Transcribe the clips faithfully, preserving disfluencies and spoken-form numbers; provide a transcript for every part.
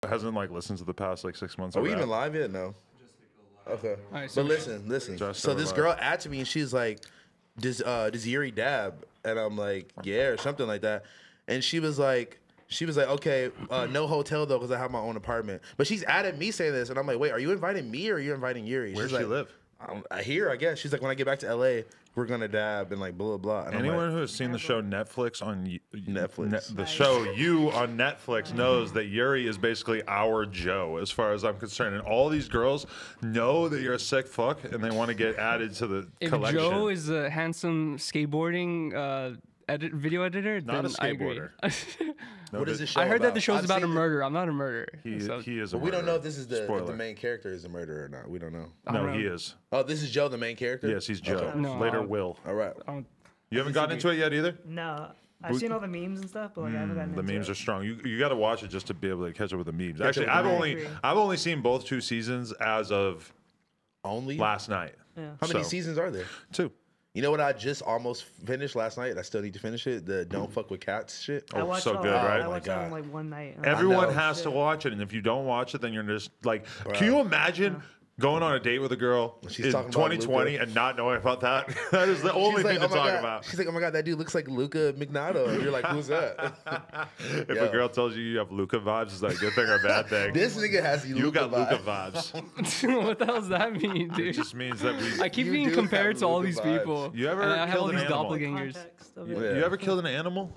hasn't like listened to the past like six months. Are of we rap. even live yet? No. Okay. right, so but listen, listen. Just so so this live. girl asked me and she's like, "Does uh does Yuri dab?" And I'm like, "Yeah," or something like that. And she was like, she was like, "Okay, uh, no hotel though, because I have my own apartment." But she's added me saying this, and I'm like, "Wait, are you inviting me or are you inviting Yuri?" Where She's does she like, live? I'm, I hear, I guess. She's like, "When I get back to L A, we're gonna dab and like blah blah blah." And I'm Anyone like, who has seen the show Netflix on y- Netflix. Net- the show You on Netflix knows that Yuri is basically our Joe, as far as I'm concerned. And all these girls know that you're a sick fuck, and they want to get added to the If collection. Joe is a handsome skateboarding uh, edit video editor, Not then a I agree. skateboarder. No, what is but this show I heard that about? the show's I've about a seen it. murder. I'm not a murderer. He, so- he is a But we don't know murderer. if this is the, if Spoiler. the main character is a murderer or not. We don't know. I No, don't he know. is. Oh, this is Joe, the main character? Yes, he's Joe. Okay. No, Later, I'll- Will. All right. I don't- You haven't gotten into it yet either? No, I've seen all the memes and stuff, but like I haven't gotten The into memes it. are strong. You you got to watch it just to be able to catch up with the memes. up Actually, with the I've memes. only I agree. I've only seen both two seasons as of Only? last night. Yeah. How many So- seasons are there? Two. You know what I just almost finished last night? I still need to finish it. The Don't Fuck with Cats shit. I Oh, watched so all, good, I right? Oh my watched all God. in like one night. Everyone know. has to watch it, and if you don't watch it, then you're just like, can you imagine going on a date with a girl She's in talking about twenty twenty Luka. and not knowing about that? That is the only She's thing like, to "Oh my talk God." about. She's like, "Oh my God, that dude looks like Luca Magnato." And you're like, "Who's that?" If Yo. a girl tells you you have Luca vibes, is that a good thing or a bad thing? This nigga has you Luca got Luca vibes. vibes. what the hell does that mean, It dude? just means that we. I keep You being do compared have to all Luka these vibes. people. You ever and I have all killed an these animal? doppelgangers. Context of it. Yeah. You ever killed an animal?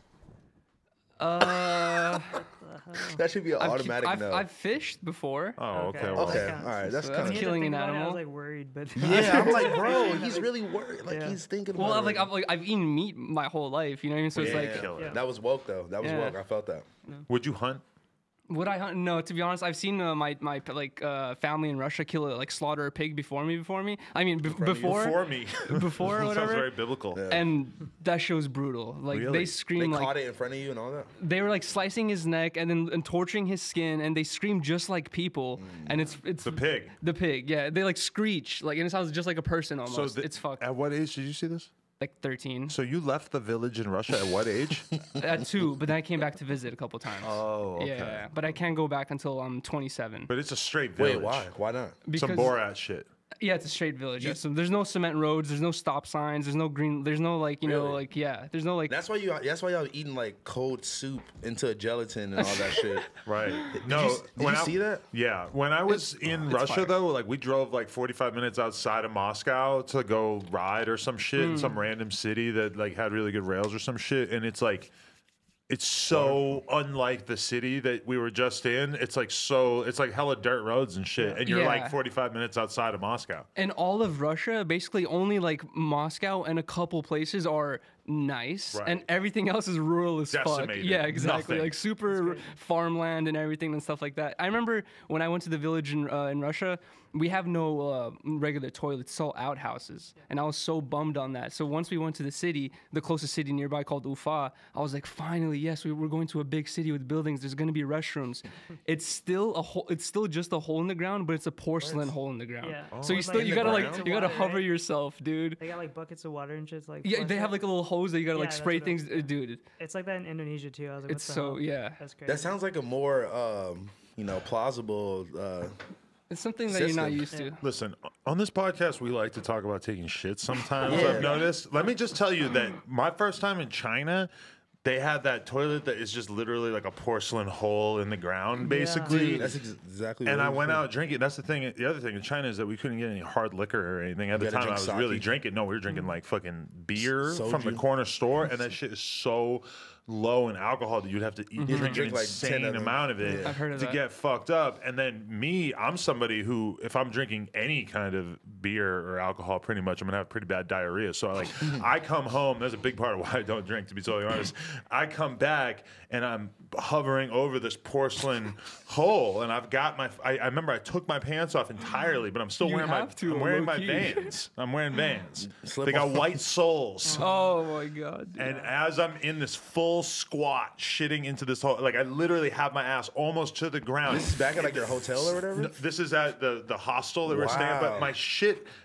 Uh, That should be an I've, automatic I've, no. I've fished before. Oh, okay. Okay. well, okay, that all counts. right, that's So kind that's of. killing an I animal. was like worried, but Yeah, I'm like, Yeah, bro, like- he's really worried. Like Yeah. he's thinking Well, about I've, it. like I've like I've eaten meat my whole life, you know what I mean? So it's yeah, like, kill it. that was woke though. That was Yeah. woke. I felt that. Would you hunt? would I hunt? No, to be honest, I've seen uh, my my like uh, family in Russia kill a, like slaughter a pig before me. Before me, I mean be- before Before me. before or Sounds whatever. very biblical. Yeah. And that show's brutal. Like Really? they They scream caught like it in front of you and all that. they were like slicing his neck and then and torturing his skin, and they scream just like people. And it's it's The pig. The pig, yeah. They like screech like, and it sounds just like a person almost. the- it's fucked. At what age did you see this? Like thirteen, So you left the village in Russia at what age? at two, but then I came back to visit a couple times. Oh, okay. Yeah, but I can't go back until I'm twenty-seven. But it's a straight village. Wait, why? Why not? Because Some Borat shit. yeah, it's a straight village. Yeah. So there's no cement roads, there's no stop signs, there's no green, there's no like you know Really? like yeah, there's no like That's why you. That's why y'all eating like cold soup into a gelatin and all that shit. Right. Did no. you, did when you I- see that? Yeah. When I was in Russia, fire. though, like we drove like forty-five minutes outside of Moscow to go ride or some shit Hmm. in some random city that like had really good rails or some shit. And it's like, it's so unlike the city that we were just in. It's like so, it's like hella dirt roads and shit. And you're Yeah. like forty-five minutes outside of Moscow. and all of Russia, basically only like Moscow and a couple places are nice, Right. and everything else is rural as fuck. Decimated. Yeah, exactly. Nothing. Like super farmland and everything and stuff like that. I remember when I went to the village in uh, in Russia, we have no uh, regular toilets, it's all outhouses, and I was so bummed on that. So once we went to the city, the closest city nearby called Ufa, I was like, finally, yes, we, we're going to a big city with buildings. There's going to be restrooms. It's still a hole. It's still just a hole in the ground, but it's a porcelain hole in the ground. Yeah. So you With, still like, you in the gotta like ground? you gotta Water, hover right? yourself, dude. They got like buckets of water and shit. Like Yeah, flush they have it. like a little hose that you gotta Yeah, like that's spray what I- things, uh, dude. It's like that in Indonesia too. I was like, It's what the so hell? yeah. That's crazy. That sounds like a more, um, you know, plausible. Uh, It's something that you're not System. used to. Listen, on this podcast, we like to talk about taking shit sometimes, Yeah. I've noticed. Let me just tell you that my first time in China, they had that toilet that is just literally like a porcelain hole in the ground, basically. that's ex- exactly. And what I it went is. out drinking. That's the thing. The other thing in China is that we couldn't get any hard liquor or anything. At the gotta time, I drink was sake. really drinking. No, we were drinking like fucking beer from the Soju. corner store, and that shit is so low in alcohol that you'd have to eat, drink, Drink an like ten insane of them. amount of it Yeah. I've heard of to that. get fucked up. And then me, I'm somebody who, if I'm drinking any kind of beer or alcohol, pretty much, I'm gonna have pretty bad diarrhea. So like, I come home. That's a big part of why I don't drink, to be totally honest. I come back and I'm hovering over this porcelain hole, and I've got my. I, I remember I took my pants off entirely, but I'm still You wearing my. have to, I'm wearing my low-key. Vans. I'm wearing Vans. Slip They got on. white soles. Oh my god. dude. And as I'm in this full squat, shitting into this hole, like I literally have my ass almost to the ground. This is back at like your hotel or whatever. No, this is at the the hostel that we're staying at, but Wow. my shit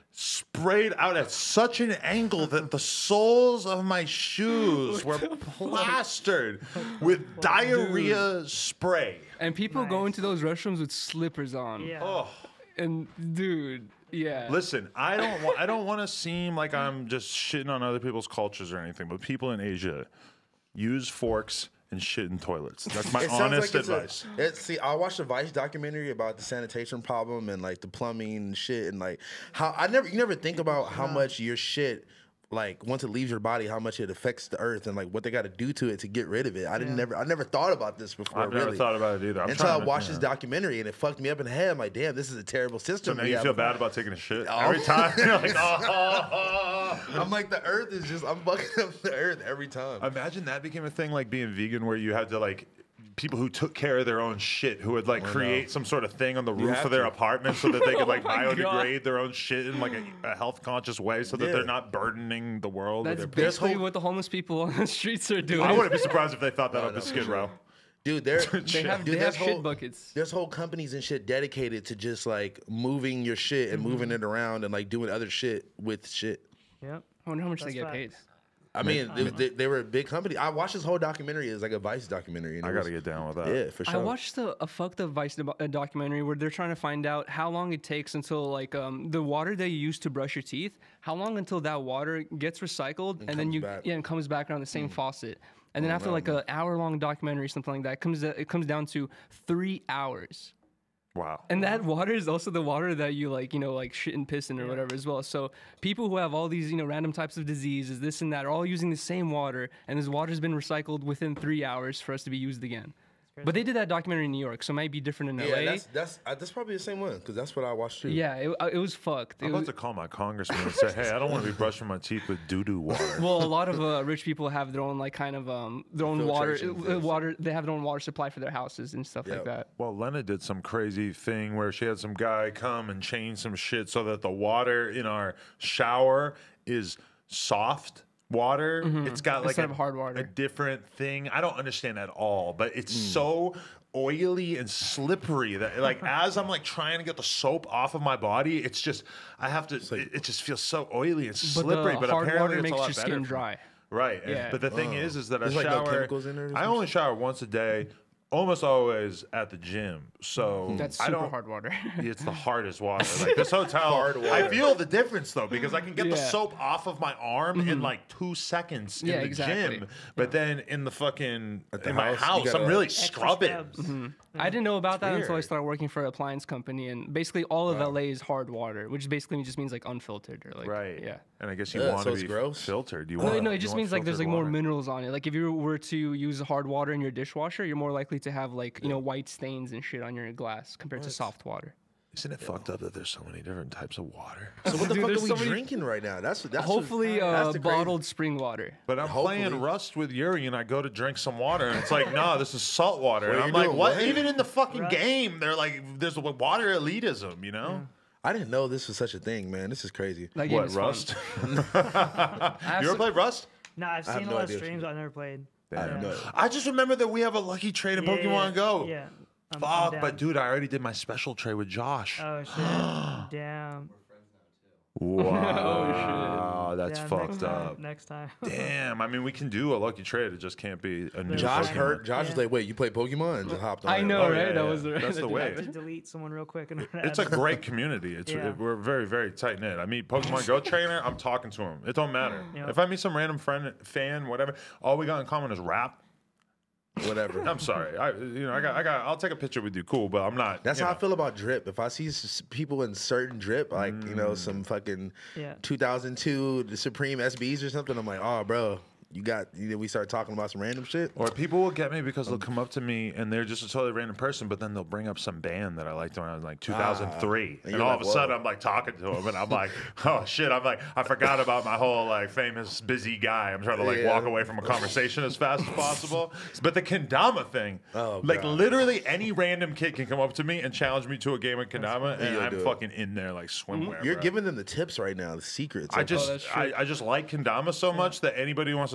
sprayed out at such an angle that the soles of my shoes were plastered with diarrhea spray. And people go Nice. into those restrooms with slippers on. Yeah. Oh. And dude, yeah. Listen, I don't wa- I don't want to seem like I'm just shitting on other people's cultures or anything, but people in Asia use forks and shit in toilets. That's my It sounds honest like it's advice. A, it, see, I watched a Vice documentary about the sanitation problem and like the plumbing and shit, and like how I never, you never think about how much your shit, like once it leaves your body, how much it affects the earth and like what they got to do to it to get rid of it. I didn't Yeah. never, I never thought about this before. I've never really. thought about it either. I'm Until I trying to- watched yeah. this documentary and it fucked me up in the head. I'm like, damn, this is a terrible So system. now we you have. feel bad about taking a shit Oh. every time. You're like, oh. I'm like, the earth is just, I'm fucking up the earth every time. Imagine that became a thing, like being vegan, where you had to like people who took care of their own shit, who would like create some sort of thing on the roof have of their to. apartment so that they could like Oh my biodegrade God. their own shit in like a, a health conscious way, so that Yeah. they're not burdening the world. That's with their basically whole- what the homeless people on the streets are doing. I wouldn't be surprised if they thought that No, up no, at for Skid sure. Row. Dude, they're, They have, dude, they there's have shit whole- buckets. There's whole companies and shit dedicated to just like moving your shit and moving it around and like doing other shit with shit. Yep. I wonder how much That's they get paid. facts. I mean, they, they, they were a big company. I watched this whole documentary. It's like a Vice documentary. And I it got to was- get down with that. Yeah, for sure. I watched a, a fucked up Vice do- a documentary where they're trying to find out how long it takes until like um the water that you use to brush your teeth, how long until that water gets recycled and, then comes you back. yeah and comes back around the same faucet. And then after like an hour long documentary, something like that, it comes it comes down to three hours. Wow. And that water is also the water that you like, you know, like shit and piss in or whatever as well. So people who have all these, you know, random types of diseases, this and that, are all using the same water, and this water's been recycled within three hours for us to be used again. But they did that documentary in New York, so it might be different in L A. Yeah, that's that's uh, that's probably the same one because that's what I watched too. Yeah, it, uh, it was fucked. It I'm was, about to call my congressman and say, hey, I don't want to be brushing my teeth with doo doo water. well, a lot of uh, rich people have their own like kind of um their own water Filtration uh, things. water. They have their own water supply for their houses and stuff like Yep. that. Well, Lena did some crazy thing where she had some guy come and change some shit so that the water in our shower is soft water. It's got like Instead a, of hard water. a different thing. I don't understand at all, but it's so oily and slippery that like as I'm like trying to get the soap off of my body, it's just I have to. It, it just feels so oily and But slippery. the But, hard apparently water it's a makes lot your better skin for- dry. Right. and- Yeah. But the thing is, is that I There's, like, no shower. chemicals in there or I some only shower once a day, almost always at the gym. So That's I super don't. hard water. It's the hardest water. Like this hotel, Hard water. I feel the difference though because I can get the Yeah. soap off of my arm in like two seconds in Yeah, the exactly. gym, but then in the fucking the in my house, you house, gotta- I'm really Extra scrubbing. scrubs. I didn't know about that until I weird. started working for an appliance company, and basically all of L A is hard water, which basically just means like unfiltered or like Right. yeah. And I guess you Yeah, want so to it's be gross? filtered. You No, want, no, it you just want means like there's like filtered more water. minerals on it. Like if you were to use hard water in your dishwasher, you're more likely to have like you know white stains and shit on your glass compared to soft water. Isn't it fucked up that there's so many different types of water? So what the Dude, fuck there's are we so many- drinking right now? That's that's Hopefully, what, uh, that's the crazy- bottled spring water. But I'm playing Hopefully. Rust with Yuri, and I go to drink some water, and it's like, no, this is salt water. What And are I'm you like, doing, what? what? Even in the fucking Rust? game, they're like, there's a water elitism, you know? I didn't know this was such a thing, man. This is crazy. That game What, is fun. Rust? I have You ever some- played Rust? No, I've I have seen no a lot of idea. streams. I've never played. I have no. I just remember that we have a lucky trade in Yeah, Pokemon yeah, Go. Yeah. I'm- I'm Fuck, down. but dude, I already did my special trade with Josh. Oh shit! Damn. Wow, that's Damn, fucked next time, up. Next time. Damn, I mean, we can do a lucky trade. It just can't be a new Josh Pokemon. heard. Josh was Yeah. like, "Wait, you play Pokemon?" And just hopped on. I it. know, Oh, right? yeah, that yeah. was the That's that the did way. happen. To delete someone real quick. And It's a great community. It's Yeah. it- we're very very tight knit. I meet Pokemon Go trainer. I'm talking to him. It don't matter Yeah. if I meet some random friend, fan, whatever. All we got in common is rap. Whatever. I'm sorry. I you know I got I got. I'll take a picture with you. Cool, but I'm not. That's you how know. I feel about drip. If I see s- people in certain drip, like you know, Mm. some fucking Yeah. two thousand two the Supreme S Bs or something, I'm like, oh, bro, you got. You know, we start talking about some random shit. Or people will get me because they'll come up to me and they're just a totally random person, but then they'll bring up some band that I liked when I was like two thousand three, and and, you're all like, of a sudden whoa. I'm like talking to them, and I'm like, oh shit, I'm like, I forgot about my whole like famous busy guy. I'm trying to like Yeah. walk away from a conversation as fast as possible. But the kendama thing, Oh, like God. literally any random kid can come up to me and challenge me to a game of kendama, and You'll I'm do it. fucking in there like swimwear. You're bro. giving them the tips right now, the secrets. I Like, just, that's I, true. I just like kendama so much that anybody who wants to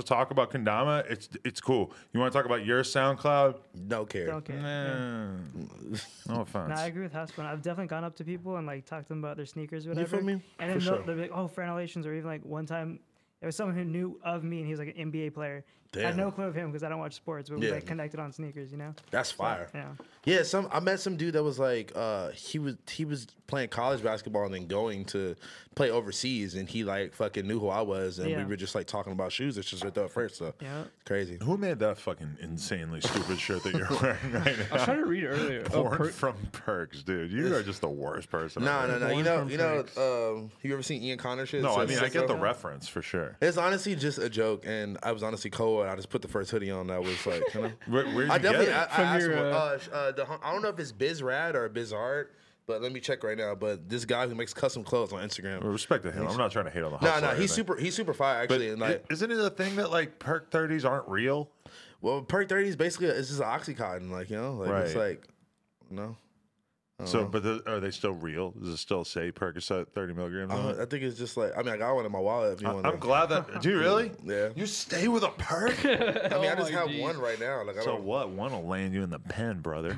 talk about Kendama, it's it's cool. You want to talk about your SoundCloud? No care. Don't care. Yeah. Nah, no offense. No, I agree with Hasbun. I've definitely gone up to people and like talked to them about their sneakers or whatever. feel me? And For then sure. they'll, they'll be like, "Oh, Frenelations," or even like one time there was someone who knew of me and he was like an N B A player. I had Damn. no clue of him because I don't watch sports, but we Yeah. like connected on sneakers, you know. That's fire. Yeah. Yeah, some I met some dude that was like uh he was he was playing college basketball and then going to play overseas and he like fucking knew who I was and we Yeah. were just like talking about shoes. It's just right there first, so Yeah. crazy. Who made that fucking insanely stupid shirt that you're wearing right I was now? trying to read it earlier. Oh, Born per- from Perks, dude. You are just the worst person. No, I've no, ever- no. You Born know, from you know. Perks. Um, you ever seen Ian Connor shit? No, I Says- mean I says get the so? reference for sure. It's honestly just a joke, and I was honestly cold. I just put the first hoodie on. That was like, you know. Where, where'd you I get definitely. it? I, I From asked your, him, uh, uh, sh- uh, the, I don't know if it's Bizrad or Bizart, but let me check right now. But this guy who makes custom clothes on Instagram. Well, respect to him. I'm not trying to hate on the No, hustle. no, or he's anything. super. He's super fire But actually. and like, i- isn't it a thing that like perk thirties aren't real? well, Perk thirty is basically it's just oxycontin, like you know, like it's Right. like, no. So, but the, are they still real? Does it still say Percocet thirty milligrams? on it? I think it's just like I mean I got one in my wallet if you want. I'm glad that. Do you really? Yeah. You stay with a perk? I mean I Oh just my have geez. one right now. Like I So don't. what? One will land you in the pen, brother.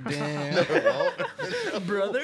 brother.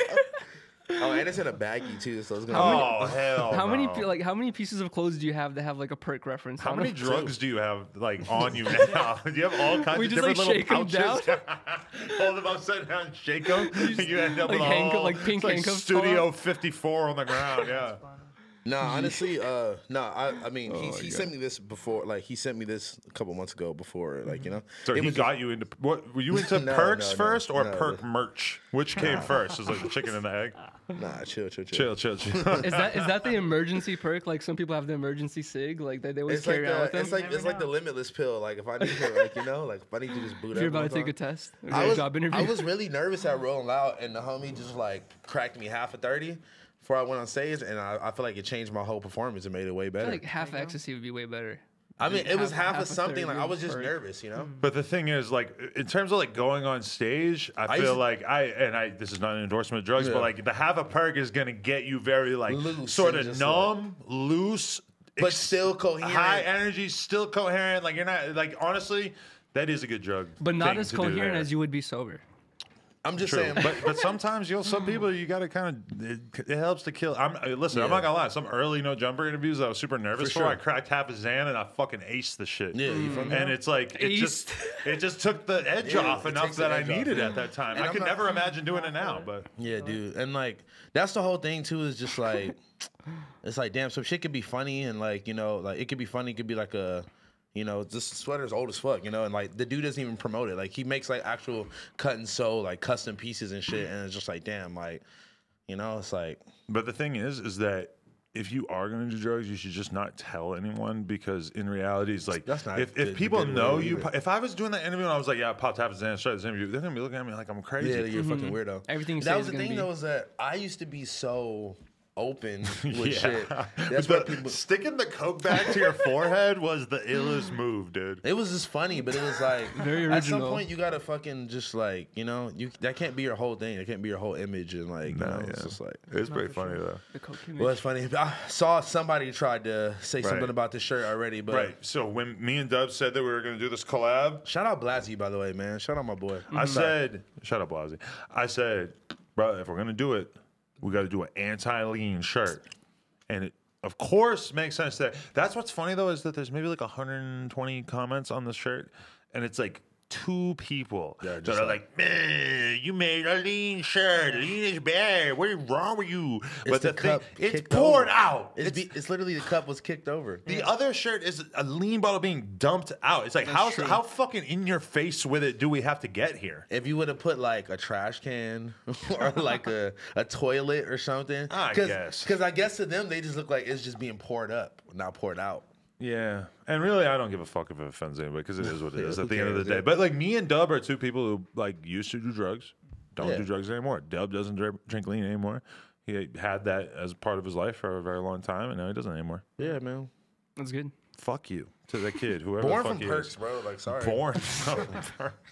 Oh, and it's in a baggie too, so it's gonna. Oh hell! How many no. pe- like how many pieces of clothes do you have that have like a perk reference? How on many them? drugs do you have like on you now? Do you have all kinds We of just, different like, little shake 'em pouches? Hold them upside down, and shake them. and you end up like with a handcuff- whole, like pink it's like handcuffs fall Studio out? fifty-four on the ground. Yeah. No, honestly, uh, no, I, I mean, Oh he, he sent me this before, like he sent me this a couple months ago before, like you know. So It he was got you into what? Were you into No, perks no, no, first or no, perk the- merch? Which came first? It was like the chicken and the egg. just- nah, chill, chill, chill. Chill, chill, chill. Is that is that the emergency perk? Like some people have the emergency sig, like they, they always It's like carry around with the, them. it's like never it's like the know. limitless pill. Like if I need to, like you know, like if I need to just boot if up. you're about one to take a time. test, or I a was, job interview. I was really nervous at Rolling Loud, and the homie just like cracked me half a thirty before I went on stage, and I, I feel like it changed my whole performance and made it way I better. feel like half ecstasy would be way better. I mean, it was half- half, half of a something. third Like I of was just perk. nervous, you know. But the thing is, like, in terms of like going on stage, I, I feel used to- like I and I. This is not an endorsement of drugs, Yeah. but like the have a perk is gonna get you very like Loose sort and of just, numb, loose, But ex- still coherent. high energy, still coherent. Like you're not like honestly, that is a good drug, But not thing as to do coherent there. as you would be sober. I'm just True. saying. but but sometimes you know some people you got to kind of it, it helps to kill. I'm uh, listen. I'm Yeah. not gonna lie. Some early no jumper interviews I was super nervous for. For sure. I cracked half a Xan and I fucking aced the shit. Yeah, you feel me? And it's like it just it just took the edge Yeah, off it enough takes the that I edge off, needed yeah. at that time. And I I'm could not- never imagine doing it now, but Yeah, dude. And like that's the whole thing too, is just like it's like damn, some shit could be funny and like, you know, like it could be funny, it could be like a you know, this sweater's old as fuck, you know, and like the dude doesn't even promote it. Like he makes like actual cut and sew, like custom pieces and shit, and it's just like, damn, like, you know, it's like but the thing is, is that if you are going to do drugs, you should just not tell anyone because in reality, it's like That's not if, the- if the people good way know to you, leave it. if I was doing that interview and I was like, yeah, I popped half a Xan, started this interview, they're gonna be looking at me like I'm crazy. yeah, you're a fucking weirdo. Everything you that say was is the gonna thing be- though, is that I used to be so open with Yeah. shit. That's The- what people. sticking the coke back to your forehead was the illest move, dude. It was just funny, but it was like Very at some original. point you gotta fucking just like you know you that can't be your whole thing. That can't be your whole image and like you No, know it's yeah. just like. It's pretty funny though. The coke Well, it's funny. I saw somebody tried to say Right. something about this shirt already, but Right. So when me and Dub said that we were going to do this collab, shout out Blasey, by the way, man. Shout out my boy. I said, "Shut up, Blasey." I said, "Bro, if we're going to do it, we got to do an anti-lean shirt." And it, of course, makes sense that. That's what's funny though is that there's maybe like one hundred twenty comments on the shirt, and it's like two people Yeah, that just are like- like, "Man, you made a lean shirt. Lean is bad. What is wrong with you?" but the, thing, it's kicked poured over. out. It's, be, it's literally the cup was kicked over. The other shirt is a lean bottle being dumped out. It's like how true. how fucking in your face with it do we have to get here? If you would have put like a trash can or like a, a toilet or something, I Cause, guess. because I guess to them they just look like it's just being poured up, not poured out. Yeah, and really, I don't give a fuck if it offends anybody because it is what it Yeah, is who at the end of the cares, day. yeah. But like me and Dub are two people who like used to do drugs, don't Yeah. do drugs anymore. Dub doesn't drink, drink lean anymore. He had that as part of his life for a very long time, and now he doesn't anymore. Yeah, man. That's good. Fuck you to that kid, whoever Born the fuck from he perks, is. bro. Like sorry. Born from perks.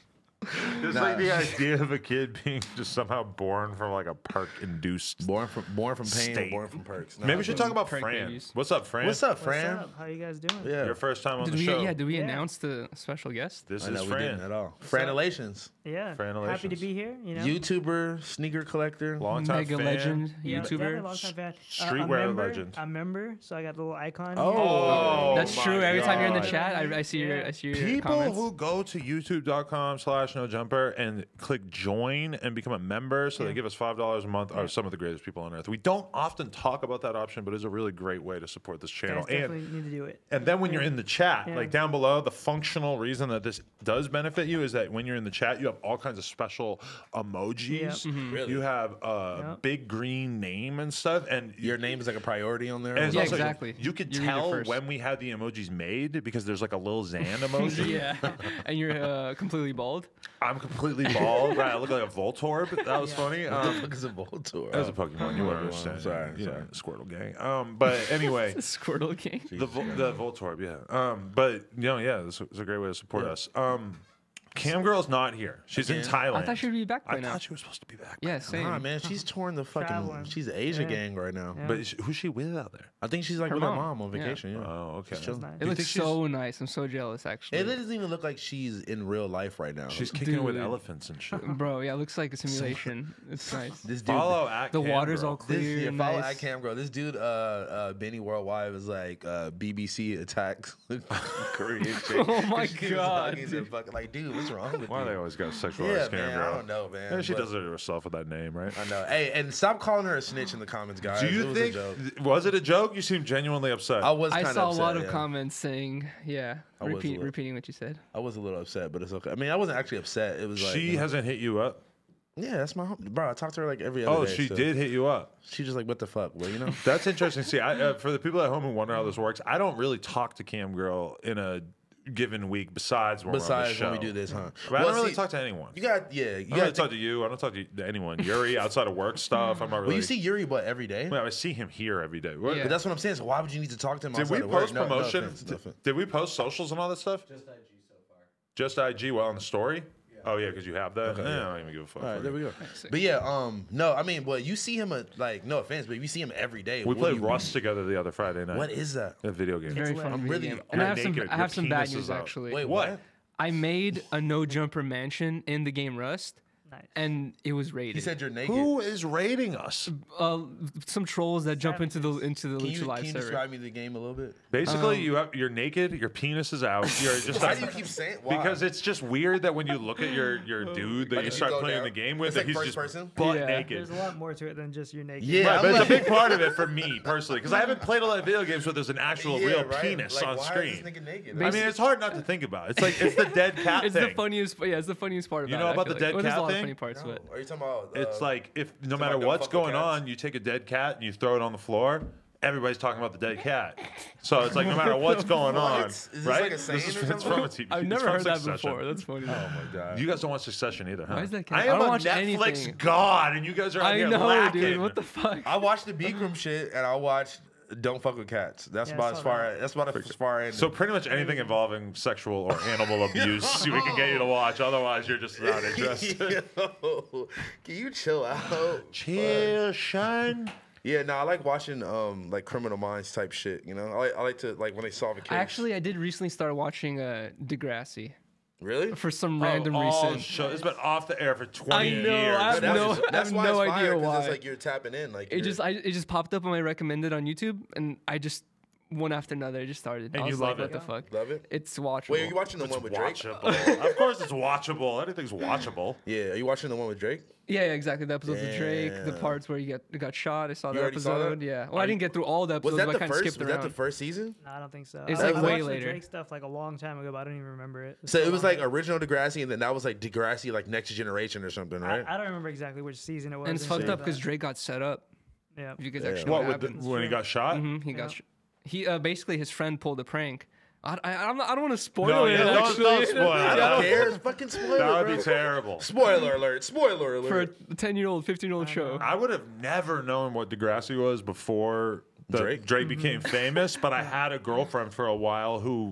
Just Nah. like the idea of a kid being just somehow born from like a perk-induced. Born from born from pain, or State. born from perks. Nah, Maybe we should talk about Prank Fran. babies. What's up, Fran? What's up, What's Fran? up? How you guys doing? Yeah, Your first time on Did the we, show. yeah, did we Yeah. announce the special guest? This I is know we Fran. didn't at all. Franelations, Yeah. Franelations. Happy to be here. You know. YouTuber, sneaker collector. Long time Mega fan. legend, Yeah, definitely a YouTuber. long time fan. Uh, a Streetwear member, legend. A member, so I got the little icon. Oh. here. Oh, That's my true. Every time you're in the God. chat, I, I see your, I see your People comments. who go to youtube.com slash no jumper and click join and become a member so they give us five dollars a month are some of the greatest people on earth. We don't often talk about that option, but it's a really great way to support this channel. Guys definitely And need to do it. and then when you're in the chat, Yeah. like down below, the functional reason that this does benefit you is that when you're in the chat, you have all kinds of special emojis. Yep. Mm-hmm. Really? You have a Yep. big green name and stuff. And Your name is like a priority on there. and it's Yeah, also- exactly. You could You read it tell first. when we had the emojis made because there's like a little Zan emoji. yeah, and you're uh, completely bald. I'm completely bald. Right, I look like a Voltorb. That was Yeah. funny. What the Um, fuck is a Voltorb? that was a Pokemon. You Oh, wouldn't Pokemon. understand. Sorry, you know, sorry. Squirtle gang. Um, but anyway, Squirtle King. the Vol- the Voltorb, yeah. Um, but you know, yeah, this is a great way to support us. Um, Cam Girl's not here. She's in Again? Thailand. I thought she'd be back by I now. thought she was supposed to be back. Yeah, same. Nah, man, she's touring the fucking. Traveling. She's the Asia Yeah. gang right now. Yeah. But is, who's she with out there? I think she's like Her with mom. her mom on Yeah. vacation. Yeah. Oh, okay. She's chilling. nice. It you looks think she's- so nice. I'm so jealous, actually. It doesn't even look like she's in real life right now. She's kicking it with Dude. elephants and shit. Bro, yeah, it looks like a simulation. It's nice. this dude. Follow at The Cam water's Girl. all This, clear. yeah, and follow nice. at Cam Girl. This dude, uh, uh, Benny Worldwide was like uh, B B C attacks Korean chick. Oh my She was God, like, he's a fucking like, dude, what's wrong with Why you? they always got sexualized yeah, Cam man, Girl? I don't know, man. Yeah, she but- does it to herself with that name, right? I know. Hey, and stop calling her a snitch in the comments, guys. Do it you was think a joke. was it a joke? You seem genuinely upset. I was I kind saw of a lot of yeah. comments saying, yeah, I was a repeat, little- repeating what you said. I was a little upset, but it's okay. I mean, I wasn't actually upset. It was like she you know, hasn't hit you up. yeah, that's my hom- bro. I talk to her like every other Oh, day. she so did hit you up. She just like, what the fuck? Well, you know. That's interesting. See, I, uh, for the people at home who wonder how this works, I don't really talk to Cam Girl in a given week besides when Besides we're on the show. when we do this, huh? But I don't really see, talk to anyone. You got yeah. You I don't got really talk to you. I don't talk to anyone. Yuri outside of work stuff. I'm not really. Well, you see Yuri, what every day? Well, I see him here every day. What- Yeah. But that's what I'm saying. So why would you need to talk to him Did outside we of work? post No- no promotion? offense, no did, offense. did we post socials and all that stuff? Just I G so far. Just I G. Well, on the story. Oh yeah, because you have that. Okay, Eh, yeah. I don't even give a fuck. All right, fuck there it. we go. Sick. But yeah, um, no, I mean, well, you see him at, like, no offense, but you see him every day. We What do played you- Rust together the other Friday night. What is that? A video game. Very lit. fun. I'm video really- game. I'm And I have some, naked. I Your have some bad penis news is out. actually. Wait, What? what? I made a no jumper mansion in the game Rust, Nice. and it was rated. He said you're naked. Who is rating us? uh, some trolls that jump into the Savages. into the Can Lucha you, Live can you server. describe me the game a little bit? Basically, Um, you have, you're naked. Your penis is out. You're just Why do you keep saying? Why? because it's just weird that when you look at your your dude that Like, you if you start go playing down, the game with, it's that like he's first just person? butt Yeah. naked. There's a lot more to it than just your naked. Yeah, Right, I'm but it's a like- big part of it for me personally because I haven't played a lot of video games where there's an actual Yeah, real right? penis Like, on why screen. Is this nigga naked? I mean, it's hard not to think about. It's like it's the dead cat It's thing. the funniest. Yeah, it's the funniest part about You it. know I about feel the like. dead Well, there's cat a lot thing? of funny parts, No. but Are you talking about? It's uh, like if no about matter don't what's fuck with going cats? on, you take a dead cat and you throw it on the floor. Everybody's talking about the dead cat. So it's like no matter what's going What? on, Is this right? like a saying is or it's something? from a T V. I've it's never from heard that Succession. before. That's funny. Oh my god. You guys don't watch Succession either, huh? Why is that I cat- I am don't a watch Netflix anything. god, and you guys are out I here know, lacking. dude. What the fuck? I watched the Beak Room shit, and I watched Don't Fuck with Cats. That's Yeah, I about as saw far. that. That's about as far in. So pretty much anything involving sexual or animal abuse, we can get you to watch. Otherwise, you're just not interested. Yo, can you chill out? Chill, son. Yeah, no, I like watching um like Criminal Minds type shit. You know, I like, I like to like when they solve a case. Actually, I did recently start watching uh, Degrassi really? for some random oh, reason. Show. It's been off the air for twenty I know, years. I have That's, no- just- that's I have why no it's fire, idea 'cause why. It's like you're tapping in. Like It you're- just I it just popped up on my recommended on YouTube, and I just one after another just started. And I you was love like, it. what the fuck? love it. It's watchable. Wait, are you watching the It's one with Drake? watchable. Of course, it's watchable. Anything's watchable. Yeah, are you watching the one with Drake? Yeah, yeah, exactly. The episodes of Drake, the Damn. parts where he got got shot. I saw You that already saw that? episode. Yeah. Well, I didn't get through all the Was episodes. that but the I kind of first? skipped Was around. that the first season? No, I don't think so. It's I, like I way watched later. the Drake stuff like a long time ago, but I don't even remember it. So it was long like ago. original Degrassi, and then that was like Degrassi, like Next Generation or something, right? I, I don't remember exactly which season it was. And it's shit fucked like up because that. Drake got set up. Yeah. If you guys Yeah. actually know What what with the, happened. when he got shot? Mhm, he got Yeah. sh- he uh, basically his friend pulled a prank. I I, I'm not, I don't want to spoil No, it. yeah, don't- actually. don't spoil it. I Yeah. don't care. Fucking spoiler, That would bro. be terrible. Spoiler alert! Spoiler For alert! a ten year old, fifteen year old I show. know. I would have never known what Degrassi was before the Drake? Drake became famous, but I had a girlfriend for a while who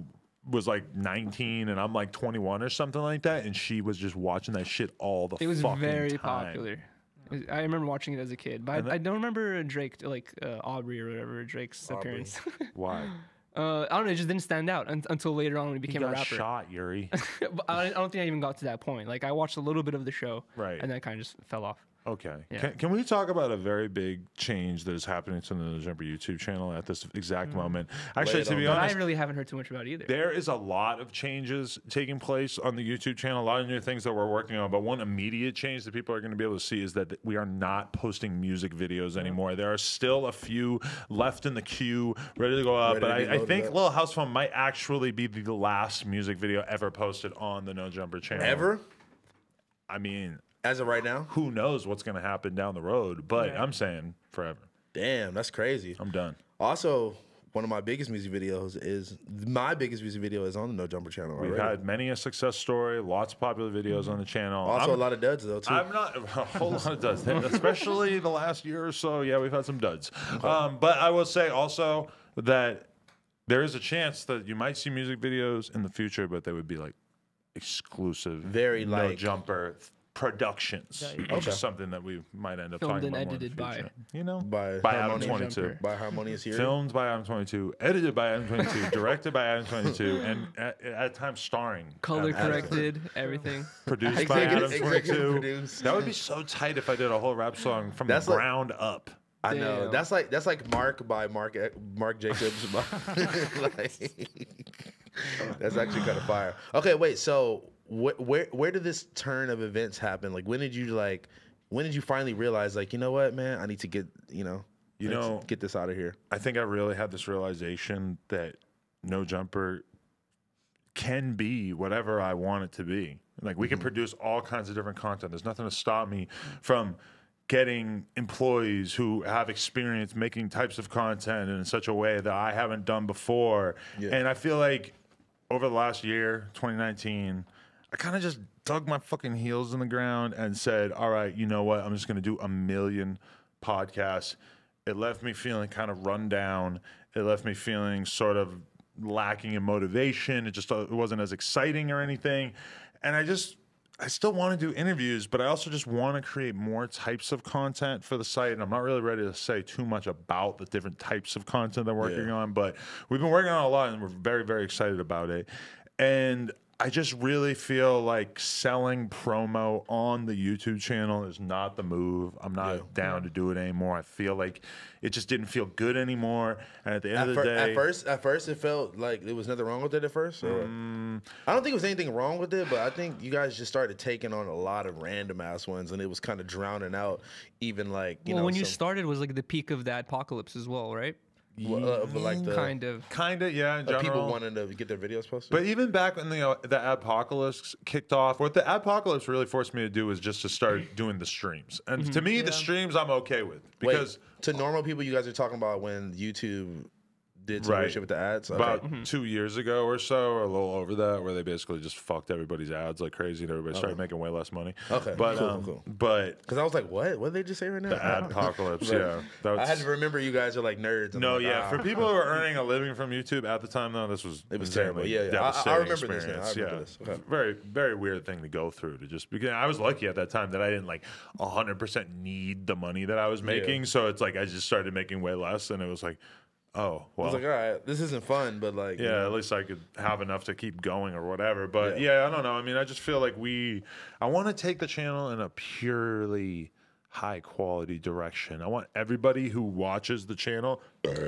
was like nineteen and I'm like twenty-one or something like that, and she was just watching that shit all the It was fucking very time. popular. I remember watching it as a kid, but And I, I don't remember Drake, like uh, Aubrey or whatever, Drake's Aubrey. appearance. Why? uh, I don't know, it just didn't stand out un- until later on when he He became got a rapper. shot, Yuri. But I, I don't think I even got to that point. Like I watched a little bit of the show, Right. and then kind of just fell off. Okay. Yeah. Can, can we talk about a very big change that is happening to the No Jumper YouTube channel at this exact moment? Actually, it to on be me. But I honest, really haven't heard too much about it either. there is a lot of changes taking place on the YouTube channel, a lot of new things that we're working on. But one immediate change that people are going to be able to see is that we are not posting music videos anymore. There are still a few left in the queue, ready to go up. Ready But to be I, I loaded think up. Little House Phone might actually be the last music video ever posted on the No Jumper channel. Ever? I mean, As of right now? who knows what's going to happen down the road? But Yeah. I'm saying forever. Damn, that's crazy. I'm done. Also, one of my biggest music videos is my biggest music video is on the No Jumper channel. We've already. had many a success story, lots of popular videos on the channel. also I'm- a lot of duds though too. I'm not a whole lot of duds, especially the last year or so. Yeah, we've had some duds. Um, but I will say also that there is a chance that you might see music videos in the future, but they would be like exclusive, Very, no like- jumper productions, Yeah, which Okay. is something that we might end up Filmed talking and about more in the edited by- future. You know, by by Adam Harmonious twenty-two. Jumper. by Harmonious Hearing. Filmed by Adam twenty-two, edited by Adam twenty-two, directed by Adam twenty-two, and at, at times starring. Color Adam corrected, everything. produced by Executive- Adam executive twenty-two. produced. That would be so tight if I did a whole rap song from That's the like- ground up. I know. Damn. That's like that's like Mark by Mark Mark Jacobs. Like, that's actually kind of fire. Okay, wait. So wh- where where did this turn of events happen? Like when did you like when did you finally realize like you know what man I need to get you know You I need to know- get this out of here. I think I really had this realization that No Jumper can be whatever I want it to be. Like we can produce all kinds of different content. There's nothing to stop me from getting employees who have experience making types of content in such a way that I haven't done before. Yeah. And I feel like over the last year, twenty nineteen, I kind of just dug my fucking heels in the ground and said, all right, you know what? I'm just going to do a million podcasts. It left me feeling kind of run down. It left me feeling sort of lacking in motivation. It just it wasn't as exciting or anything. And I just I still want to do interviews, but I also just want to create more types of content for the site. And I'm not really ready to say too much about the different types of content that I'm working Yeah. on, but we've been working on a lot and we're very, very excited about it. And I just really feel like selling promo on the YouTube channel is not the move. I'm not Yeah. down to do it anymore. I feel like it just didn't feel good anymore. And at the end At, of the fir- day, at first, at first, it felt like there was nothing wrong with it. At first, or- Mm. I don't think there was anything wrong with it, but I think you guys just started taking on a lot of random ass ones, and it was kind of drowning out even like you well, know when you some- started was like the peak of the apocalypse as well, right? well, uh, but like the kind of. kind of, yeah, in uh, general. people wanting to get their videos posted. But even back when the uh, the apocalypse kicked off, what the apocalypse really forced me to do was just to start doing the streams. And to me, the streams I'm okay with Wait, because to normal people, you guys are talking about when YouTube did some Right. weird shit with the ads. Okay. about two years ago or so, or a little over that, where they basically just fucked everybody's ads like crazy, and everybody started making way less money. Okay, but cool, um, cool. but Because I was like, what? What did they just say right now? the apocalypse, Right. yeah, that was, I had to remember you guys are like nerds. I'm No, like, yeah. ah. For people who are earning a living from YouTube at the time, though, this was It was insanely terrible. Yeah, yeah. I- I devastating remember this now. I experience. remember yeah, this. Okay. very, very weird thing to go through. To just because I was lucky at that time that I didn't like a hundred percent need the money that I was making. So it's like I just started making way less, and it was like, oh, I well, was like, all right, this isn't fun, but like, you yeah, know. at least I could have enough to keep going or whatever. But Yeah. yeah, I don't know. I mean, I just feel like we, I want to take the channel in a purely high quality direction. I want everybody who watches the channel.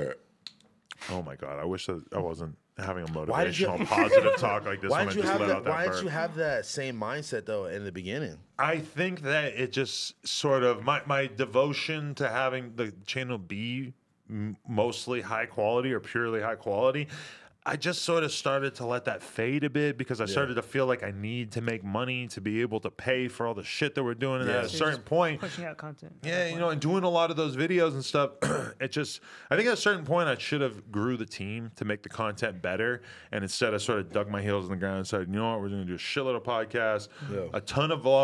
Oh my god, I wish that I wasn't having a Why did you- motivational, positive talk like this Why when I did you just have let that? out that Why burp. did you have that same mindset though in the beginning? I think that it just sort of my my devotion to having the channel be m- mostly high quality or purely high quality. I just sort of started to let that fade a bit because I started to feel like I need to make money to be able to pay for all the shit that we're doing. And Yeah. at a So you're certain point, Pushing out content. at yeah, that you point. know, and doing a lot of those videos and stuff, it just, I think at a certain point I should have grew the team to make the content better. And instead I sort of dug my heels in the ground and said, you know what, we're going to do a shitload of podcasts, Yeah. a ton of vlogs,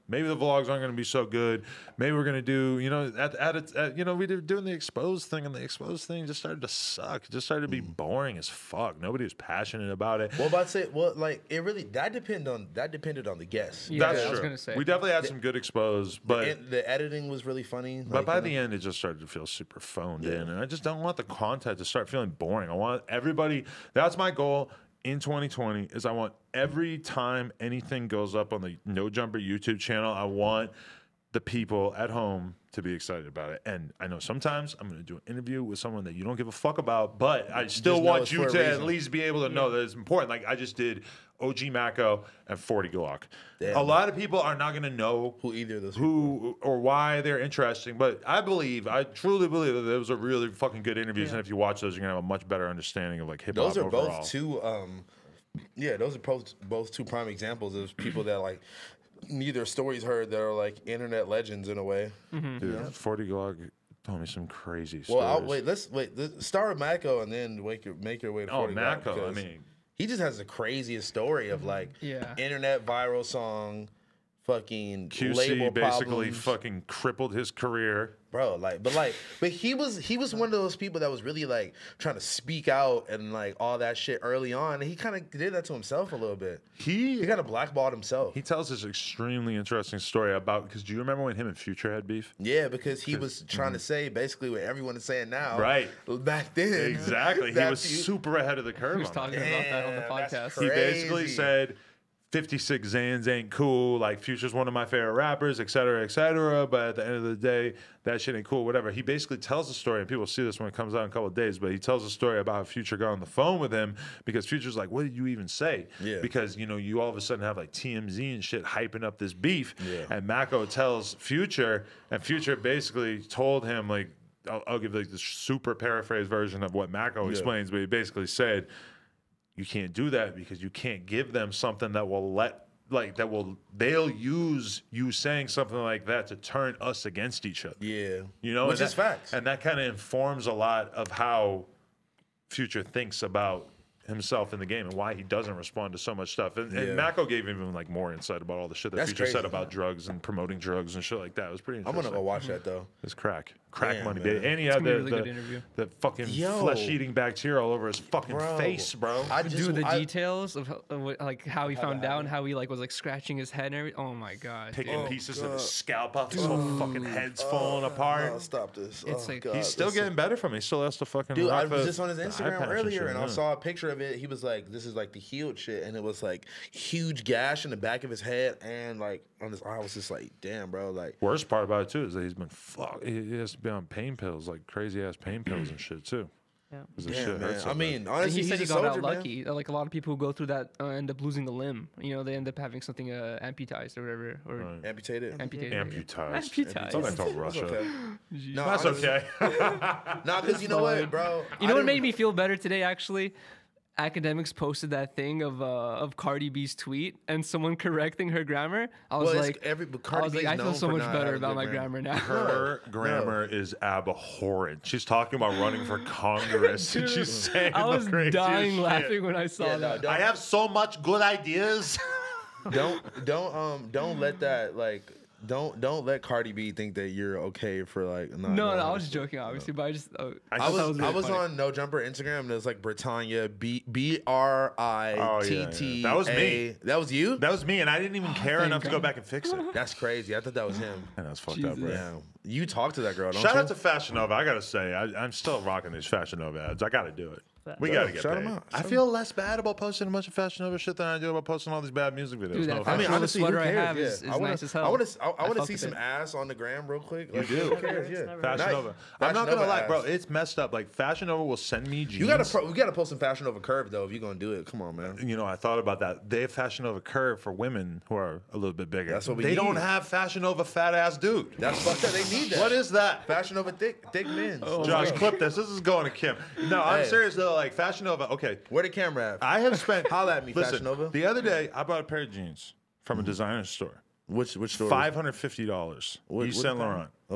maybe the vlogs aren't going to be so good. Maybe we're going to do, you know, at, at, it, at you know, we were doing the exposed thing, and the exposed thing just started to suck. It just started to be boring as fuck. Nobody was passionate about it. Well, about to say, well, like it really that depended on that depended on the guests. Yeah, That's I was true. gonna say. We definitely had some good exposed, but And the editing was really funny. but by the end, it just started to feel super phoned in, and I just don't want the content to start feeling boring. I want everybody. That's my goal in twenty twenty. Is I want every time anything goes up on the No Jumper YouTube channel, I want the people at home to be excited about it. And I know sometimes I'm going to do an interview with someone that you don't give a fuck about, but I still Just know want it's you for a to at reason. least be able to know that it's important. Like I just did O G Mako and forty Glock. Damn. A lot of people are not going to know who either of those who or why they're interesting, but I believe, I truly believe that those are really fucking good interviews, and if you watch those, you're gonna have a much better understanding of like hip hop Those are overall. both two. Um, yeah, those are both both two prime examples of people that like neither stories heard that are like internet legends in a way. Dude, forty Glock told me some crazy Well, stories. I'll, wait. Let's wait. Let's start with Mako and then wake your, make your way to Oh, forty Glock, Mako, I because mean, he just has the craziest story of like Yeah. internet viral song, fucking Q C label basically problems. fucking crippled his career. Bro, like, but like, but he was he was one of those people that was really like trying to speak out and like all that shit early on. And he kind of did that to himself a little bit. He He kind of blackballed himself. he tells this extremely interesting story about, because do you remember when him and Future had beef? Yeah, because he was trying to say basically what everyone is saying now. Right. Back then. Exactly. He That was few- super ahead of the curve. He was on that. talking about that on the Damn, that's podcast. He basically Crazy. said fifty-six Zans ain't cool, like Future's one of my favorite rappers, et cetera, et cetera, but at the end of the day, that shit ain't cool, whatever. He basically tells the story, and people see this when it comes out in a couple of days, but he tells the story about how Future got on the phone with him, because Future's like, what did you even say? Yeah. Because, you know, you all of a sudden have like T M Z and shit hyping up this beef, Yeah. and Mako tells Future, and Future basically told him, like, I'll, I'll give like the super paraphrase version of what Mako explains, but he basically said, you can't do that because you can't give them something that will let like that will they'll use you saying something like that to turn us against each other. Yeah. You know, Which and is that- facts. And that kind of informs a lot of how Future thinks about himself in the game and why he doesn't respond to so much stuff. And, Yeah. and Mako gave even like more insight about all the shit that That's Future crazy. said about drugs and promoting drugs and shit like that. It was pretty I'm interesting. gonna go watch that though. It's crack. Crack Damn, money, man. baby. And he It's had gonna be the, a really the, good interview. the fucking Yo. flesh-eating bacteria all over his fucking Bro. face, bro. I just Dude, the I- details of, how, of what, like how he found out and how he like was like scratching his head and everything. Oh my god. Picking Oh, pieces of God. his scalp off. His whole fucking head's falling apart. Oh, stop this. It's oh, like- God. He's still This- getting better from it. He still has to fucking. Dude, rock I was the- just on his the eye Instagram patch earlier, shit, and I yeah. saw a picture of it. He was like, "This is like the healed shit," and it was like huge gash in the back of his head and like on his eye. I was just like, "Damn, bro!" Like, Worst part about it too is that he's been fuck. He he has to be on pain pills, like crazy ass pain pills and shit too. Yeah. 'Cause the damn, shit man. hurts so I bad. mean, And honestly, he he's said he a got soldier, out man. lucky. Like a lot of people who go through that uh, end up losing the limb. You know, they end up having something uh, amputized or whatever, or Right. Amputated. amputated. Amputized. Amputized. Don't talk That's Russia. okay. No, That's honestly- okay. Nah, because you know what, bro? You I know what didn't- made me feel better today? Actually, Academics posted that thing of uh, of Cardi B's tweet and someone correcting her grammar. I was Well, it's like, every- but I Cardi was B like, is I feel known so for much not better having about good my grammar. grammar now. Her No. grammar is abhorrent. She's talking about running for Congress and she's saying I the was craziest dying shit. laughing when I saw Yeah, no, that. don't- I have so much good ideas. don't don't um don't let that like don't don't let Cardi B think that you're okay for like not no, no, knowing I how was to- joking, obviously, but I just uh, I I thought was that really I was funny. on No Jumper Instagram and it was like Britannia B B R I T T. That was me. That was you? That was me, and I didn't even care thank enough to go God. back and fix it. That's crazy. I thought that was him. And that was fucked Jesus. up, right? Yeah. You talk to that girl, don't Shout you? out to Fashion Nova. I gotta say, I, I'm still rocking these Fashion Nova ads. I gotta do it. We Yeah, gotta get shout paid. 'em out. I Shout feel less bad about posting a bunch of Fashion Nova shit than I do about posting all these bad music videos. Dude, that No I Fashion mean, offense. Nova honestly, who sweater I cares? have is- Yeah. is I wanna, nice as hell. I want to. I, I I want to fuck see with some it. ass on the gram real quick. You Like, do. Who cares? It's Yeah. never- Fashion Not- Nova. I'm Fashion not gonna Nova lie, ass. bro. It's messed up. Like Fashion Nova will send me jeans. You gotta. Pro, we gotta post some Fashion Nova curve though. If you're gonna do it, come on, man. You know, I thought about that. They have Fashion Nova curve for women who are a little bit bigger. That's what we They don't need. have Fashion Nova fat ass dude. That's fucked up. They need that. What is that? Fashion Nova thick, thick men? Josh, clip this. This is going to Kim. No, I'm Hey. serious though. Like Fashion Nova. Okay, Where the camera at? I have spent. Holla at me, Listen, Fashion Nova. The other day, I bought a pair of jeans from a designer store. Which which store? Five hundred fifty dollars. What- Yves what Saint kind? Laurent. Okay.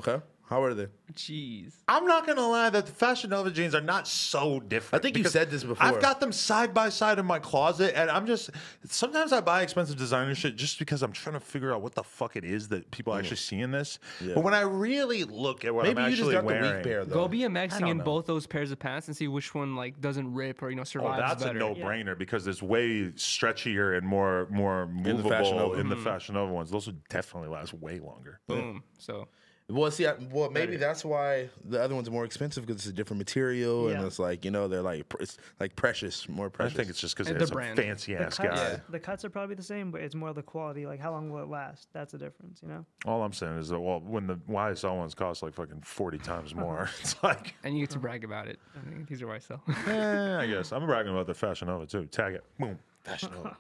How are they? Jeez. I'm not gonna lie that the Fashion Nova jeans are not so different. I think you because said this before. I've got them side by side in my closet, and I'm just sometimes I buy expensive designer shit just because I'm trying to figure out what the fuck it is that people actually see in this. Yeah. But when I really look at what Maybe I'm you just actually got wearing, the weak pair though. Go BMXing don't in know. both those pairs of pants and see which one like doesn't rip or you know oh, survives that's better. a no-brainer because it's way stretchier and more more the movable Fashion Nova. in the Fashion Nova ones. Those would definitely last way longer. Boom. So Well, see, I, well, maybe that's why the other one's more expensive because it's a different material and Yeah. it's like you know they're like pr- it's like precious, more I precious. think it's just because And they're the some brand. fancy The ass cuts, guy. the cuts are probably the same, but it's more the quality. Like, how long will it last? That's the difference, you know? All I'm saying is that well, when the Y S L ones cost like fucking forty times more, it's like. and you get to brag about it. I think these are why I sell. Eh, I guess I'm bragging about the Fashion Nova too. Tag it, boom, Fashion Nova,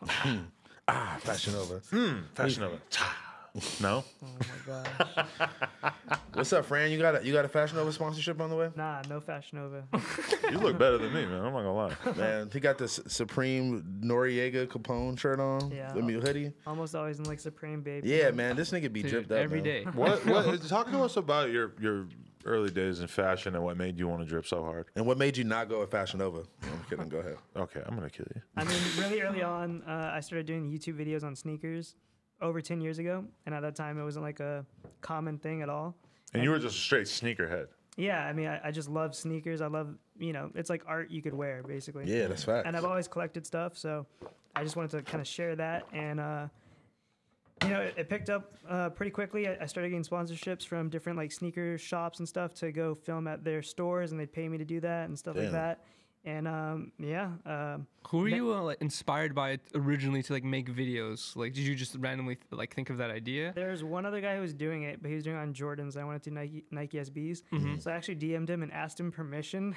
ah, Fashion Nova. Fashion Nova. No, Oh my gosh. What's up, Fran? You got a you got a Fashion Nova sponsorship on the way? Nah, no Fashion Nova. you look better than me, man. I'm not gonna lie. Man, he got this Supreme Noriega Capone shirt on. Yeah. I mean hoodie. Almost always in like Supreme, baby. Yeah, man, this nigga be Dude, dripped up every man. day. What? What? Talk to us about your your early days in fashion and what made you want to drip so hard. And what made you not go with Fashion Nova? No, I'm kidding. Go ahead. Okay, I'm gonna kill you. I mean, really early on, uh, I started doing YouTube videos on sneakers over ten years ago. And at that time, it wasn't like a common thing at all. And you were just a straight sneakerhead. Yeah, I mean, I, I just love sneakers. I love, you know, it's like art you could wear, basically. Yeah, that's fact. And I've always collected stuff, so I just wanted to kind of share that. And, uh, you know, it, it picked up uh, pretty quickly. I, I started getting sponsorships from different, like, sneaker shops and stuff to go film at their stores, and they'd pay me to do that and stuff like Damn. that. And, um, yeah. Um, Who were Ne- you uh, like, inspired by originally to like make videos? Like, did you just randomly like think of that idea? There's one other guy who was doing it, but he was doing it on Jordans. I wanted to do Nike, Nike S Bs. Mm-hmm. So I actually D M'd him and asked him permission.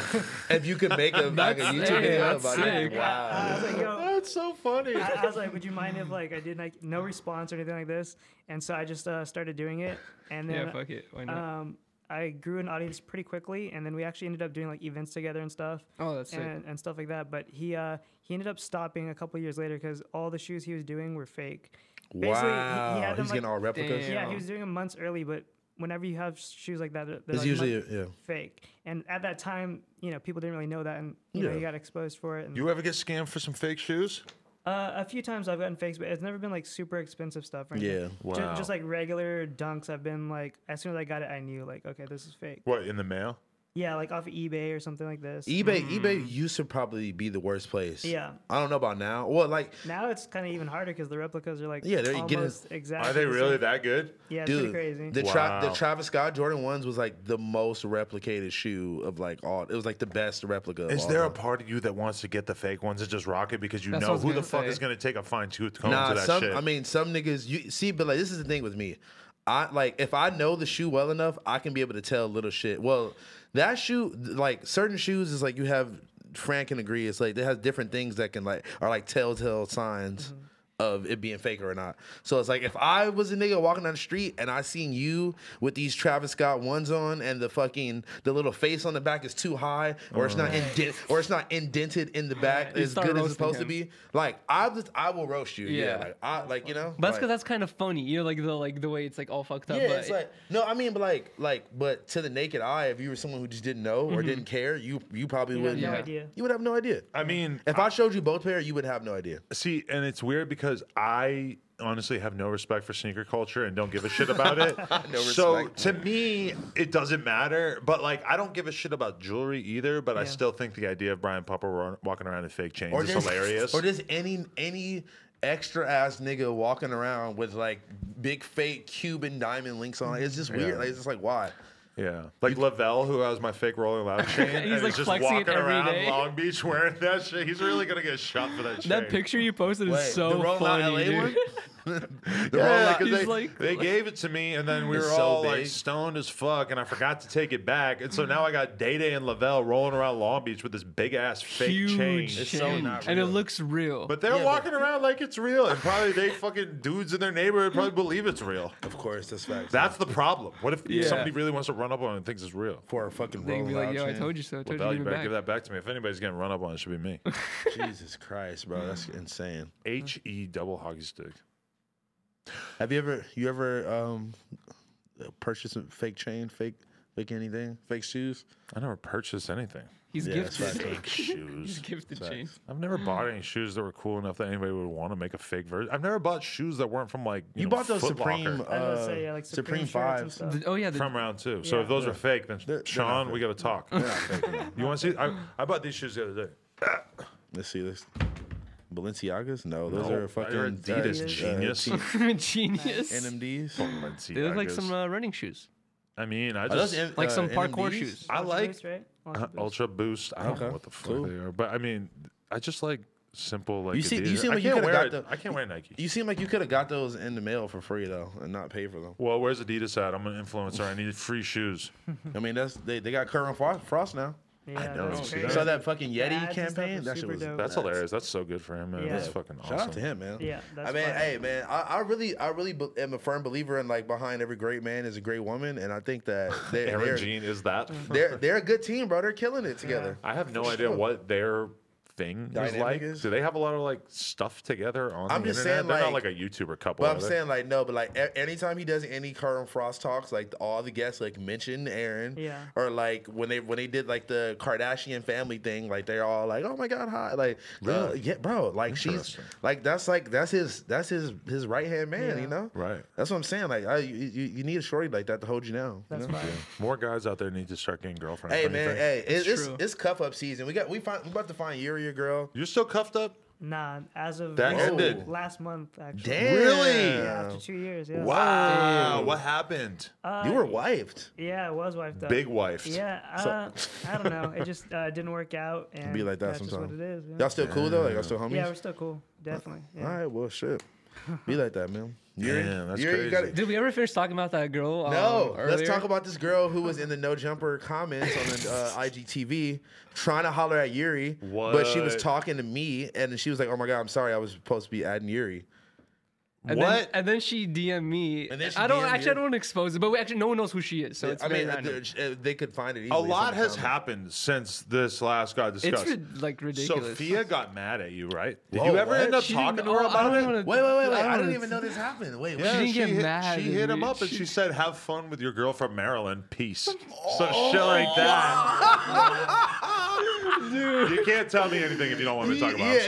If you could make a, like a That's YouTube sick. video That's about it, sick. wow. I was like, yo, That's so funny. I, I was like, would you mind if like I did like no response or anything like this? And so I just uh, started doing it, and then Yeah, fuck it. Why not? um, I grew an audience pretty quickly, and then we actually ended up doing like events together and stuff, oh, that's sick. and, and stuff like that. But he uh, he ended up stopping a couple years later because all the shoes he was doing were fake. Basically, he- he Wow. had them, He's getting like- all replicas. Damn. Yeah, he was doing them months early, but whenever you have shoes like that, they're, they're It's like usually, month- yeah. fake. And at that time, you know, people didn't really know that, and you know, Yeah. he got exposed for it. And, You ever get scammed for some fake shoes? uh, a few times I've gotten fakes, but it's never been like super expensive stuff. Or anything. Yeah. Wow. Ju- just like regular dunks, I've been like, as soon as I got it, I knew like, okay, this is fake. What in the mail? Yeah, like off of eBay or something like this. eBay, eBay used to probably be the worst place. Yeah. I don't know about now. Well, like, Now it's kind of even harder because the replicas are like Yeah, they're getting- almost exactly. Are they the really same. that good? Yeah, it's dude, pretty crazy. the tra- the Wow. Travis Scott Jordan ones was like the most replicated shoe of like all. It was like the best replica. Of Is all there a time. part of you that wants to get the fake ones and just rock it because you That's what I know was who the gonna fuck say. is going to take a fine tooth comb Nah, to that some. shit? I mean, some niggas. You see, but like this is the thing with me. I like if I know the shoe well enough, I can be able to tell little shit. Well, that shoe, like certain shoes, is like you have. Frank can agree. It's like it has different things that can like are like telltale signs. Of it being fake or not. So it's like if I was a nigga walking down the street and I seen you with these Travis Scott ones on and the fucking the little face on the back is too high or it's not indent or it's not indented in the back You as start good as it's roasting supposed to him. be. Like I just I will roast you. Yeah. Yeah. Like I like you know. But that's like, because that's kind of funny. You know, like the like the way it's like all fucked up. yeah, but it's like no, I mean, but like, like, but to the naked eye, if you were someone who just didn't know or didn't care, you you probably You would had no Yeah. idea. You would have no idea. I mean, If I showed you both pair, you would have no idea. see, and it's weird because I honestly have no respect for sneaker culture and don't give a shit about it. No so respect. to me, it doesn't matter. But like, I don't give a shit about jewelry either. But I Yeah. still think the idea of Brian Pupper wa- walking around in fake chains is there's- hilarious. Or there's any any extra ass nigga walking around with like big fake Cuban diamond links on. It's just weird. Yeah. Like, it's just like why? Yeah, like Lavelle, who has my fake Rolling Loud chain, and He's, like, is just flexing it walking every around day. Long Beach wearing that shit. He's really gonna get shot for that. that chain. picture you posted is Wait, so the Rolling Loud funny, L A dude. one? Yeah, because He's they, like- they gave it to me, and then we It's were so all like big. stoned as fuck, and I forgot to take it back, and so now I got Day Day and Lavelle rolling around Long Beach with this big ass fake Huge chain. It's so chain. not and it real. looks real. But they're Yeah, but- walking around like it's real, and probably they fucking dudes in their neighborhood probably believe it's real. Of course, that's facts. That's the problem. What if Yeah. somebody really wants to run up on it and thinks it's real? for a fucking they can Rolling be like, Loud "Yo, I chain. Oh, told you so. I told Lavelle, you you to give better it give back." that back to me. If anybody's getting run up on, it should be me. Jesus Christ, bro, that's insane. H E double hockey stick. Have you ever you ever um purchase some fake chain, fake fake anything, fake shoes? I never purchased anything. He's Yeah, it's gifted. Fake He's shoes. gifted chain. I've never bought any shoes that were cool enough that anybody would want to make a fake version. I've never bought shoes that weren't from like you, You know, bought those Foot Supreme, Locker. I was uh, gonna say, yeah, like Supreme, Supreme, shirts and fives. stuff. The- oh yeah, the, from round two. So Yeah. if those are fake, then They're- they're Sean, not we got to talk. They're not fake, no. You want to see? I, I bought these shoes the other day. Let's see this. Balenciagas? No, those No, are fucking they're Adidas, uh, genius. uh, genius. N M Ds. They look like some uh, running shoes, I mean, I Are those just N- like uh, some parkour N M Ds? shoes. I Ultra like Boost, right? uh, Ultra Boost. Ultra Boost. I don't Okay, know what the fuck cool. they are, but I mean, I just like simple like. You see- you Adidas. seem I like you can't coulda wear got it. the- I can't wear Nike. You seem like you could have got those in the mail for free though, and not pay for them. Well, where's Adidas at? I'm an influencer. I need free shoes. I mean, that's they, they got Current Fro- Frost now. Yeah, know, that's you see crazy. that? Saw that fucking The Yeti ads and stuff campaign? are That shit super was dope. That's nuts. hilarious. That's so good for him, man. Yeah. That's fucking awesome. Shout out to him, man. Yeah, that's I mean, fire. hey, man, I, I really, I really be, am a firm believer in like behind every great man is a great woman, and I think that they're Aaron they're, Jean is that. they're they're a good team, bro. They're killing it together. I have no idea what their thing is Dynamic like. is? Do they have a lot of like stuff together on I'm the just internet? saying, They're not like- like a YouTuber couple. But are I'm they? saying like no, but like a- anytime he does any Current Frost talks, like all the guests like mention Aaron, Yeah. or like when they when they did like the Kardashian family thing, like they're all like, oh my god, hi, like uh, Really? yeah, bro, like she's Interesting. like that's like that's his that's his his right hand man, Yeah. you know, Right. That's what I'm saying. Like I, you, you you need a shorty like that to hold you down. That's you know? fire. More guys out there need to start getting girlfriends. Hey What do you man, think? hey, it, it's true. it's cuff up season. We got we find we about to find Yuri a girl. You're still cuffed up? Nah, as of That last- ended. last month, actually. Damn, Really? Yeah, after two years. Yeah. Wow. What happened? Uh, you were wiped. Yeah, I was wifed up. Big wifed. Yeah, uh, I don't know. It just uh, didn't work out, and Be like that that's just what sometimes. it is. Yeah, Y'all still cool though? Like y'all still homies? yeah we're still cool. Definitely. Yeah. All right, well shit. Be like that, man. Yuri, Damn, that's Yuri, you gotta- crazy. Did we ever finish talking about that girl? No, um, let's earlier? talk about this girl who was in the no jumper comments on the uh, I G T V trying to holler at Yuri, but she was What? talking to me, and she was like, "Oh my god, I'm sorry, I was supposed to be adding Yuri." And What? Then, and then she D M'd me. And then she I don't D M'd actually. you. I don't want to expose it, but we actually no one knows who she is, so it's I very mean, uh, random. they, uh, they could find it. A Easily lot from the has comments. happened since this last got It's discussed. rid- like ridiculous. Sophia got mad at you, right? Did Whoa, you ever what? end up She talking didn't- to her oh, I about don't it? wanna- Wait, wait, wait, wait! I I, don't didn't wanna- even know this happened. Wait, Yeah, what? didn't get hit, mad She at hit him me. up and She- she said, "Have fun with your girl from Maryland. Peace." Some shit like that. Dude, you can't tell me anything if you don't want me to talk about. it.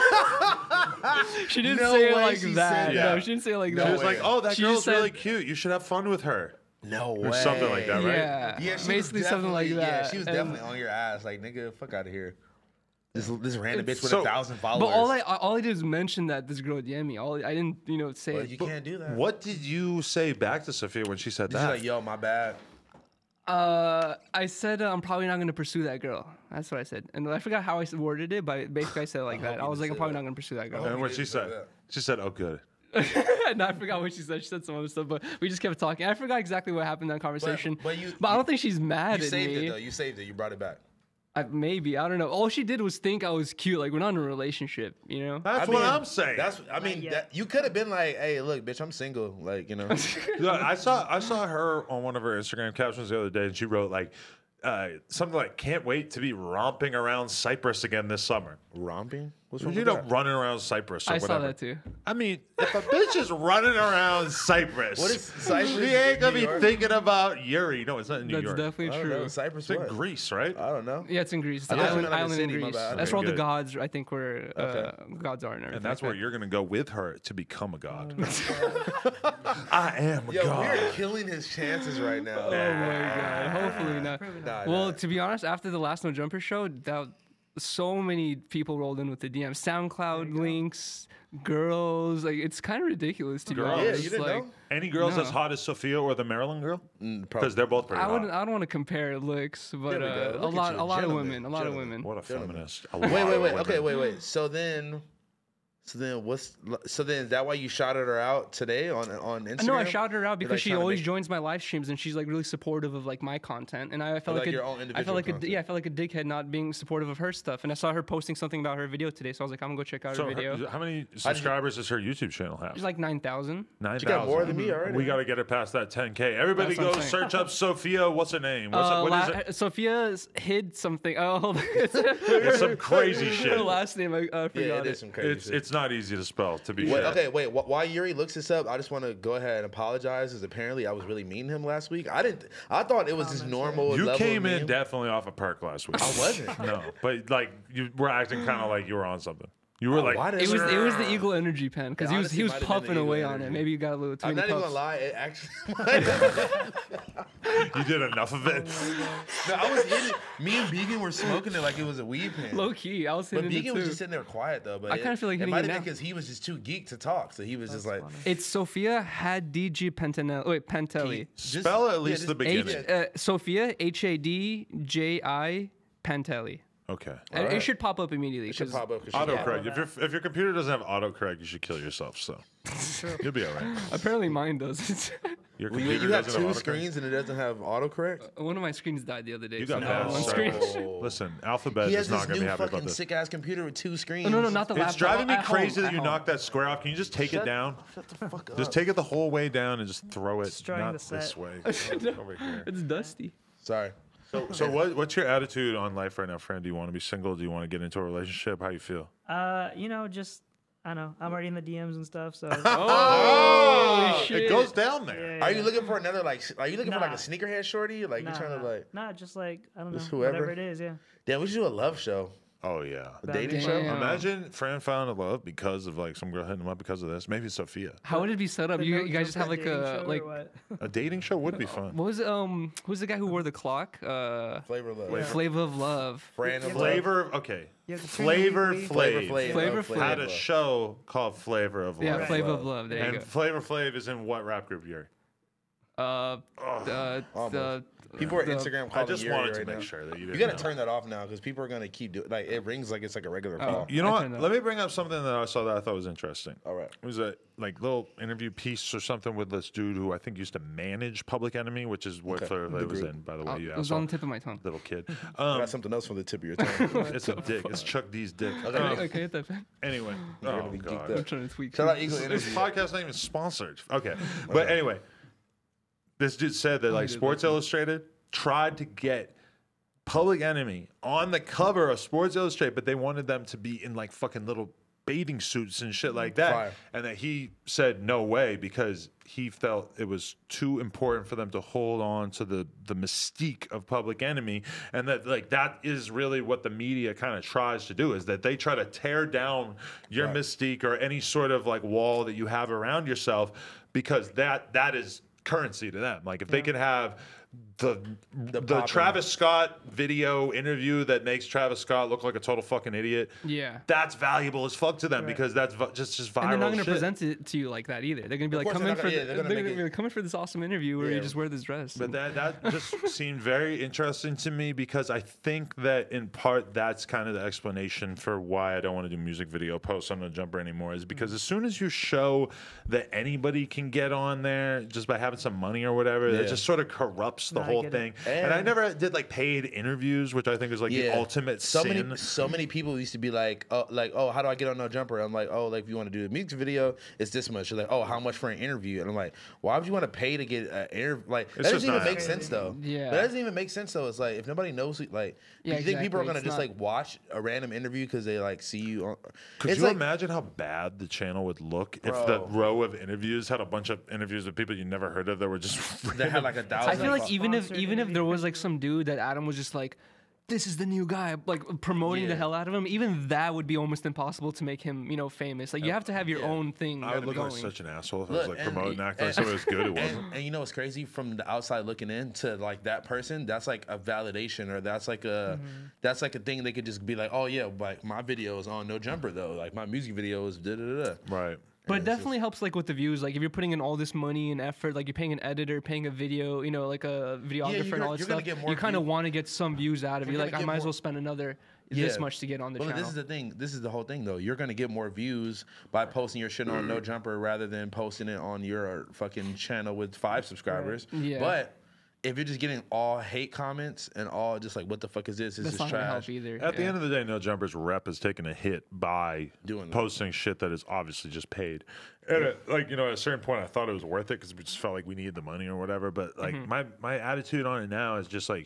I'm sorry. She didn't No say it way like she that. said that. No, she didn't say it like She that. was like, "Oh, that She girl's just said- really cute. You should have fun with her." No way. Or something like that, right? Yeah, Yeah, she was basically something like definitely- that. Yeah, she was And- definitely on your ass. Like, nigga, fuck out of here. This this random bitch with So- a thousand followers. But all I all I did was mention that this girl D M'd me. All I didn't, you know, say But it. you But, can't do that. What did you say back to Sophia when she said She's that? like, yo, my bad. Uh, I said uh, I'm probably not gonna pursue that girl. That's what I said, and I forgot how I worded it, but basically I said it like that. I was like, I'm probably not gonna pursue that girl. and what you she didn't say said, that. she said, "Oh, good." And I forgot what she said. She said some other stuff, but we just kept talking. I forgot exactly what happened in that conversation. but you- I don't think she's mad You at saved me. it though. You saved it. You brought it back. I, maybe I don't know. All she did was think I was cute. Like we're not in a relationship, you know. That's I what mean, I'm saying. That's. I mean, yet. that, you could have been like, "Hey, look, bitch, I'm single." Like, you know. Yeah, I saw I saw her on one of her Instagram captions the other day, and she wrote like uh, something like, "Can't wait to be romping around Cyprus again this summer." Romping? What's wrong You with know, that? running around Cyprus or I whatever. saw that too. I mean, if a bitch is running around Cyprus, What is Cyprus she ain't gonna in New be York? thinking about Yuri. No, it's not in New That's York. definitely I don't true. know. Cyprus It's in what? Greece, right? I don't know. Yeah, it's in Greece. It's an I thought you island, meant like a island in city, my Greece. bad. That's Okay, where all the good. gods, I think, where uh, Okay. gods are and everything. And that's like where that. you're gonna go with her to become a god. I am a Yo, god. we're killing his chances right now. Oh my god! Hopefully not. Nah, Well, nah. to be honest, after the last No Jumper show, that so many people rolled in with the D M, SoundCloud links, girls. Like it's kind of ridiculous to Girls. be Yeah, honest. you didn't like, know? Any girls No. as hot as Sophia or the Maryland girl? Mm, Because probably. they're both pretty I hot. wouldn't. I don't want to compare looks, but There we uh, go. a Look at lot, you, a lot of gentleman, women, a lot of gentleman. women. What a Gentlemen. feminist. A Wait, lot wait, of wait. women. Okay, wait, wait. So then, so then, what's so then? Is that why you shouted her out today on on Instagram? No, I shouted her out You're, because like, she trying to always make- joins my live streams and she's like really supportive of like my content. And I felt like like, your a, own I individual felt like a, content. yeah, I felt like a dickhead not being supportive of her stuff. And I saw her posting something about her video today, so I was like, I'm gonna go check out So her her- video. how many subscribers does her YouTube channel have? She's like nine thousand. Nine She got more thousand. than me already. We got to get her past that ten K. Everybody That's what go I'm saying. search up Sophia. What's her name? What's Uh, it, what la- is it? Sophia's hid something. Oh, hold on. It's some crazy shit. Her last name, I uh, forgot Yeah, it it. is some crazy It's shit. it's not easy to spell, to be Wait, fair. okay, wait. Wh- while Yuri looks this up, I just want to go ahead and apologize, because apparently I was really mean to him last week. I didn't. I thought it was just Comments, normal. You level came of in meme. definitely off a perk last week. I wasn't. No, but like you were acting kind of like you were on something. You were like, Why did It was it was the Eagle Energy pen because It he was honestly he was might have been the puffing away Eagle on it. Energy. Maybe you got a little too I'm many not even puffs. gonna lie. It actually. you did enough of it. no, I was hitting. Me and Beacon were smoking it like it was a weed pen. Low key, I was But hitting it Beacon was too. just sitting there quiet though. But I kinda it- feel like it hitting might it have been now. because he was just too geek to talk, so he was just like. It's Sophia had D G Pentanelli. Wait, Pentelli. Just- Spell at yeah, least just- the beginning. H uh, Sophia H A D J I Pentelli. Okay. And It Alright. should pop up immediately. It should 'cause pop up. 'cause she- Autocorrect. If your if your computer doesn't have autocorrect, you should kill yourself. So you'll be all right. Apparently mine does. Your Well, you, computer you have doesn't two autocorrect. screens and it doesn't have autocorrect. One of my screens died the other day. You so got now I have bad one service. screen. Oh. Listen, Alphabet He is has not this going to new be happy about fucking this. sick ass computer with two screens. Oh, no, no, not the laptop. It's driving me at home, crazy that at you home. knocked that square off. Can you just take it down? Shut the fuck up. Just take it the whole way down and just throw it Destroying not the set. this way, over here. It's dusty. Sorry. So, so what, what's your attitude on life right now, friend? Do you want to be single? Do you want to get into a relationship? How you feel? Uh, you know, just I don't know. I'm already in the D Ms and stuff, so Oh, It shit. goes down there. yeah, Are yeah. you looking for another like? Are you looking for like a Nah. sneakerhead shorty? Like Nah, you're trying to nah. like? Nah, just like I don't know, Just whoever? whatever it is. Yeah. Damn, we should do a love show, Oh yeah. a dating Damn. show. Imagine Fran found a love because of like some girl hitting him up because of this. Maybe Sophia. How would it be set up? The You, No you guys just have Jumper like dating a show or like. what? A dating show would be fun. What was it, um? Who's the guy who wore the clock? Uh, Flavor of love. Flavor of Love. Fran of love. Flavor. Okay. You have to turn Flavor weekly- Flavor Flav Flav. Flavor Oh, Flav. had a Flav. show called Flavor of Love. Yeah, Right. Flavor of Love. There you And go. Flavor Flav is in what rap group, Yuri? Uh, the, Almost. the People are the- Instagram I calling just Yuri wanted to right make now. sure that you You didn't gotta know. turn that off now because people are gonna keep doing like it rings like it's like a regular Oh. call. You know I what? turned it Let me bring up something that I saw that I thought was interesting. All right. It was a like little interview piece or something with this dude who I think used to manage Public Enemy, which is what Okay. Flavor The Flav was group. in, by the uh, way. You it was on asshole. the tip of my tongue. Little kid. I Um, got something else from the tip of your tongue. it's a dick. It's Chuck D's dick. Okay. Um, Okay, hit that. pen. anyway. You're Oh, gonna be geeked God. up. I'm trying to tweak. Shout out Eagle This Energy. podcast not even sponsored. Okay. But anyway, this dude said that like did Sports that. Illustrated tried to get Public Enemy on the cover of Sports Illustrated, but they wanted them to be in like fucking little bathing suits and shit like that. Fire. And that he said no way because he felt it was too important for them to hold on to the the mystique of Public Enemy, and that like that is really what the media kind of tries to do, is that they try to tear down your Right. mystique or any sort of like wall that you have around yourself, because that that is currency to them. Like if they can have the the, poppin'. Travis Scott video interview that makes Travis Scott look like a total fucking idiot, Yeah. that's valuable as fuck to them Right. because that's vi- just just viral And they're not going to shit. present it to you like that either. They're going to be like, course come they're in not for gonna- yeah, the, they're they're gonna going make to be it- like, come in for this awesome interview where Yeah. you just wear this dress. But and- that that just seemed very interesting to me because I think that in part that's kind of the explanation for why I don't want to do music video posts on No Jumper anymore, is because as soon as you show that anybody can get on there just by having some money or whatever, Yeah. that just sort of corrupts the No, I whole get thing. it. And, I And- never did like paid interviews, which I think is like the ultimate so sin. many so many people used to be like, oh, like, oh, how do I get on No Jumper? I'm like, oh, like if you want to do a music video, it's this much. You're like, oh, how much for an interview? And I'm like, why would you want to pay to get an interview? Like that just doesn't even not make happening. sense though. Yeah. that doesn't even make sense though. It's like if nobody knows, who, like, Yeah, you think people are exactly. gonna It's just not- like watch a random interview because they like see you on? Could it's you like, imagine how bad the channel would look if the Bro. row of interviews had a bunch of interviews with people you never heard of that were just they had like a thousand. I feel like fo- even if sponsored even if there interview. was like some dude that Adam was just like, this is the new guy, like promoting the Yeah. hell out of him, even that would be almost impossible to make him, you know, famous. Like you have to have your yeah. own thing I would look going. like such an asshole if I was Look, like and- promoting acting like and- somebody was good. It wasn't. And, and you know what's crazy? From the outside looking in to like that person, that's like a validation, or that's like a that's like a thing they could just be like, oh yeah, like my video is on No Jumper though, like my music video is da da da. Right. But it it's definitely helps like with the views. Like if you're putting in all this money and effort, like you're paying an editor, paying a video, you know, like a videographer you're and gonna- all that you're gonna stuff. get more You kind of views. want to get some views out of it. You're You're like, gonna I get might as more- well spend another this Yeah. much to get on the Well, channel. this is the thing. This is the whole thing though. You're gonna get more views by posting your shit on No Jumper rather than posting it on your fucking channel with five subscribers. Yeah. But if you're just getting all hate comments and all just like, what the fuck is this? This That's is not gonna help trash. either. At the yeah. end of the day, No Jumper's rep is taking a hit by Doing that. posting shit that is obviously just paid. And at, like you know, at a certain point, I thought it was worth it because we just felt like we needed the money or whatever. But like Mm-hmm. my my attitude on it now is just like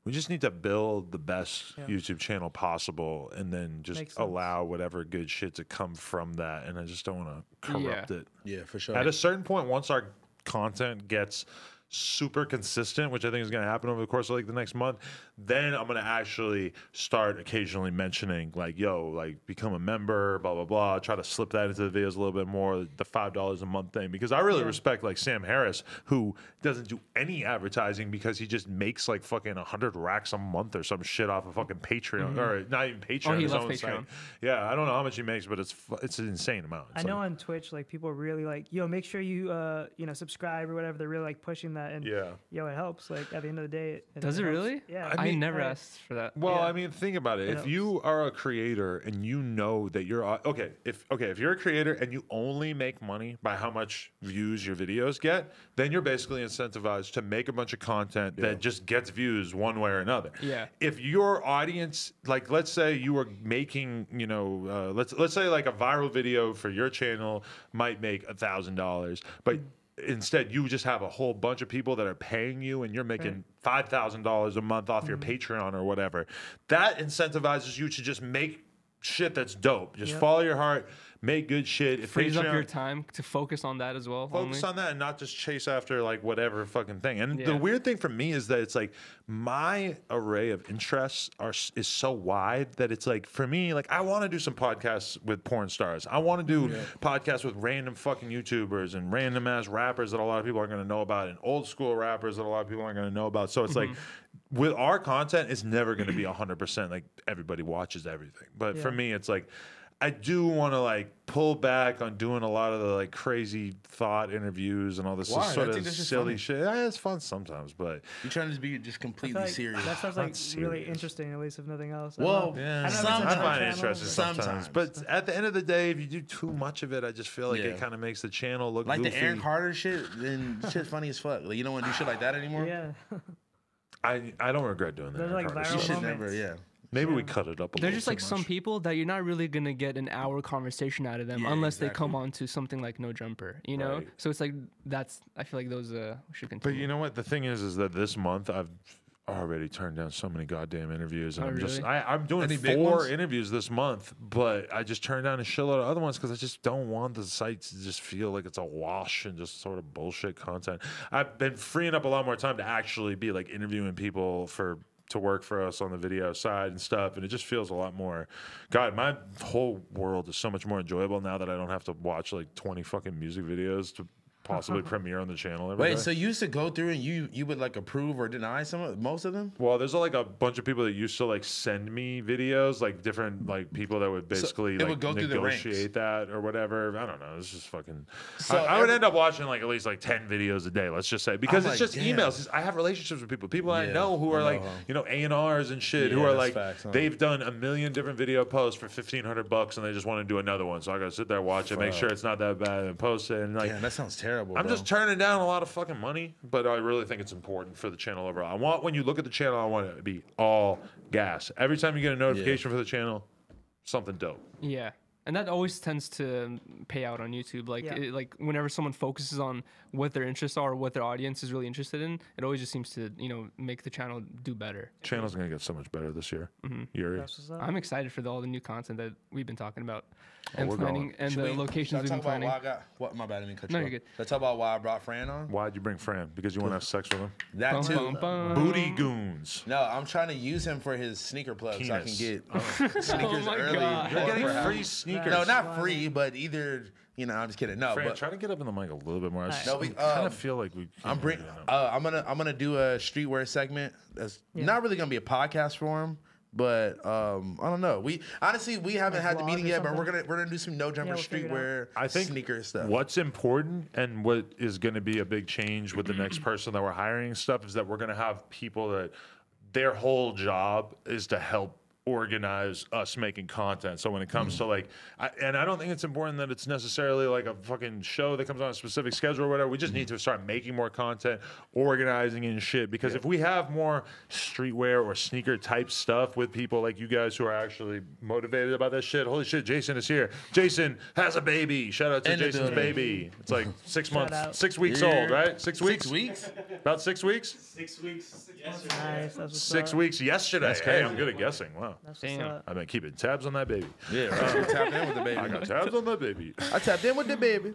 we just need to build the best Yeah. YouTube channel possible, and then just Makes sense. allow whatever good shit to come from that. And I just don't want to corrupt Yeah. it. Yeah, for sure. At a certain point, once our content gets super consistent, which I think is going to happen over the course of like the next month, then I'm going to actually start occasionally mentioning like, yo, like become a member, blah, blah, blah. Try to slip that into the videos a little bit more, the five dollars a month thing, because I really Yeah. respect like Sam Harris, who doesn't do any advertising because he just makes like fucking one hundred racks a month or some shit off of fucking Patreon, or not even Patreon. Oh, he his loves own Patreon. site. Yeah, I don't know how much he makes, but it's fu- it's an insane amount. It's I know like- on Twitch, like people are really like, yo, make sure you, uh, you know, subscribe or whatever. They're really like pushing that, and Yeah. yo, it helps. Like at the end of the day, it, it Does it helps. really? Yeah. I, mean, never uh, asked for that. Well, Yeah. I mean, think about it. It If helps. you are a creator and you know that you're uh, okay, if okay, if you're a creator and you only make money by how much views your videos get, then you're basically incentivized to make a bunch of content that just gets views one way or another. Yeah. If your audience, like, let's say you were making, you know, uh, let's let's say like a viral video for your channel might make a thousand dollars, but instead you just have a whole bunch of people that are paying you and you're making five thousand dollars a month off your Patreon or whatever, that incentivizes you to just make shit that's dope. Just Yep. follow your heart, make good shit. If Frees up Patreon- your time to focus on that as well. focus only. on that and not just chase after like whatever fucking thing. And the Yeah. weird thing for me is that it's like my array of interests are is so wide that it's like for me, like I want to do some podcasts with porn stars. I want to do podcasts with random fucking YouTubers and random ass rappers that a lot of people aren't going to know about, and old school rappers that a lot of people aren't going to know about. So it's like with our content, it's never going to be one hundred percent like everybody watches everything. But for Yeah. me, it's like I do want to like pull back on doing a lot of the like crazy thought interviews and all this Why? I sort think of that's just silly funny. shit. Yeah, it's fun sometimes, but You're trying to be just I feel completely like serious. that sounds Not like really serious. interesting, at least if nothing else. I don't Well, know. yeah, I don't know if it's sometimes- on I our find it channel, interesting sometimes. Sometimes. But at the end of the day, if you do too much of it, I just feel like Yeah. it kind of makes the channel look Like goofy. the Aaron Carter shit, then shit's funny as fuck. Like you don't want to do shit like that anymore. Yeah. I I don't regret doing that. Those are Aaron like Carter viral You shit. should moments. never. Yeah. Maybe we cut it up a There's little just too like some much. people that you're not really gonna get an hour conversation out of them Yeah, unless they exactly. come on to something like No Jumper, you know. Right. So it's like that's I feel like those uh should But continue. you know what? The thing is, is that this month I've already turned down so many goddamn interviews, and Oh, I'm just really? I, I'm doing Any big four ones? interviews this month, but I just turned down a shitload of other ones because I just don't want the site to just feel like it's a wash and just sort of bullshit content. I've been freeing up a lot more time to actually be like interviewing people for to work for us on the video side and stuff, and it just feels a lot more. God, my whole world is so much more enjoyable now that I don't have to watch like twenty fucking music videos to possibly premiere on the channel every Wait, day. so you used to go through and you you would like approve or deny some of most of them? Well, there's like a bunch of people that used to like send me videos, like different like people that would basically it like would go through the ranks. negotiate that or whatever. I don't know. It's just fucking. So I, I would every- end up watching like at least like ten videos a day. Let's just say because I'm it's like, just damn. emails. It's- I have relationships with people, people I Yeah, know who I are know, like huh? you know A and R's and shit who Yeah, are that's like facts, huh? they've done a million different video posts for fifteen hundred bucks and they just want to do another one. So I gotta sit there watch it, make Fuck. sure it's not that bad, and post it. And like Yeah, that sounds terrible. I'm bro. just turning down a lot of fucking money, but I really think it's important for the channel overall. I want when you look at the channel, I want it to be all gas. Every time you get a notification for the channel, something dope. Yeah, and that always tends to pay out on YouTube. Like Yeah. it, like whenever someone focuses on what their interests are, or what their audience is really interested in, it always just seems to you know make the channel do better. Channel's gonna get so much better this year. Yuri. That's what's up. I'm excited for the, all the new content that we've been talking about Oh, and we're planning, going. and Should the we- locations should I we've been talk about planning. why I got what? My bad, I didn't mean cut you No, off. you're good. Let's talk about why I brought Fran on. Why'd you bring Fran? Because you want to have sex with him? That Bum, too. bum, bum. Booty goons. No, I'm trying to use him for his sneaker plug so I can Penis. get Oh sneakers my early. God. You're or getting perhaps- free sneakers. No, not free, but either you know. I'm just kidding. No, Fran, but try to get up in the mic a little bit more. I, No, we, kind um, of feel like we. I'm can't bring. really know. Uh, I'm gonna I'm gonna do a streetwear segment. That's Yeah. not really gonna be a podcast for him, but um, I don't know. We honestly we haven't Like had the vlog meeting or yet, but we're something? gonna we're gonna do some no jumper we'll figure it streetwear. I think sneaker stuff. What's important and what is going to be a big change with the next person that we're hiring and stuff is that we're going to have people that their whole job is to help organize us making content. So when it comes to like, I, and I don't think it's important that it's necessarily like a fucking show that comes on a specific schedule or whatever. We just need to start making more content, organizing and shit. Because if we have more streetwear or sneaker type stuff with people like you guys who are actually motivated about that shit, holy shit, Jason is here. Jason has a baby. Shout out to And a Jason's building. baby. It's like six Shout months, out. six weeks Yeah. old, right? Six weeks. Six weeks. About six weeks. Six weeks. Yesterday. Nice. That's what's Six up. weeks yesterday. That's Hey, crazy. I'm good at guessing. Wow. That's what's Damn. up. I've been keeping tabs on that baby. Yeah, right. Tapped in with the baby. I got tabs on that baby. I tapped in with the baby.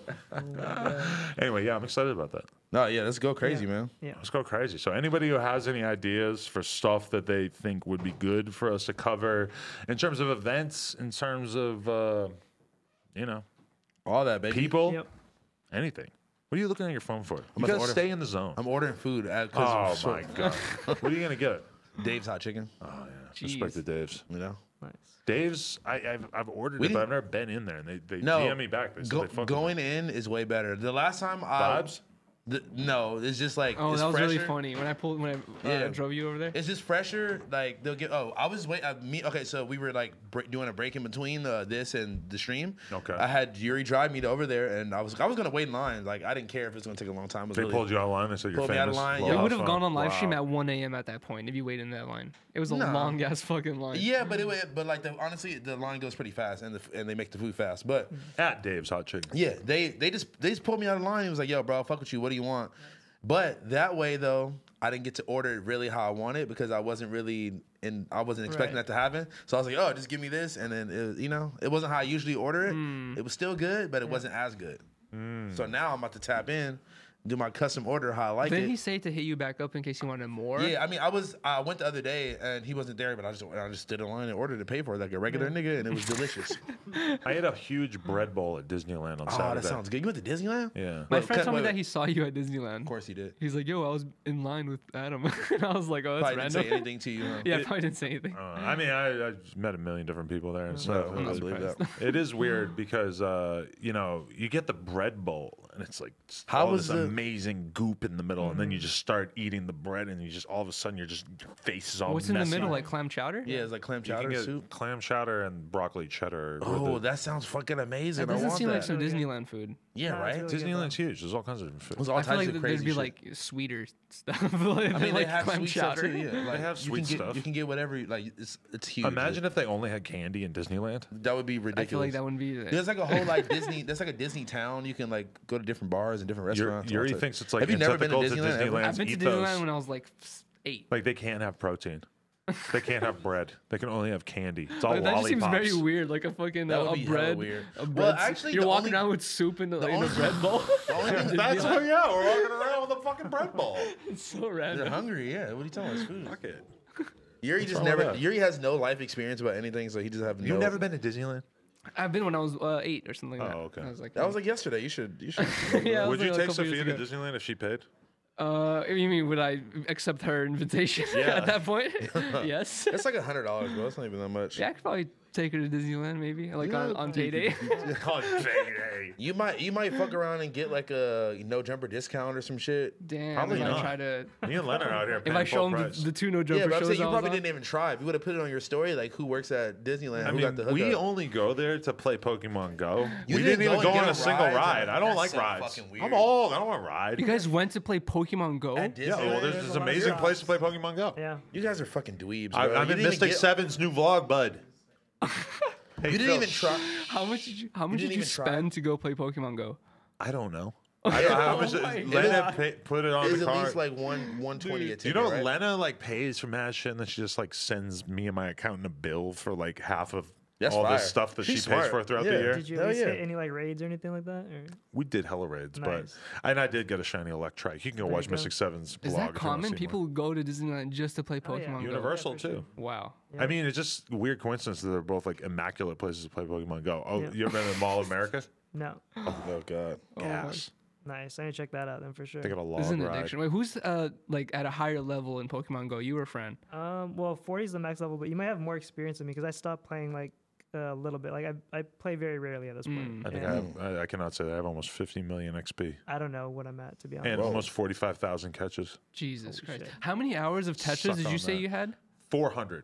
Anyway, yeah, I'm excited about that. No, yeah, let's go crazy, Yeah. man. Yeah. Let's go crazy. So, anybody who has any ideas for stuff that they think would be good for us to cover in terms of events, in terms of, uh, you know, All that, baby. people, Yep. anything. What are you looking at your phone for? You about to gotta order- stay in the zone. I'm ordering food at Oh cause my god! What are you gonna get? Dave's Hot Chicken. Oh yeah, Jeez. respect to Dave's. You know, Nice. Dave's, I, I've I've ordered We it, but didn't- I've never been in there, and they they no. D M me back. They said Go, they fuck with going me. in is way better. The last time I Vibes? The, no, it's just like Oh, it's that was really fresher. funny when I pulled when I uh, Yeah. drove you over there. It's just fresher. Like they'll get. Oh, I was wait. I, me. Okay, so we were like break, doing a break in between uh, this and the stream. Okay. I had Yuri drive me to over there, and I was I was gonna wait in line. Like I didn't care if it was gonna take a long time. It was They really, pulled you out of line. They said you're Pulled me out of famous. line, Low yeah. We house would have phone. gone on live stream Wow. at one a.m. at that point if you waited in that line. It was a Nah. long ass fucking line. Yeah, but it wa- but like the, honestly, the line goes pretty fast, and the, f- and they make the food fast. But at Dave's Hot Chicken. yeah, they they just they just pulled me out of line. He was like, "Yo, bro, fuck with you. What do you want?" But that way though, I didn't get to order it really how I wanted because I wasn't really in. I wasn't expecting Right. that to happen. So I was like, "Oh, just give me this," and then it, you know, it wasn't how I usually order it. It was still good, but it wasn't as good. So now I'm about to tap in, do my custom order how I like Didn't it. he say to hit you back up in case you wanted more? Yeah, I mean, I was I went the other day and he wasn't there, but I just I just stood in line and ordered to pay for it like a regular nigga, and it was delicious. I ate a huge bread bowl at Disneyland on Oh, Saturday. that sounds good. You went to Disneyland? Yeah. My Well, friend cut- told me wait, that wait. he saw you at Disneyland. Of course he did. He's like, yo, I was in line with Adam. And I was like, oh, that's Probably didn't random. say anything to you. Huh? yeah, I probably didn't say anything. Uh, I mean, I, I just met a million different people there and stuff. I It was- believe that. It is weird because uh, you know you get the bread bowl and it's like just How all was this the- amazing goop in the middle, and then you just start eating the bread, and you just all of a sudden you're just your face is all What's in the messy. middle, like clam chowder? Yeah, it's like clam You can chowder get soup. clam chowder and broccoli cheddar. with Oh, the- that sounds fucking amazing. That I doesn't want seem that. like some Really good. Disneyland food. yeah, Nah, right. it's really good, Disneyland's huge. There's all kinds of different It food. was all I feel types like of th- crazy there'd be shit. like sweeter stuff. like, I mean, they like have clam sweet stuff chowder. too. Yeah, like, have you sweet can get, stuff. You can get whatever. Like it's it's huge. Imagine if they only had candy in Disneyland. that would be ridiculous. I feel like that wouldn't be. There's like a whole like Disney. There's like a Disney town. You can like go to different bars and different Yuri, restaurants. Yuri All that. thinks it's like Have you never been to antithetical Disneyland? ever? Disneyland's I've been to ethos. Disneyland when I was like f- eight. Like they can't have protein. They can't have bread. They can only have candy. It's all Like, that just seems lollipops. very weird. Like a fucking That uh, would a be hella bread. weird. A Well, bread. actually, you're the walking only- around with soup in, the, in only- a bread bowl. The only thing That's Disneyland- oh yeah, we're walking around with a fucking bread bowl. it's so They're random. hungry. Yeah. What are you talking about? It's food. Fuck it. Yuri just wrong with never. that? Yuri has no life experience about anything, so he just have no. You've never been to Disneyland? I've been when I was uh, eight or something like that. Oh, okay. I was like, That was like yesterday. You should. You should. yeah, I was Would you like a take couple years Sophia to ago. Disneyland if she paid? Uh, you mean would I accept her invitation Yeah. at that point? yes. It's like a hundred dollars, bro. It's not even that much. Yeah, I could probably take her to Disneyland maybe, like Yeah, on, on you payday. On payday. You might. You might fuck around and get like a no jumper discount or some shit. Damn, Probably if I not. try to, Me and Len are out here if paying I full show them price. the, the two no jumper Yeah, but I'm shows saying you I was probably on, didn't even try. If you would have put it on your story, like who works at Disneyland, I who got the mean, we hookup. only go there to play Pokemon Go. You we didn't didn't even go go and on get a a single ride? ride. I don't That's like so rides. fucking weird. I'm old. I don't want to ride. You guys went to play Pokemon Go? At yeah, well, Disneyland? there's There's this a lot of amazing shops. place to play Pokemon Go. Yeah. You guys are fucking dweebs, bro. I, You I'm in didn't even Mystic get- Seven's new vlog, bud. Hey, You didn't Phil, even try. How much did you? How much didn't did you even try? spend to go play Pokemon Go? I don't know. I don't know how much. Oh my Lena God. pay, put it on It's the at card. least like one one twenty a ticket. Do you know right? Lena like pays for mad shit, and then she just like sends me and my accountant a bill for like half of That's all fire. this stuff that She's she pays smart. for throughout Yeah. the year. Did you Hell at least yeah. hit any like raids or anything like that? Or We did hella raids, but Nice. and I did get a shiny Electrike. You can go There watch you go. Mystic Seven's Is blog. that if you wanna common? see People more. go to Disneyland just to play Oh, yeah. Pokemon Go. Universal Yeah, for sure. too. Wow. Yeah. I mean, it's just a weird coincidence that they're both like immaculate places to play Pokemon Go. Oh, Yeah. you ever been to Mall of America? no. Oh god. Oh, Gas. Nice. I need to check that out then for sure. They got a log This is an ride. addiction. Wait, who's uh like at a higher level in Pokemon Go? You or Fran? Um, well, forty is the max level, but you might have more experience than me because I stopped playing like a little bit. Like I, I play very rarely at this point. Mm. I think And I have. I, I cannot say that I have almost fifty million X P I don't know what I'm at to be honest. and Whoa. almost forty-five thousand catches. Jesus Holy Christ. shit. How many hours of Tetris Suck did you on say that. you had? Four hundred.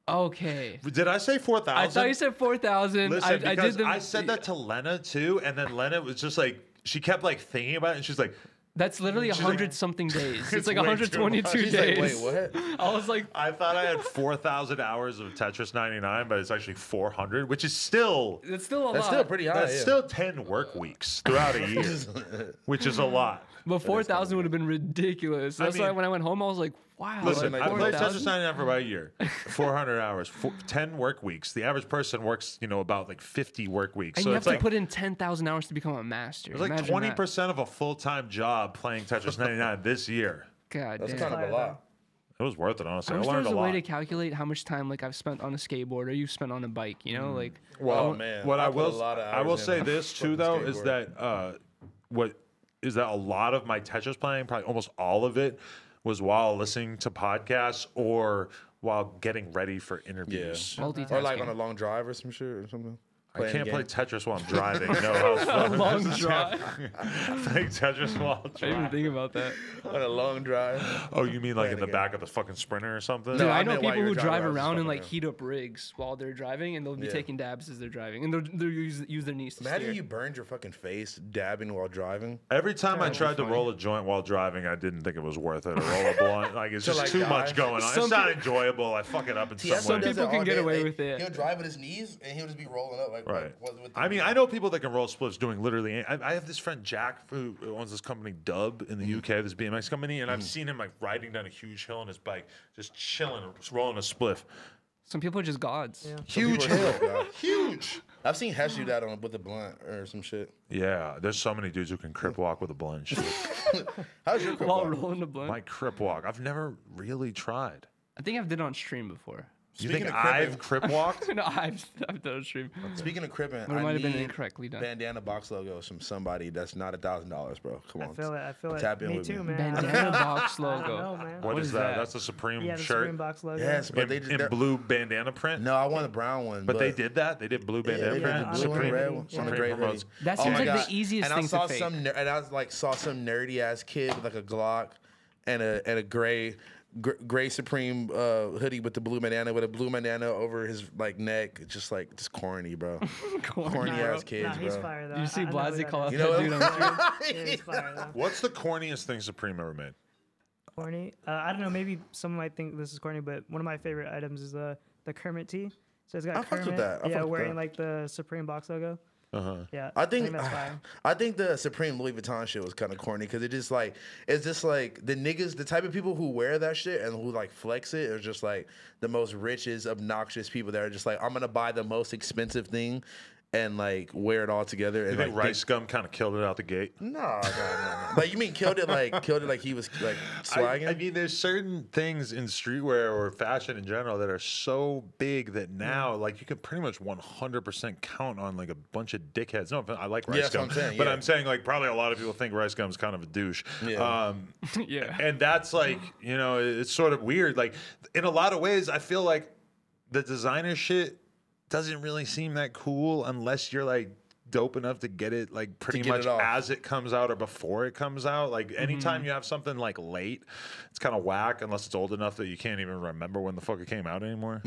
Okay. Did I say four thousand? I thought you said four thousand. Listen, I, because I did the. I said that to Lena too, and then Lena was just like, she kept like thinking about it, and she's like, That's literally a She's like- hundred something days. It's, It's like way too one hundred twenty-two much. She's like, days. wait, what? I was like, I thought I had four thousand hours of Tetris ninety-nine, but it's actually four hundred, which is still it's still a That's lot. still pretty high. that's yeah. still ten work weeks throughout a year, which is a lot. But four thousand would have been ridiculous. That's why mean- when I went home, I was like, wow. Listen, like I played Tetris four thousand? ninety-nine for about a year, four hundred hours, four, ten work weeks. The average person works, you know, about like fifty work weeks. And so you it's have like to put in ten thousand hours to become a master. it's like Imagine twenty that. percent of a full-time job playing Tetris ninety-nine this year. God That's damn. kind of a Fire, lot. It was worth it, honestly. I I, wish learned there was a a way lot. to calculate how much time like I've spent on a skateboard or you've spent on a bike. You know, like Oh man. What I, put a will, lot of I will hours in say on this too, fucking though, is skateboard. that uh, what is that a lot of my Tetris playing, probably almost all of it, was while listening to podcasts or while getting ready for interviews. multitasking. or like on a long drive or some shit or something. I Playing can't a play game. Tetris while I'm driving. No, how it's fun. long drive. Playing Tetris while I'm I didn't driving. even think about that. on a long drive. Oh, you mean like Playing in a the game. back of the fucking Sprinter or something? Dude, No, I I know meant while people you who were drive driving, I was around and fucking like around. heat up rigs while they're driving, and they'll be Yeah. taking dabs as they're driving, and they'll, they'll use use their knees to Imagine steer. you burned your fucking face dabbing while driving. Every time I That'd be tried to funny. roll a joint while driving, I didn't think it was worth it. Or roll a blunt, like it's To, just like, too die. much going on. Some it's not peo- enjoyable. I fuck it up in some Tiesto way. people does it can all get day. away Like, with it. He'll drive with his knees and he'll just be rolling up like Right. Like, with, with the I mean, I know people that can roll splits doing literally. any- I, I have this friend Jack who owns this company Dub in the Mm-hmm. U K, this B M X company, and I've seen him like riding down a huge hill on his bike, just chilling, just rolling a spliff. Some people are just gods. Yeah. Huge people are hill, so bad. huge. I've seen Hesh do that on with a blunt or some shit. Yeah, there's so many dudes who can crip walk with a blunt. Shit. How's your crip While walk? rolling the blunt. My crip walk, I've never really tried. I think I've did it on stream before. You Speaking think of cripping- I've crip walked? no, I've I've done a stream. Speaking of cripping, But it I might have been need incorrectly done. bandana box logos from somebody that's not a thousand dollars, bro. Come I on. feel it. I feel it. Tap in Me with too, me. man. Bandana box I don't logo. know, man. What What is is that? that? That's a Supreme Yeah, the shirt Supreme box logo. Yes, but in, they in did that. blue bandana print. No, I want the brown one. But they did that. They did blue Yeah, bandana they print. did on blue the and green red hoodie. one, Yeah. on the Supreme gray promotes. hoodie. That Oh seems my like God. the easiest and thing I saw to fake. some, ner- and I was like saw some nerdy ass kid with like a Glock and a and a gray gr- gray Supreme uh, hoodie with the blue bandana with a blue bandana over his like neck. It's just like just corny, bro. corny Nah, ass kids, nah, he's bro. fire though. Did you see I- I know who Blasey that call is. out You that know dude on stream? Yeah, he's fire though. What's the corniest thing Supreme ever made? Corny. Uh, I don't know. Maybe some might think this is corny, but one of my favorite items is the the Kermit tee. So it's got I fucked with Kermit, that. I yeah, fucked with wearing that. like the Supreme box logo. Uh huh. Yeah, I think that's fire. I think the Supreme Louis Vuitton shit was kind of corny because it just like it's just like the niggas, the type of people who wear that shit and who like flex it are just like the most richest, obnoxious people that are just like I'm gonna buy the most expensive thing and like wear it all together. You And think like Rice Gum kind of killed it out the gate? No, no, no, no. Like you mean killed it like killed it like he was like I, swagging? I mean, there's certain things in streetwear or fashion in general that are so big that now, like, you can pretty much one hundred percent count on like a bunch of dickheads. No, I like Rice Yeah, that's Gum, what I'm saying, but yeah. I'm saying like probably a lot of people think Rice Gum's kind of a douche. Yeah. Um, yeah. and that's like, you know, it's sort of weird. Like, in a lot of ways, I feel like the designer shit doesn't really seem that cool unless you're like dope enough to get it like pretty get much it off. as it comes out or before it comes out. Like anytime you have something like late, it's kind of whack unless it's old enough that you can't even remember when the fuck it came out anymore.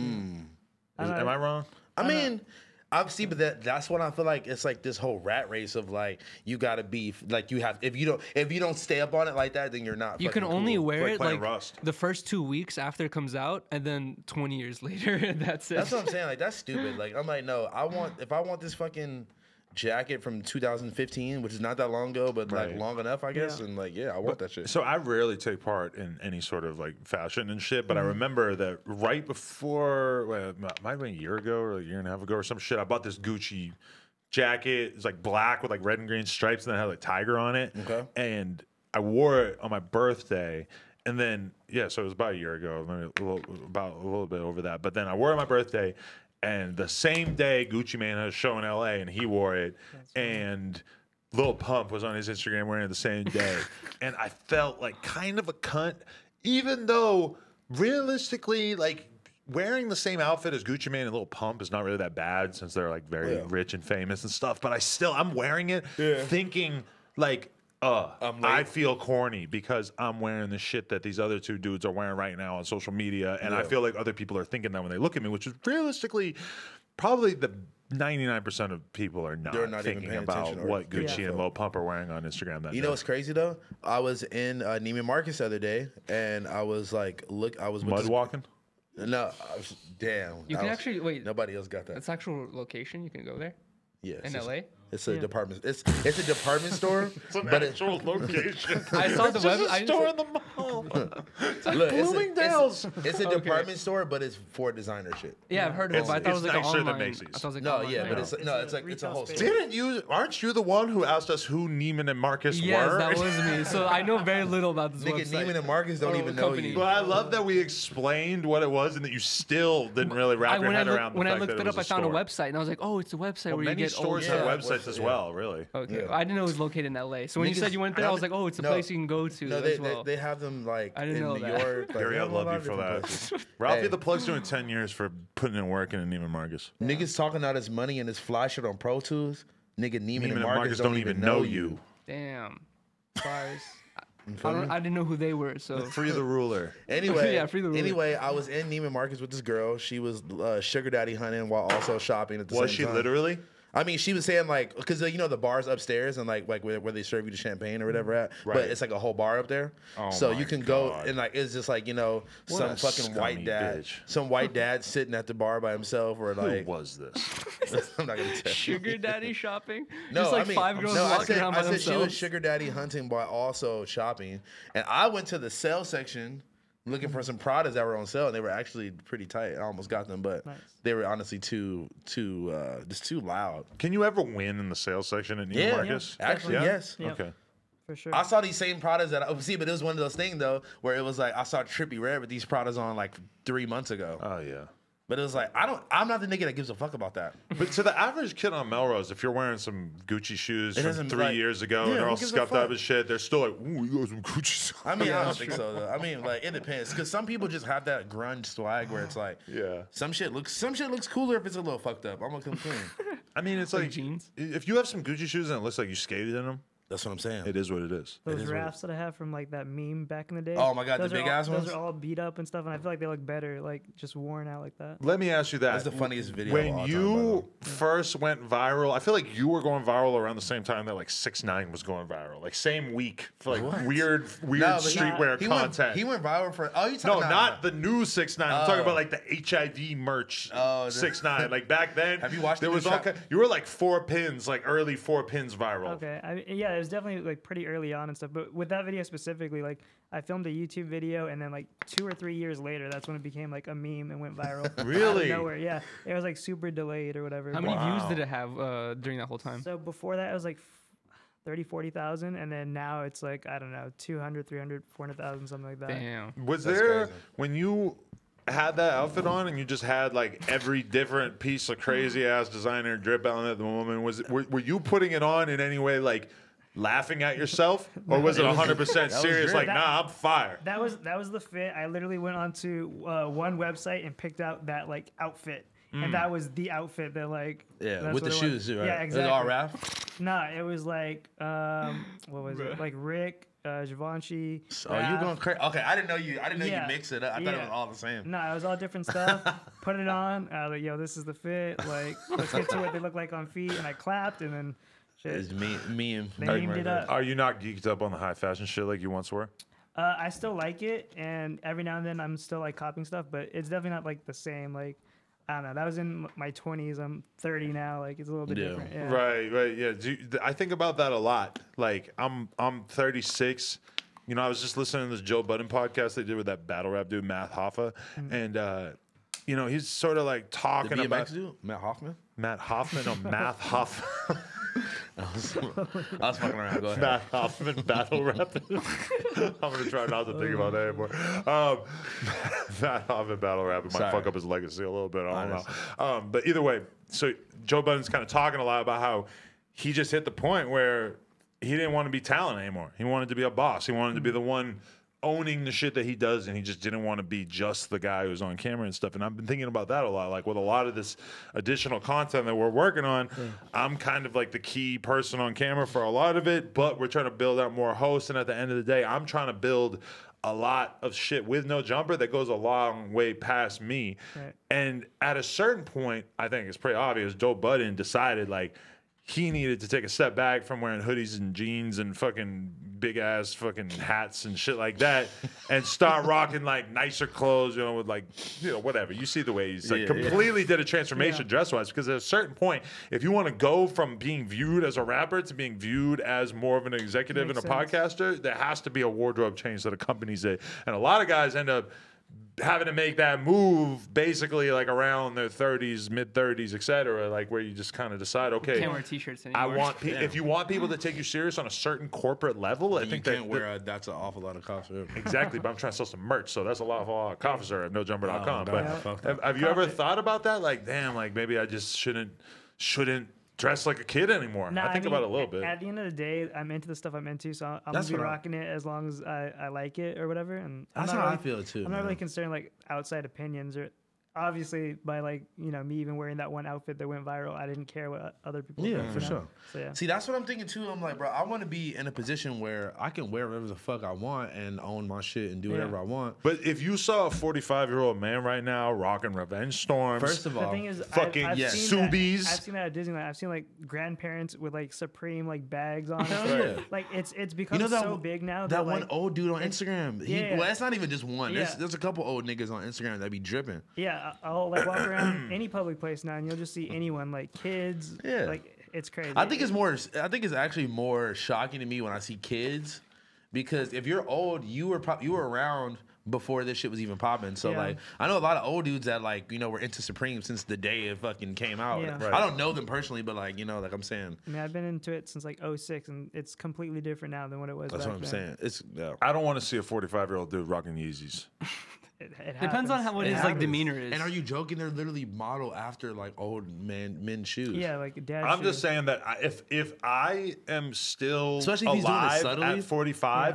Is- Uh, am I wrong? I mean, obviously, but that that's what I feel like. It's like this whole rat race of like you gotta be like you have if you don't if you don't stay up on it like that, then you're not. You can fucking only cool. wear like it playing like Rust. the first two weeks after it comes out, and then twenty years later, that's it. That's what I'm saying. Like that's stupid. Like I'm like, no, I want if I want this fucking jacket from two thousand fifteen, which is not that long ago, but like Right. long enough, I guess. Yeah. And like, yeah, I want that shit. So I rarely take part in any sort of like fashion and shit, Mm-hmm. but I remember that right before, well, it might have been a year ago or a year and a half ago or some shit, I bought this Gucci jacket. It's like black with like red and green stripes and then it had like tiger on it. Okay. And I wore it on my birthday. And then, yeah, so it was about a year ago, maybe a little, about a little bit over that. But then I wore it on my birthday. And the same day, Gucci Mane had a show in L A and he wore it. And Lil Pump was on his Instagram wearing it the same day. And I felt like kind of a cunt, even though realistically, like wearing the same outfit as Gucci Mane and Lil Pump is not really that bad since they're like very Yeah. rich and famous and stuff. But I still, I'm wearing it thinking like, uh, I'm I late. feel corny because I'm wearing the shit that these other two dudes are wearing right now on social media, and I Yeah. feel like other people are thinking that when they look at me, which is realistically probably the ninety-nine percent of people are not, They're not even thinking paying about attention or- what Gucci Yeah. and Lil Pump are wearing on Instagram that You day. know what's crazy though? I was in uh, Neiman Marcus the other day, and I was like, look, I was with Mud this- walking? No, I was, damn. You I can was- actually wait. Nobody else got that. That's actual location. You can go there Yeah, in it's, L A. it's a Yeah. department. It's it's a department store, It's an but it, actual location. I saw the It's web. just a I store just- in the mall. It's like look, it's a, Bloomingdale's. it's, it's a Okay. department store, but it's for designer shit. Yeah, I've heard of it, It's- but I thought it was it's like nicer an than online. Macy's. I thought it was like No, online yeah, but thing. it's It's no, a it's like it's a retail whole space. store. Didn't you? Aren't you the one who asked us who Neiman and Marcus Yes, were? that was me. So I know very little about this Nigga, website. Neiman and Marcus don't or even know company. you. But I love that we explained what it was and that you still didn't really wrap I, your when I, head look, around the when I fact looked that it it up, was I found a store. website, and I was like, "Oh, it's a website Well, where many you get stores old have Yeah, stuff." websites as yeah. well, really. Okay, Yeah. I didn't know it was located in L A. So when you Niggas- said you went there, I was like, "Oh, it's a No. place you can go to No, as they, well." they they have them like I didn't in know New that. York. Like, Gary, they I have a love lot you of for different that. places. Ralphie Hey. the Plug's doing ten years for putting in work in a Neiman Marcus. Niggas talking out his money and his fly shit on Pro Tools. Nigga, Neiman, Neiman and Marcus, don't, even know you. Damn. Bars. I, feel don't, me? I didn't know who they were. So Free the ruler. Anyway, Yeah, free the ruler. anyway, I was in Neiman Marcus with this girl. She was uh, sugar daddy hunting while also shopping at the Was same she time. literally? I mean, she was saying like, because you know the bars upstairs and like like where, where they serve you the champagne or whatever at, Right. but it's like a whole bar up there. Oh so my you can go God. and like it's just like you know What some a fucking white scummy dad, bitch. some white dad sitting at the bar by himself or like Who was this? I'm not gonna tell you. sugar daddy shopping. No, Just like I mean, five girls no, I walking said, around by I said she themselves. was sugar daddy hunting while also shopping, and I went to the sale section looking for some Pradas that were on sale, and they were actually pretty tight. I almost got them, but Nice. they were honestly too too uh, just too loud. Can you ever win in the sales section at Neiman Yeah, Marcus? yeah, actually, Yeah? yes. Yeah. Okay. For sure. I saw these same Pradas that I see, but it was one of those things though where it was like I saw Trippie Redd with these Pradas on like three months ago, Oh yeah. but it was like I don't. I'm not the nigga that gives a fuck about that. But to the average kid on Melrose, if you're wearing some Gucci shoes It from doesn't, three like- years ago yeah, and they're who all gives a scuffed up fuck? as shit, they're still like, ooh, you got some Gucci shoes. I mean, I don't think so though. I mean, like it depends because some people just have that grunge swag where it's like, Yeah. some shit looks some shit looks cooler if it's a little fucked up. I'm gonna come clean. I mean, it's Like like, jeans? if you have some Gucci shoes and it looks like you skated in them, That's what I'm saying. it is what it is. It Those is what it rafts that I have from like that meme back in the day. Oh my God, the those are big all, ass those ones? are all beat up and stuff, and I feel like they look better, like just worn out like that. Let me ask you that. That's the funniest video When of all time, by the you way. first went viral, I feel like you were going viral around the same time that like six nine was going viral. Like same week for like What? weird, weird No, but streetwear he content. Went, he went viral for. Oh, you no, talking not the new six nine. I'm Oh. talking about like the H I V merch Oh, the- six nine. Like back then, Have you watched there the new was all trap- kind, you were like four pins, like early four pins viral. Okay, I mean, yeah, it was definitely like pretty early on and stuff. But with that video specifically, like I filmed a YouTube video, and then like two or three years later, that's when it became like a meme and went viral. Out of Really? nowhere, yeah. It was like super delayed or whatever. How but- many Wow. views did it have uh, during that whole time? So before that, it was like thirty, forty thousand, and then now it's like I don't know, two hundred, three hundred, four hundred thousand, something like that. Damn. Was That's there crazy. when you had that outfit on and you just had like every different piece of crazy ass designer drip on at the moment? Was it, were, were you putting it on in any way like laughing at yourself, or was it one hundred percent that was serious? drip. Like, That- nah, I'm fire. That was that was the fit. I literally went onto uh, one website and picked out that like outfit, and that was the outfit that like Yeah, that's with what the it was. shoes too, right? Yeah, It exactly. was all Raph. Nah, it was like um, what was it? Like Rick, uh, Givenchy. Oh, you Raph. going crazy? Okay, I didn't know you. I didn't know Yeah. you mix it up. I thought it Yeah. was all the same. No, it was all different stuff. Put it on. I was like, yo, this is the fit. Like, let's get to what they look like on feet. And I clapped, and then shit. It's me, me and They me memed it up. Are you not geeked up on the high fashion shit like you once were? Uh, I still like it, and every now and then I'm still like copying stuff, but it's definitely not like the same. Like, I don't know. That was in my twenties. I'm thirty now. Like, it's a little bit Yeah. different. Yeah. Right, right, yeah. Do you- th- I think about that a lot. Like, I'm I'm thirty-six. You know, I was just listening to this Joe Budden podcast they did with that battle rap dude Matt Hoffa, and uh, you know, he's sort of like the talking B M about X dude, Matt Hoffman. Matt Hoffman or Matt Hoffman. I was, I was fucking around. Go ahead. Matt Hoffman battle rap. I'm gonna try not to think about that anymore. Um, Matt Hoffman battle rap. It might Sorry. fuck up his legacy a little bit. I don't Honestly. know. Um, but either way, so Joe Budden's kind of talking a lot about how he just hit the point where he didn't want to be talent anymore. He wanted to be a boss. He wanted to be the one owning the shit that he does, and he just didn't want to be just the guy who's on camera and stuff. And I've been thinking about that a lot. Like with a lot of this additional content that we're working on, yeah. I'm kind of like the key person on camera for a lot of it, but we're trying to build out more hosts. And at the end of the day, I'm trying to build a lot of shit with No Jumper that goes a long way past me. Right. And at a certain point, I think it's pretty obvious, Joe Budden decided like, he needed to take a step back from wearing hoodies and jeans and fucking big ass fucking hats and shit like that, and start rocking like nicer clothes, you know, with like, you know, whatever. You see the way he's like yeah, completely yeah. did a transformation yeah. dress wise, because at a certain point, if you want to go from being viewed as a rapper to being viewed as more of an executive and a sense. podcaster, there has to be a wardrobe change that accompanies it. And a lot of guys end up having to make that move basically like around their thirties, mid thirties, et cetera, like where you just kind of decide, okay, you can't wear t-shirts anymore. I want pe- if you want people to take you serious on a certain corporate level, I you think can't that wear a, that's an awful lot of coffee. Exactly, but I'm trying to sell some merch, so that's a lot of uh, coffee sir at no jumper dot com. Oh, but yeah. have, have you ever thought about that? Like, damn, like maybe I just shouldn't shouldn't dress like a kid anymore. Nah, I think I mean, about it a little bit. At the end of the day, I'm into the stuff I'm into, so I'm That's gonna be what I- rocking it as long as I, I like it or whatever. And I'm That's not how really, I feel too. I'm not man. really concerned like outside opinions or obviously by like you know me even wearing that one outfit that went viral. I didn't care what other people. Yeah, think, for you know? sure. So yeah. See, that's what I'm thinking too. I'm like, bro, I want to be in a position where I can wear whatever the fuck I want and own my shit and do Yeah. whatever I want. But if you saw a forty-five-year-old man right now rocking Revenge Storms, First of The all, thing is, fucking I've, I've yes. seen that, Subies. I've seen that at Disneyland. I've seen like grandparents with like Supreme like bags on. and Hell stuff. yeah. Like it's it's become you know that so big now. that one like, old dude on Instagram. He, Yeah. Well, it's not even just one. There's, Yeah. there's a couple old niggas on Instagram that be dripping. Yeah, I- I'll like walk around any public place now, and you'll just see anyone, like kids. Yeah. like it's crazy. I think it's more. I think it's actually more shocking to me when I see kids, because if you're old, you were pro- you were around before this shit was even popping. So Yeah. like, I know a lot of old dudes that like you know were into Supreme since the day it fucking came out. Yeah. Right. I don't know them personally, but like you know, like I'm saying, I mean, I've been into it since like oh six, and it's completely different now than what it was. that's back what I'm then. saying. It's yeah. I don't want to see a forty-five-year-old dude rocking Yeezys. It, it Depends on happens. how what It his like happens. demeanor is. And are you joking? They're literally modeled after like old man men's shoes. Yeah, like dad. I'm shoes. just saying that I, if if I am still Especially if he's doing it alive subtly. at forty-five, Yeah.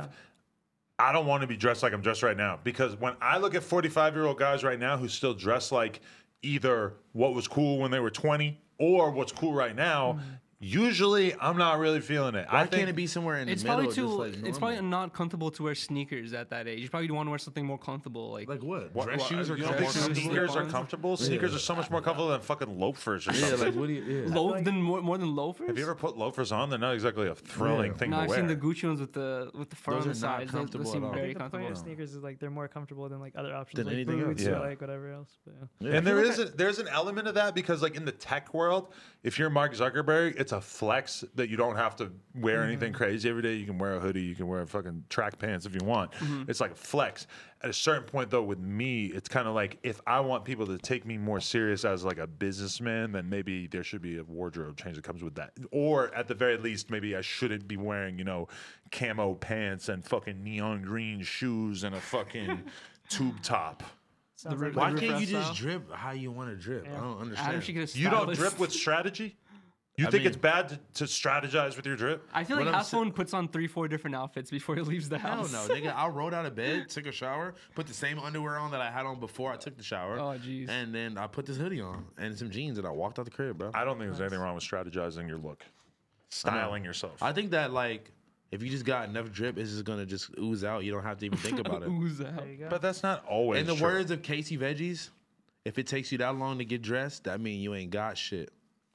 I don't want to be dressed like I'm dressed right now, because when I look at forty-five-year-old guys right now who still dress like either what was cool when they were twenty or what's cool right now, Mm-hmm. usually I'm not really feeling it. Why I think can't it be somewhere in it's the middle? probably too. just like it's normal? probably not comfortable to wear sneakers at that age. You probably want to wear something more comfortable, like. like what? What- Dress what- shoes are you don't comfortable. think shoes, sneakers are slip-ons? comfortable? Sneakers are so much more comfortable than fucking loafers or Yeah, something. like what do you? Yeah. Lo- like- than more, more than loafers. Have you ever put loafers on? They're not exactly a thrilling Yeah. thing No, to I've wear. seen the Gucci ones with the with the fur Those on are the not sides. Those, those comfortable seem at all. I very think the point comfortable. of sneakers is like they're more comfortable than like other options Than like anything boots else. or Yeah. like whatever else. But, yeah. And there is a, there's an element of that, because like in the tech world, if you're Mark Zuckerberg, it's a flex that you don't have to wear anything crazy every day. You can wear a hoodie, you can wear fucking track pants if you want. It's like a flex. At a certain point though, with me, it's kind of like if I want people to take me more serious as like a businessman, then maybe there should be a wardrobe change that comes with that. Or at the very least, maybe I shouldn't be wearing, you know, camo pants and fucking neon green shoes and a fucking tube top. Sounds The like Why River can't you style? just drip how you want to drip? I don't Adam understand. should get a You don't stylist. drip with strategy? You I think mean- it's bad to, to strategize with your drip? I feel What like I'm Half sa- Moon puts on three, four different outfits before he leaves the Hell house. no, nigga. I rolled out of bed, took a shower, put the same underwear on that I had on before I took the shower. Oh, jeez. And then I put this hoodie on and some jeans and I walked out the crib, bro. I don't think there's anything wrong with strategizing your look, styling yourself. I think that like if you just got enough drip, it's just gonna just ooze out. You don't have to even think about it. Ooze out. There you go. But that's not always In the true. words of Casey Veggies, if it takes you that long to get dressed, that means you ain't got shit.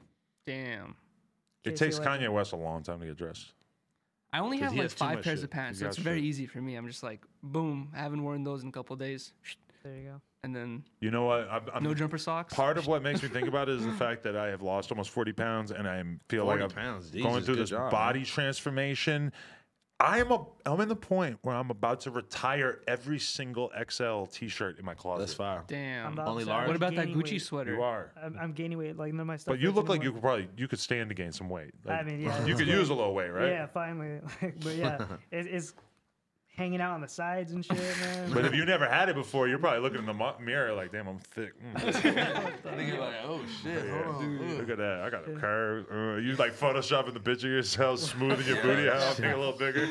Damn. It Casey takes Legend. Kanye West a long time to get dressed. I only 'Cause have he like has too five much pairs shit. of pants, He's so got it's very shit. easy for me. I'm just like, boom, I haven't worn those in a couple of days, There you go. and then You know what? I'm, I'm, no jumper socks. Part of what makes me think about it is the fact that I have lost almost forty pounds, and I am- feel like forty I'm pounds, going Jesus, through good this job, body man. transformation. I'm a I'm in the point where I'm about to retire every single X L T-shirt in my closet. That's fire. I'm Damn. about Only to- large? I'm What about that gaining Gucci weight. sweater? You are, I'm, I'm gaining weight. Like none of my stuff. but you fits look like you anymore. could probably you could stand to gain some weight. Like, I mean, yeah. you could use a little weight, right? Yeah, finally. but yeah, it, it's hanging out on the sides and shit, man. But if you never had it before, you're probably looking in the mo- mirror like, damn, I'm thick. Mm. Nigga like, oh shit, hold on. Look at that. I got a curve. Uh, you like photoshopping the picture of yourself, smoothing your booty out, make it a little bigger.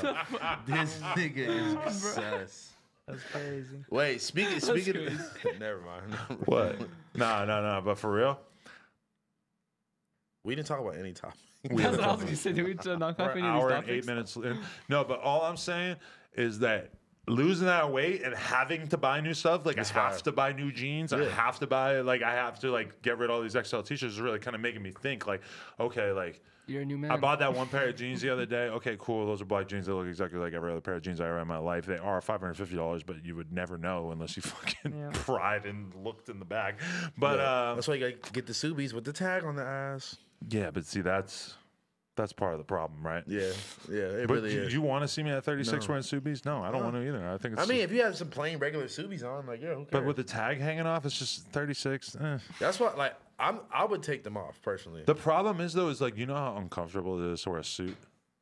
This nigga is obsessed. That's crazy. Wait, speaking speaking of, never mind. What? Nah, nah, nah. But for real, We didn't talk about any topic. we That's have what I was a- gonna say. Do we uh, knock we're off an any of these hour and eight topics? minutes in. No, but all I'm saying is that losing that weight and having to buy new stuff, like It's I have fire. to buy new jeans, I Yeah. have to buy, like I have to like get rid of all these X L t-shirts is really kind of making me think like, okay, like You're a new man. I bought that one pair of jeans the other day. Okay, cool. Those are black jeans. They look exactly like every other pair of jeans I ever had in my life. They are five hundred fifty dollars, but you would never know unless you fucking Yeah. pried and looked in the bag. But Yeah. uh, That's why you gotta get the Subies with the tag on the ass. yeah, but see, that's that's part of the problem, right? Yeah, yeah, it But really do, is. do you want to see me at thirty-six No. wearing Subies? No, I don't want to either. I think it's I mean, if you have some plain regular Subies on, like, yeah, who cares? but with the tag hanging off, it's just thirty-six. Eh. That's what, like, I'm, I would take them off personally. The problem is though, is like you know how uncomfortable it is to wear a suit.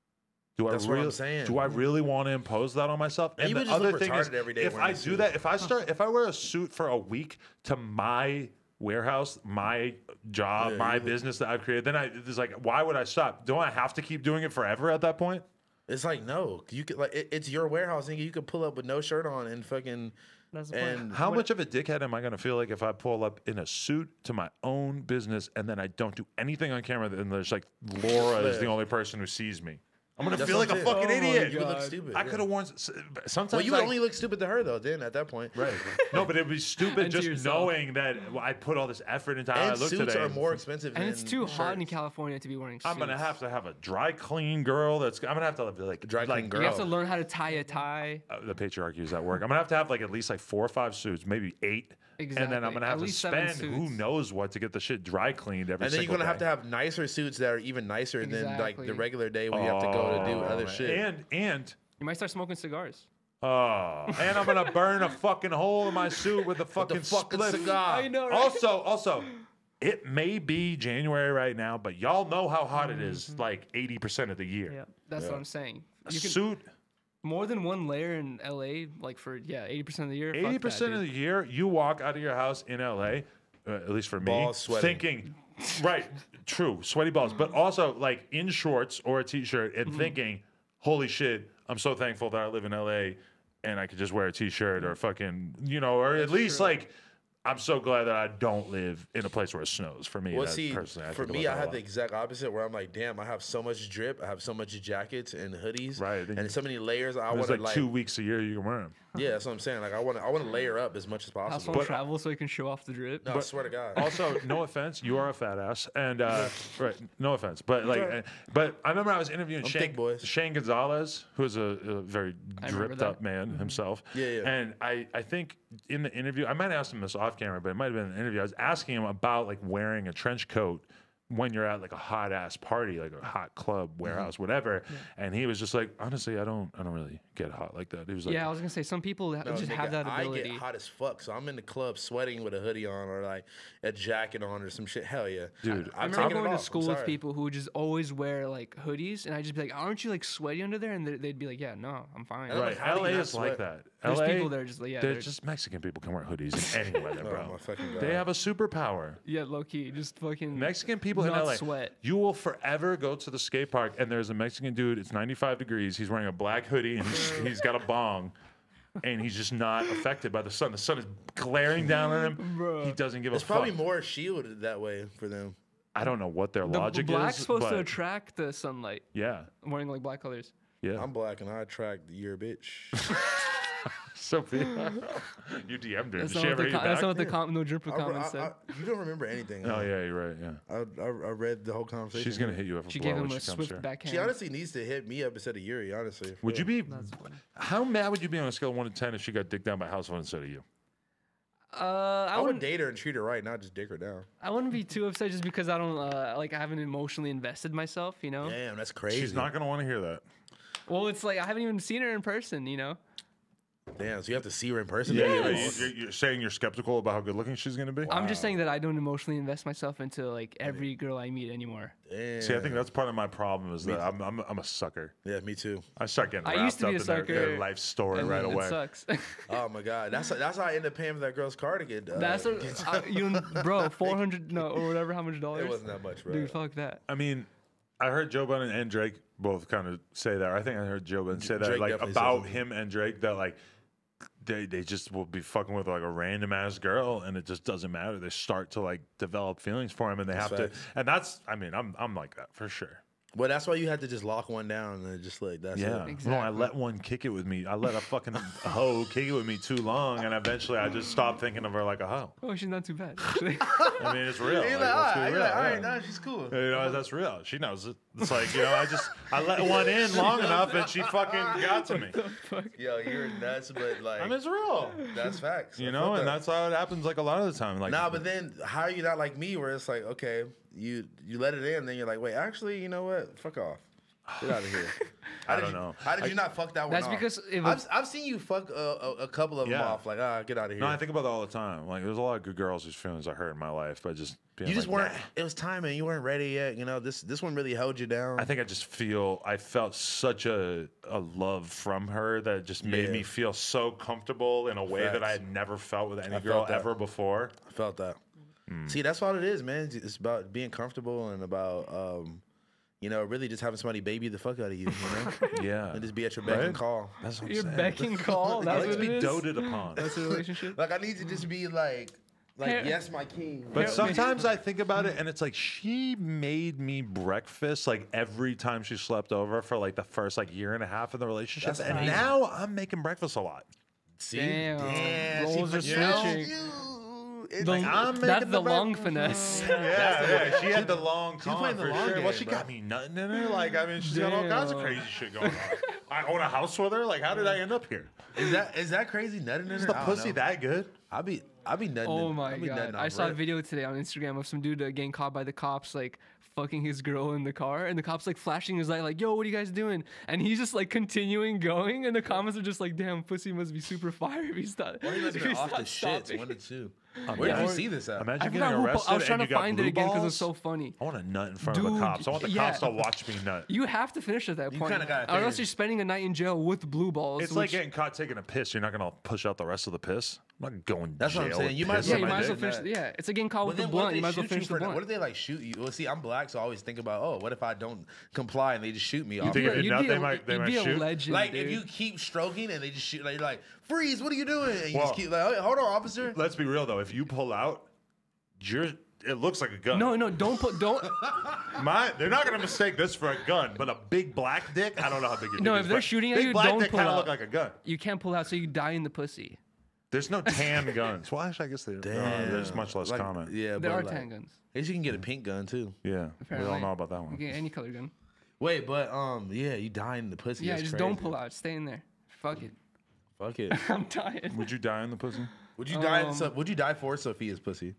Do That's I what I'm really, saying. Do I really want to impose that on myself? And you would just look retarded every day if wearing I a do suit. that, if I start, if I wear a suit for a week to my warehouse, my job, Yeah, my you- business that I've created, then I it's like, why would I stop? Don't I have to keep doing it forever at that point? It's like, no, you could, like, it, it's your warehouse, nigga. You could pull up with no shirt on and fucking, That's the point. and How What- much of a dickhead am I going to feel like if I pull up in a suit to my own business and then I don't do anything on camera and there's like Laura is the Yeah. only person who sees me? I'm going to That's feel what like a I'm fucking saying. idiot. you would look God. stupid. I yeah. could have worn. s- Sometimes Well, you would like- only look stupid to her though. Then at that point, right. No, but it'd be stupid And to just yourself. knowing that well, I put all this effort into how And I look suits today. are more expensive. and than it's too hot in shirts. California to be wearing suits. I'm gonna have to have a dry clean girl. That's I'm gonna have to be like Dry clean like girl. You have to learn how to tie a tie. uh, the patriarchy is at work. I'm gonna have to have like at least like four or five suits, maybe eight. And then I'm Exactly. gonna At have to least seven spend who suits. knows what to get the shit dry cleaned every And then you're single gonna have day. to have nicer suits that are even nicer than like Exactly. the regular day when you have to go to do Oh, other man. shit. And and You might start smoking cigars. oh, and I'm gonna burn a fucking hole in my suit with a fucking, fucking spliff. cigar. I know, right? Also, also, it may be January right now, but y'all know how hot it is like eighty percent of the year. Yeah. That's Yeah. what I'm saying. A You can suit, more than one layer in L A, like for yeah, eighty percent of the year. fuck eighty that, percent of dude. the year, you walk out of your house in L A, uh, at least for me, Balls sweating. thinking, right, true, sweaty balls, but also like in shorts or a t-shirt and Mm-hmm. thinking, holy shit, I'm so thankful that I live in L A and I could just wear a t-shirt or fucking, you know, or at least true. like, I'm so glad that I don't live in a place where it snows. For me, Well, that, see, personally, I for think me, about I that a have the lot. exact opposite where I'm like, damn, I have so much drip, I have so much jackets and hoodies, Right, then- and so many layers. I There's want to like, like, two weeks a year you can wear them. yeah, that's what I'm saying. Like, I want to, I want to layer up as much as Have possible. fun travel so you can show off the drip. No, I swear to God. Also, no offense, you are a fat ass, and uh, right, no offense, but like, uh, but I remember I was interviewing I'm Shane, thick, boys. Shane Gonzalez, who is a, a very I remember dripped that. up man himself. Yeah, yeah. And I, I think in the interview, I might have asked him this off camera, but it might have been in the interview. I was asking him about like wearing a trench coat when you're at like a hot ass party, like a hot club, warehouse, whatever. And he was just like, honestly, I don't, I don't really get hot like that. He was like, Yeah, I was gonna say some people ha- No, just nigga, have that I ability. get hot as fuck, so I'm in the club sweating with a hoodie on or like a jacket on or some shit. Hell yeah, Dude, I I'm remember taking it going to off. I'm school with sorry. people who would just always wear like hoodies, and I'd just be like, "Aren't you like sweaty under there?" And they- they'd be like, "Yeah, no, I'm fine." I'm right. like, how do L A you not is like sweat? that. There's L A, people that are just like, yeah, they're they're- just Mexican people can wear hoodies in any weather, Oh bro. my fucking God. They have a superpower. Yeah, low key, just fucking Mexican people in not L A, sweat. you will forever go to the skate park and there's a Mexican dude. It's ninety-five degrees. He's wearing a black hoodie and he's, he's got a bong, and he's just not affected by the sun. The sun is glaring down on him. Bruh. He doesn't give It's a probably fuck. more shielded that way for them. I don't know what their The logic black's is. supposed but to attract the sunlight. yeah, Wearing like black colors. yeah. I'm black and I attract your bitch. Sophia, you D M'd her. That's Did not she what ever the, hit com- you that's back? not what the com- no drip I, comment I, said. I, you don't remember anything. Oh huh? yeah, you're right. Yeah, I, I, I read the whole conversation. she's gonna hit you up. She a gave blow him when a she comes swift here. backhand. She honestly needs to hit me up instead of Yuri. Honestly, for Would you real. be? That's funny. How mad would you be on a scale of one to ten if she got dicked down by house phone instead of you? Uh, I, I would wouldn't. date her and treat her right, not just dick her down. I wouldn't be too upset just because I don't uh, like I haven't emotionally invested myself. You know. Damn, that's crazy. She's not gonna want to hear that. Well, it's like I haven't even seen her in person. You know. Damn, so you have to see her in person? Yeah, to yeah, get you- it? you're, you're saying you're skeptical about how good looking she's gonna be. I'm just saying that I don't emotionally invest myself into like every girl I meet anymore. Damn. See, I think that's part of my problem is that I'm, I'm I'm a sucker. Yeah, me too. I start getting I wrapped used to be up a in their, sucker, their life story And right it away. sucks. Oh my god, that's that's how I ended up paying for that girl's car to get. Uh, That's what I, you, bro. Four hundred no or whatever. How much dollars? It wasn't that much, bro. Dude, fuck that. I mean, I heard Joe Budden and Drake both kind of say that. I think I heard Joe Budden say that Drake like definitely said about something. him and Drake that like they they just will be fucking with like a random ass girl and it just doesn't matter. They start to like develop feelings for him and they That's have facts. to. And that's I mean I'm I'm like that for sure. Well, that's why you had to just lock one down and just like that's Yeah. it. No, I Exactly. let one kick it with me. I let a fucking hoe kick it with me too long, and eventually I just stopped thinking of her like a hoe. Oh, she's not too bad. Actually. I mean, it's real. You're Like, like, let's all be right, real, you're like, all yeah. right, no, she's cool. You know, that's real. She knows it. It's like, you know, I just, I let one in long enough and she fucking got to me. Yo, you're nuts, but like, I mean, it's real. that's facts. You I know, felt and that. that's how it happens like a lot of the time. Like, Nah, but then how are you not like me where it's like, okay, you you let it in, then you're like, wait, actually, you know what? Fuck off. Get out of here. How I did don't you, know. How did I- you not fuck that one That's off? because if I've, a- I've seen you fuck a, a, a couple of them Yeah. off. Like, ah, get out of here. no, I think about that all the time. Like, there's a lot of good girls whose feelings I hurt in my life, but just being you just like, weren't. nah. It was time, and you weren't ready yet. You know, this this one really held you down. I think I just feel I felt such a a love from her that it just made Yeah. me feel so comfortable in a way that I Facts. had never felt with any I girl felt that. ever before. I felt that. Hmm. See, that's all it is, man. It's- It's about being comfortable and about, um, you know, really just having somebody baby the fuck out of you, you know, Yeah, and just be at your beck Right? and call. that's what I'm Your saying. beck and call. I That's like what to be it is. doted upon. That's a relationship. Like, I need to just be like, like, Hey- yes, my king. But Yeah, sometimes I think about it and it's like she made me breakfast like every time she slept over for like the first like year and a half of the relationship. That's and amazing. now I'm making breakfast a lot. See, Damn. Roles see, are but you know, switching. you- it's The- like, I'm that's making the the long break- finesse. Yeah, yeah. She had the long con playing the for long sure. game, Well, she bro. got me nutting in her. Like, I mean, she's got all kinds of Damn. crazy shit going on. I own a house with her. Like, how did I end up here? is that is that crazy nutting in Is her? the I don't pussy know. that good? I be I be nutting. Oh in- my I be god! nutting I off saw a rip. video today on Instagram of some dude uh, getting caught by the cops, like fucking his girl in the car, and the cops like flashing his light, like, "Yo, what are you guys doing?" And he's just like continuing going, and the comments are just like, "Damn, pussy must be super fire if he's not." Or he must if be he's off not the shit. stopping." One to two. Where did you see this at? Imagine I getting forgot who. po- arrested I was trying and to you got find it blue again because it was balls. so funny. I want to nut in front of the Dude, cops. I want the yeah. cops to watch me nut. You have to finish at that You point, kinda gotta or else finish. you're spending a night in jail with blue balls. It's like which- getting caught taking a piss. You're not gonna push out the rest of the piss. I'm not going. That's what I'm jail saying. with You might piss as yeah, on you my might as well dick. finish. Yeah, it's like getting caught Well, with the then what blunt. if You they might as well shoot you finish the for that? What blunt. if they like shoot you? Well, see, I'm black, so I always think about, oh, what if I don't comply and they just shoot me off? think Yeah, if you you'd nut, be they a- might- they you'd might be a shoot? legend, Like dude. if you keep stroking and they just shoot, like you're like, freeze! What are you doing? And you Well- just keep like, "Oh, hold on, officer. Let's be real though. If you pull out, you're. It looks like a gun. No, no, don't put, don't. My, they're not gonna mistake this for a gun, but a big black dick. I don't know how big your No, dick if is, they're but shooting at big you, black don't dick pull kinda out. look like a gun. You can't pull out, so you die in the pussy. There's no tan guns. Well, actually, I guess they. No, there's much less Like, common. Yeah, There but are like, tan guns. I guess you can get a pink gun too. Yeah, we all Apparently. know about that You one. get any color gun. Wait, but um, yeah, you die in the pussy. Yeah, That's just crazy. don't pull out. Stay in there. Fuck it. Fuck it. I'm dying. Would you die in the pussy? Would you die? In, Um, so, would you die for Sophia's pussy?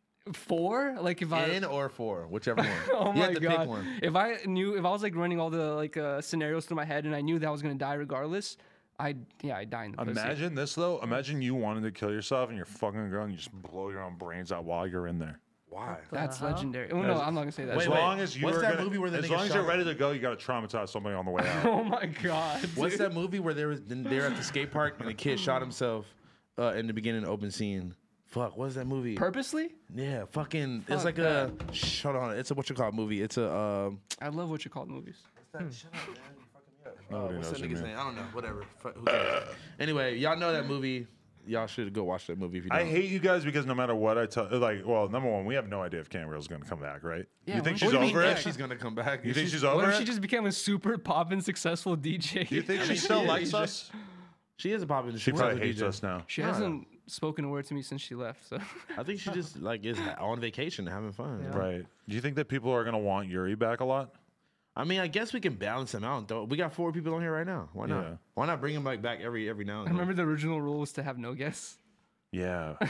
Four? Like if I. In or for, whichever one. Oh you my have to god! pick one. If I knew, if I was like running all the like uh, scenarios through my head, and I knew that I was gonna die regardless, I'd yeah, I'd die in the pussy. Imagine this though. Imagine you wanted to kill yourself and you're fucking a girl and you just blow your own brains out while you're in there. Why? That's Uh-huh. legendary. Well, no, I'm not gonna say that. As Wait, wait. long as you What's are that gonna, movie where the as nigga long as you're shot- ready to go, you got to traumatize somebody on the way out. Oh my god! What's dude. that movie where there was they're at the skate park and the kid shot himself uh, in the beginning of the open scene? Fuck, what's that movie? Purposely? yeah, fucking. It's Fuck like a. Shh, hold on. It's a what you call it movie. It's a. Um, I love what you called movies. Shut up, man. You fucking me up. Nobody what's knows that you nigga's mean. name? I don't know. Whatever. Fuck, who cares? Anyway, y'all know that movie. Y'all should go watch that movie if you don't. I hate you guys because no matter what I tell, like, well, number one, we have no idea if Camryl's going to come back, right? Yeah, you think when- she's What do you over mean it? if she's gonna come back. You think she's What over if it? she just became a super poppin' successful D J? Do you think I she mean, still she likes is. us? She is a popular. She probably hates us now. She No, no. hasn't spoken a word to me since she left. So I think she just like is on vacation, having fun. Yeah. Right. Do you think that people are going to want Yuri back a lot? I mean, I guess we can balance them out. Though we got four people on here right now. Why not? Yeah. Why not bring them like back every every now and I then? remember the original rule was to have no guests. Yeah.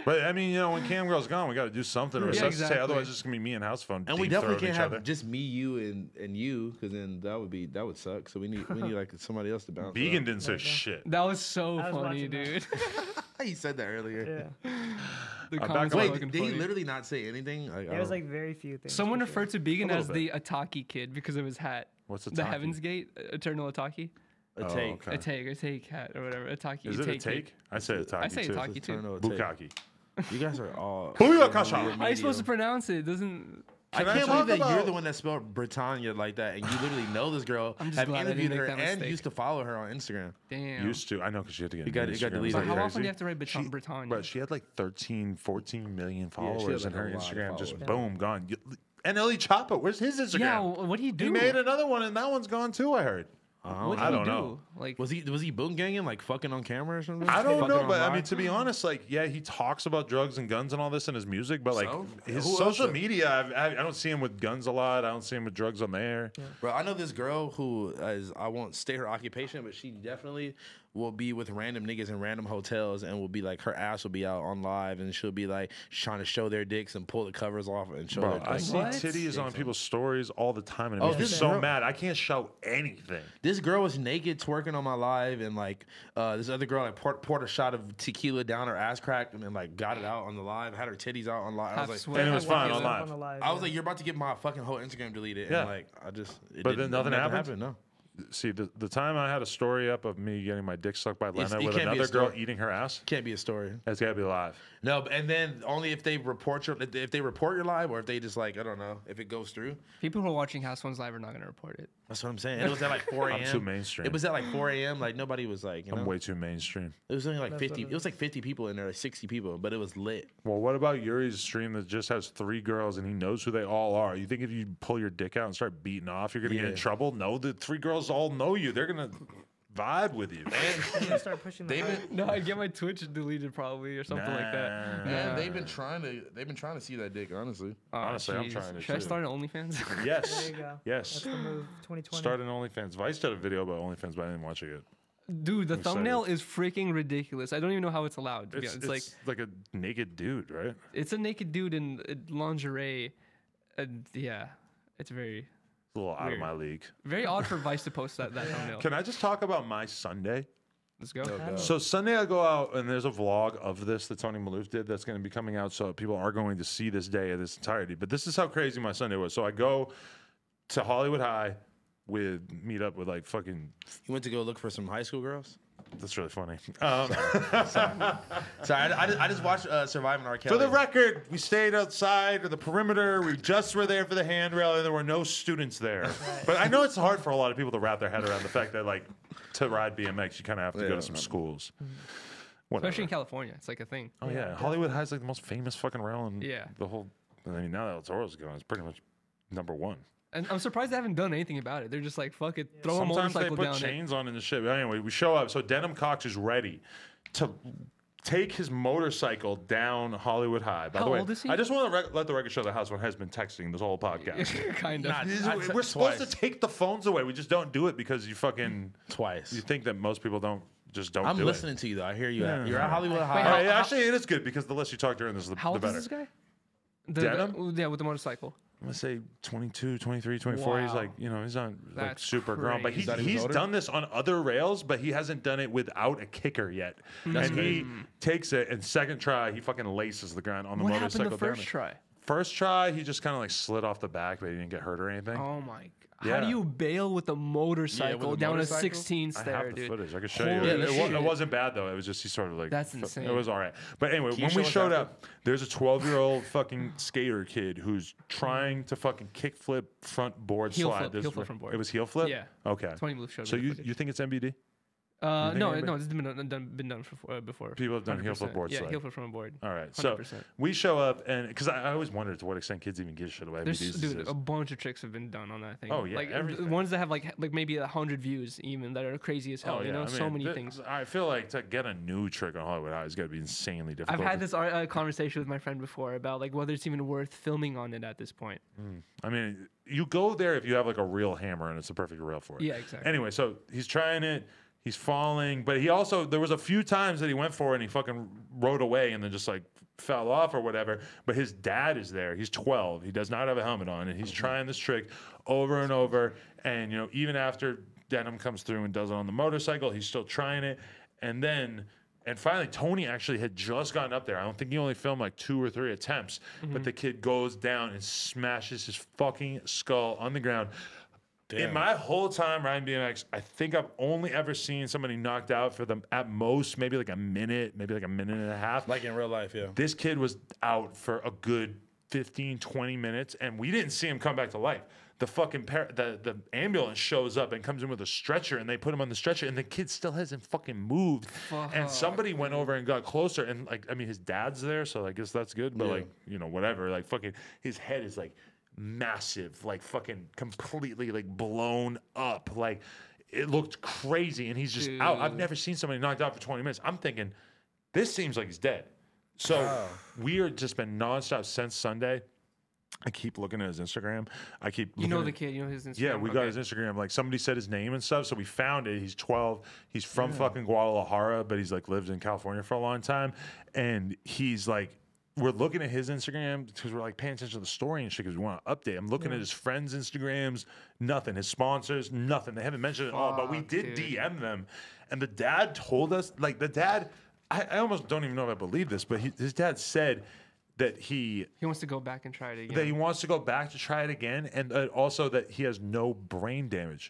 But I mean, you know, when Cam Girl's gone, we got to do something to Yeah, resuscitate. exactly. Otherwise, it's just gonna be me and house phone. And we deep definitely throating can't each have other. just me, you, and and you, because then that would be that would suck. So we need we need like somebody else to bounce. Vegan it didn't say shit. That was so I was funny, watching that. dude. off. He said that earlier. Yeah. The I'm comments back were on- Wait, fucking did he funny. literally not say anything? Like, There was like very few things. Someone for sure. referred to Began A as little the Ataki kid because of his hat. What's The Ataki? Heaven's Gate, Eternal Ataki. a Oh, take. okay. A take, a take hat or whatever. Ataki. Is it a take take? kid. I say Ataki I say too. Ataki too. Eternal take. Bukaki. You guys are all. Booyakasha. really How are you supposed to medium. pronounce it? It doesn't. I Can I can't talk believe that you're about- the one that spelled Britannia like that, and you literally know this girl, I'm just have glad I interviewed didn't her, make that and mistake. used to follow her on Instagram. Damn. Used to. I know because she had to get. You got- new you got Instagram. deleted. Is But that how crazy? often do you have to write Britan- She- Britannia? But she had like thirteen, fourteen million Yeah, she had, followers, like, and her a lot of Instagram just followers. boom gone. You- And Ellie Choppa, where's his Instagram? yeah, wh- what do you do? He made another one, and that one's gone too. I heard. What do I you don't do? know. Like, Was he was he boom ganging like fucking on camera or something? I don't Fucking know, on but I live? mean, to be honest, like, yeah, he talks about drugs and guns and all this in his music, but like So? his Who else social is- media, I've, I, I don't see him with guns a lot. I don't see him with drugs on there. Bro, I know this girl who is, I won't state her occupation, but she definitely will be with random niggas in random hotels and will be like, her ass will be out on live and she'll be like trying to show their dicks and pull the covers off and show Bro, their I dicks. see What? titties on people's stories all the time, and it Oh, makes me this so girl- mad. I can't show anything. This girl was naked twerking on my live, and like uh, this other girl like poured, poured a shot of tequila down her ass crack and then like got it out on the live, had her titties out on live. I half was like, sweat, And it was half fine tequila. on live. On the live, I was yeah. like, you're about to get my fucking whole Instagram deleted, Yeah. and like I just, it But didn't- then nothing happened? No. See, the, the time I had a story up of me getting my dick sucked by Lena it with can't be a another girl story. eating her ass, Can't be a story. that's gotta be live. No, but- and then only if they report your if they report your live, or if they just like, I don't know, if it goes through. People who are watching House Ones live are not going to report it. That's what I'm saying. And it was at like four a.m. I'm too mainstream. It was at like four a.m. Like nobody was like, you know, I'm way too mainstream. it was only like That's fifty. what It was like fifty people in there, like sixty people, but it was lit. Well, what about Yuri's stream that just has three girls and he knows who they all are? You think if you pull your dick out and start beating off, you're gonna get in Yeah. trouble? No, the three girls all know you. They're gonna vibe with you. I'm gonna start pushing the They've hype. been, No, I'd get my Twitch deleted probably or something like that. Nah. man, Nah. they've been trying to, they've been trying to see that dick, honestly. Oh, Honestly, I'm jeez. trying to Should I too. start an OnlyFans? There Yes. you go. That's Yes. the move. twenty twenty. Start an OnlyFans. Vice did a video about OnlyFans, but I didn't watch it yet. Dude, the I'm excited. thumbnail is freaking ridiculous. I don't even know how it's allowed. to be It's, honest. it's, It's, like like, a naked dude, right? it's a naked dude in uh, lingerie, and yeah, it's very, A little out Weird. of my league. very odd for Vice to post that that thumbnail. Can I just talk about my Sunday? Let's go. God. So Sunday I go out and there's a vlog of this that Tony Maloof did that's going to be coming out, so people are going to see this day in this entirety. But this is how crazy my Sunday was. So I go to Hollywood High with meet up with like fucking. You went to go look for some high school girls. That's really funny. Um, Sorry, I, I, just, I just watched uh, Surviving R. Kelly. for the record, we stayed outside of the perimeter. We just were there for the handrail, and there were no students there. But I know it's hard for a lot of people to wrap their head around the fact that like to ride B M X, you kind of have to go Yeah. to some schools. Whatever. Especially in California, it's like a thing. Oh yeah, Hollywood High's like the most famous fucking rail in Yeah. the whole. I mean, now that El Toro's gone, it's pretty much number one. And I'm surprised they haven't done anything about it. They're just like, fuck it, throw a Sometimes they motorcycle put down it. chains on it and shit. But anyway, we show up. So Denim Cox is ready to take his motorcycle down Hollywood High. By How the way, old is he? I just want to rec- let the record show that House One has been texting this whole podcast. kind of. Not- This is- I- We're supposed twice. to take the phones away. We just don't do it because you fucking Twice. you think that most people don't just don't I'm do listening to you though. I hear you. Yeah. At, you're at Hollywood it. High. All how- right, actually, it is good because the less you talk during this, the, How the old better. is this guy? The, Denim? the- yeah, with the motorcycle. I'm gonna say twenty-two, twenty-three, twenty-four. He's Wow. like, you know, he's not like That's super grown, but he, crazy. That he was he's older? done this on other rails, but he hasn't done it without a kicker yet. That's and he takes it, and second try, he fucking laces the ground on the What motorcycle. happened the down first it. try? First try, he just kind of like slid off the back, but he didn't get hurt or anything. Oh my! g- Yeah. How do you bail with a motorcycle a down motorcycle? a sixteen I stair, have the dude? footage. I can show Holy you. It, it, wa- shit. it wasn't bad though. It was just he sort of like. That's f- insane. It was all right. But anyway, Can you when we show us showed after? up, there's a twelve-year-old fucking skater kid who's trying to fucking kickflip front board Heel slide. flip, This heel is flip wh- front board. It was heel flip. Yeah. Okay. Tony Blue showed So me the you footage. you think it's M B D? Uh, think no, anybody- no, it's been done, done, been done for, uh, before. People have done heel flip one hundred percent. board Yeah, slide. heel flip from a board. All right. one So hundred percent. we show up, and because I, I always wondered to what extent kids even give a shit about There's, M B Ds. dude, these a days. bunch of tricks have been done on that thing. Oh, yeah, like uh, everything. ones that have like like maybe a hundred views even that are crazy as hell. Oh, you yeah, know, I so mean, many th- things. I feel like to get a new trick on Hollywood High has got to be insanely I've difficult. had this uh, conversation with my friend before about like whether it's even worth filming on it at this point. I mean, you go there if you have like a real hammer and it's a perfect rail for it. Yeah, exactly. Anyway, so he's trying it. He's falling, but he also there was a few times that he went for it and he fucking rode away and then just like fell off or whatever. But his dad is there. He's twelve. He does not have a helmet on, and he's trying this trick over and over. And you know, even after Denham comes through and does it on the motorcycle, he's still trying it. And then, and finally, Tony actually had just gotten up there. I don't think he only filmed like two or three attempts, mm-hmm. but the kid goes down and smashes his fucking skull on the ground. Damn. In my whole time riding B M X, I think I've only ever seen somebody knocked out for them at most, maybe like a minute, maybe like a minute and a half. Like in real life, yeah. This kid was out for a good fifteen, twenty minutes, and we didn't see him come back to life. The fucking par- the, the ambulance shows up and comes in with a stretcher, and they put him on the stretcher, and the kid still hasn't fucking moved. Fuck. And somebody went over and got closer, and like, I mean, his dad's there, so I guess that's good, but yeah. like, you know, whatever. Like, fucking, his head is like massive, like fucking completely like blown up, like it looked crazy, and he's just Dude. out. I've never seen somebody knocked out for twenty minutes. I'm thinking, this seems like he's dead. So wow. we are just been nonstop since Sunday. I keep looking at his Instagram. I keep you know at, the kid, you know his Instagram. Yeah, we okay. got his Instagram. Like somebody said his name and stuff, so we found it. He's twelve. He's from yeah. fucking Guadalajara, but he's like lived in California for a long time, and he's like. We're looking at his Instagram because we're like paying attention to the story and shit because we want to update. I'm looking yeah. at his friends' Instagrams, nothing. His sponsors, nothing. They haven't mentioned it at all, but we did dude. D M them. And the dad told us, like the dad, I, I almost don't even know if I believe this, but he, his dad said that he... He wants to go back and try it again. That he wants to go back to try it again, and uh, also that he has no brain damage.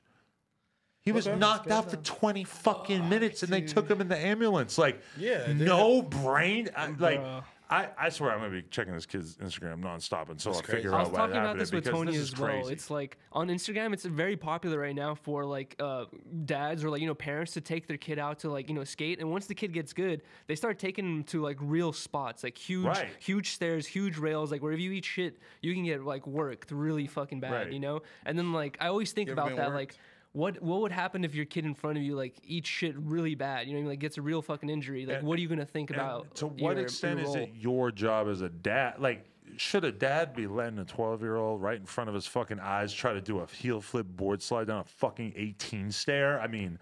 He was okay, knocked out for twenty fucking oh, minutes, dude. And they took him in the ambulance. Like, yeah, no brain... I, like... Bro. I, I swear I'm gonna be checking this kid's Instagram nonstop until That's I crazy. figure I out what happened. I was talking about this with Tony this as well. It's like on Instagram, it's very popular right now for like uh, dads or like you know parents to take their kid out to like you know skate. And once the kid gets good, they start taking them to like real spots, like huge, right. huge stairs, huge rails. Like wherever you eat shit, you can get like worked really fucking bad, right. you know. And then like I always think about that, worked? like. What what would happen if your kid in front of you like eats shit really bad? You know, like gets a real fucking injury. Like, and, what are you gonna think about? To what your, extent your is it your job as a dad? Like, should a dad be letting a twelve-year-old right in front of his fucking eyes try to do a heel flip board slide down a fucking eighteen stair? I mean,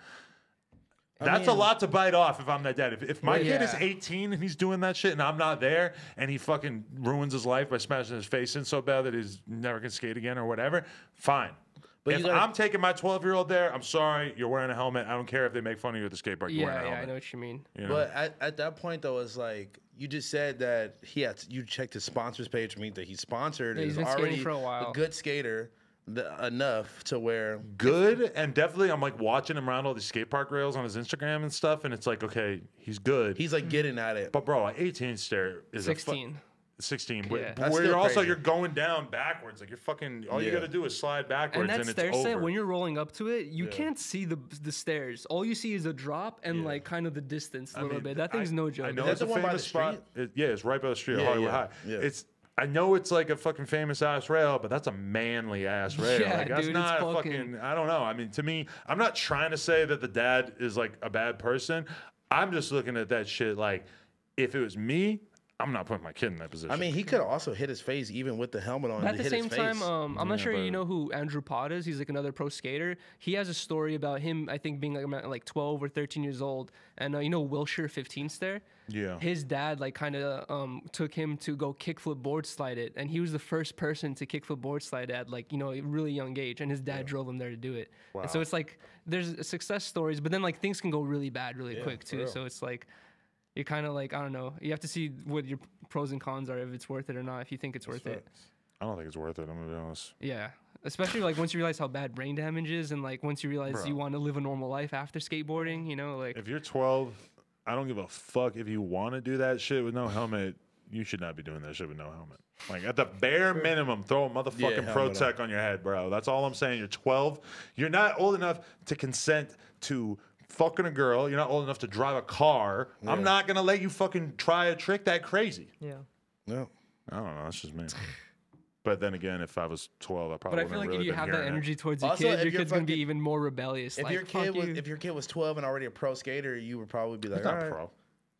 I that's mean, a lot to bite off if I'm that dad. If, if my well, kid yeah. is eighteen and he's doing that shit and I'm not there and he fucking ruins his life by smashing his face in so bad that he's never gonna skate again or whatever, fine. But if gotta, I'm taking my twelve-year-old there, I'm sorry, you're wearing a helmet. I don't care if they make fun of you at the skate park. You're yeah, wearing a yeah, helmet. I know what you mean. You know? But at, at that point, though, it's like you just said that he had to, you checked his sponsors page to mean that he's sponsored. Yeah, he's been already for a, while. a good skater the, enough to where good and definitely I'm like watching him around all these skate park rails on his Instagram and stuff, and it's like okay, he's good. He's like getting at it. But bro, an eighteen stair is sixteen. A fu- sixteen, yeah. but where you're also crazy. You're going down backwards, like you're fucking. All yeah. you got to do is slide backwards, and, and it's over. Set, when you're rolling up to it, you yeah. can't see the the stairs. All you see is a drop and yeah. like kind of the distance a I little mean, bit. That thing's I, no joke. I know is it's that a the one by the famous spot. It, yeah, it's right by the street, yeah, Hollywood yeah. High. Yeah. It's. I know it's like a fucking famous ass rail, but that's a manly ass rail. Yeah, like, that's dude, not it's a fucking, fucking. I don't know. I mean, to me, I'm not trying to say that the dad is like a bad person. I'm just looking at that shit like, if it was me. I'm not putting my kid in that position. I mean, he could have also hit his face even with the helmet on. But at the hit same his time, face. um, I'm not yeah, sure you know who Andrew Pott is. He's like another pro skater. He has a story about him, I think, being like like twelve or thirteen years old, and uh, you know Wilshire fifteen stair. Yeah. His dad like kind of um, took him to go kickflip board slide it, and he was the first person to kickflip board slide at like you know a really young age, and his dad yeah. drove him there to do it. Wow. And so it's like there's success stories, but then like things can go really bad really yeah, quick too. So it's like. You're kind of like, I don't know. You have to see what your pros and cons are, if it's worth it or not, if you think it's That's worth it. I don't think it's worth it, I'm going to be honest. Yeah. Especially like once you realize how bad brain damage is and like once you realize Bro. you want to live a normal life after skateboarding, you know, like. If you're twelve, I don't give a fuck if you want to do that shit with no helmet. You should not be doing that shit with no helmet. Like, at the bare minimum, throw a motherfucking yeah, Pro Tech on your head, bro. That's all I'm saying. You're twelve. You're not old enough to consent to fucking a girl. You're not old enough to drive a car. Yeah. I'm not going to let you fucking try a trick that crazy. Yeah. No. I don't know. That's just me. But then again, if I was twelve, I probably But I feel like really if you have that energy it. towards your also, kid, your kid's going to be fucking, even more rebellious. If like, your kid was you. if your kid was twelve and already a pro skater, you would probably be like, He's not all right. pro.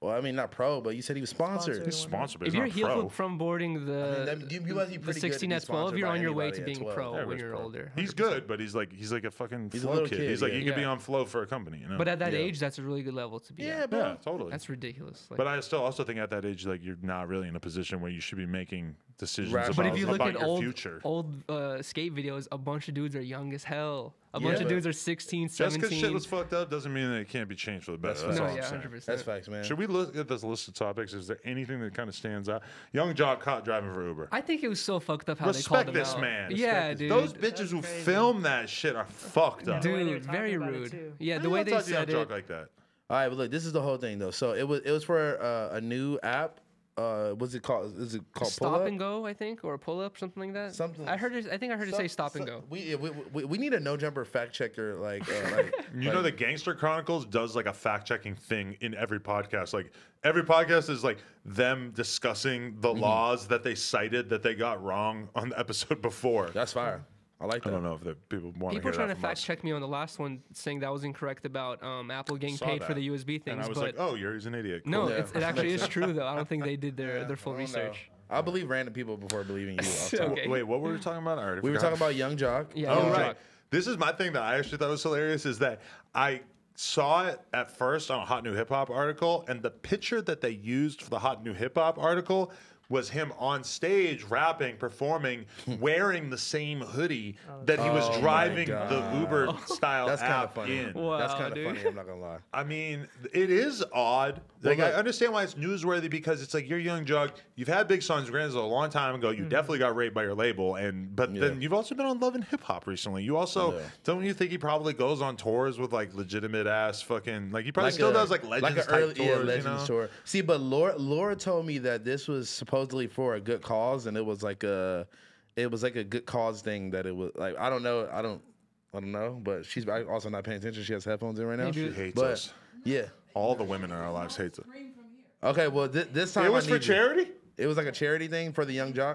Well, I mean, not pro, but you said he was sponsored. Sponsored. He's sponsored, but If he's you're not heel pro. flip from boarding the, I mean, that- you- you must be the pretty good to sixteen be at twelve, sponsored you're by on your way to anybody at being twelve. pro when Everybody's you're pro. older. He's good, but he's like he's like a fucking He's a flow little kid. kid, He's like yeah. he could be Yeah. on flow for a company, you know. But at that Yeah. age, that's a really good level to be Yeah, at. bro. yeah, totally. That's ridiculous. Like, But I still also think at that age, like you're not really in a position where you should be making decisions Right. about, But if you look about at your old future. old uh, skate videos, a bunch of dudes are young as hell. A bunch Yeah. of dudes are sixteen, Just seventeen. because shit was fucked up doesn't mean that it can't be changed for the better. That's That's, fine. all no, I'm yeah, saying. hundred percent. That's facts, man. Should we look at this list of topics? Is there anything that kind of stands out? Young Jock caught driving for Uber. I think it was so fucked up how they called Respect him this out. man. Yeah, Respect this- dude. Those bitches That's who crazy. film that shit are fucked up. the way they were Dude, talking very about it, rude. too. Yeah, How the you way gonna they talk to Young said Jock it. like that. All right, but look, this is the whole thing though. So it was it was for uh, a new app. Uh, what's it called? Is it called Pull Stop Up? and go, I think, or pull up, something like that. Something- I heard it. I think I heard it say stop and go. We, yeah, we, we we need a no jumper fact checker. Like, uh, like You like, know, the Gangster Chronicles does like a fact checking thing in every podcast. Like every podcast is like them discussing the Mm-hmm. laws that they cited that they got wrong on the episode before. that's fire. I like I that. don't know if the people want People to were hear trying that to from fact us. check me on the last one, saying that was incorrect about um, Apple getting Saw paid for that. the U S B things. And I was but like, oh, you're he's an idiot. no, Cool. Yeah. it's, it actually is true though. I don't think they did their their full I don't know. research. I believe random people before believing you. off top. Okay. Wait, what were we talking about? I already We were forgot. talking about Young Jock. Yeah, Oh, Young right. Jock. This is my thing that I actually thought was hilarious is that I saw it at first on a Hot New Hip Hop article, and the picture that they used for the Hot New Hip Hop article was him on stage rapping, performing, wearing the same hoodie that he was Oh my driving God. the Uber style That's kind of app funny. in. Wow, That's kind of dude. funny. I'm not gonna lie. I mean, it is odd. Like, look- I understand why it's newsworthy because it's like you're Young Jug. You've had big songs. Granted, a long time ago. You definitely got raped by your label, and but Yeah. then you've also been on Love and Hip Hop recently. You also Yeah. don't you think he probably goes on tours with like legitimate ass fucking like he probably Like still a- does like legends like an type early, tours. yeah, you Legends know? tour. See, but Laura, Laura told me that this was supposedly for a good cause, and it was like a, it was like a good cause thing. That it was like I don't know, I don't, I don't know, but she's also not paying attention. She has headphones in right now. Hey, She dude. hates But us. yeah, All the women in our lives hate it. okay. Well, thi- this time It I was for need you. charity. It was like a charity thing for the Young Jock.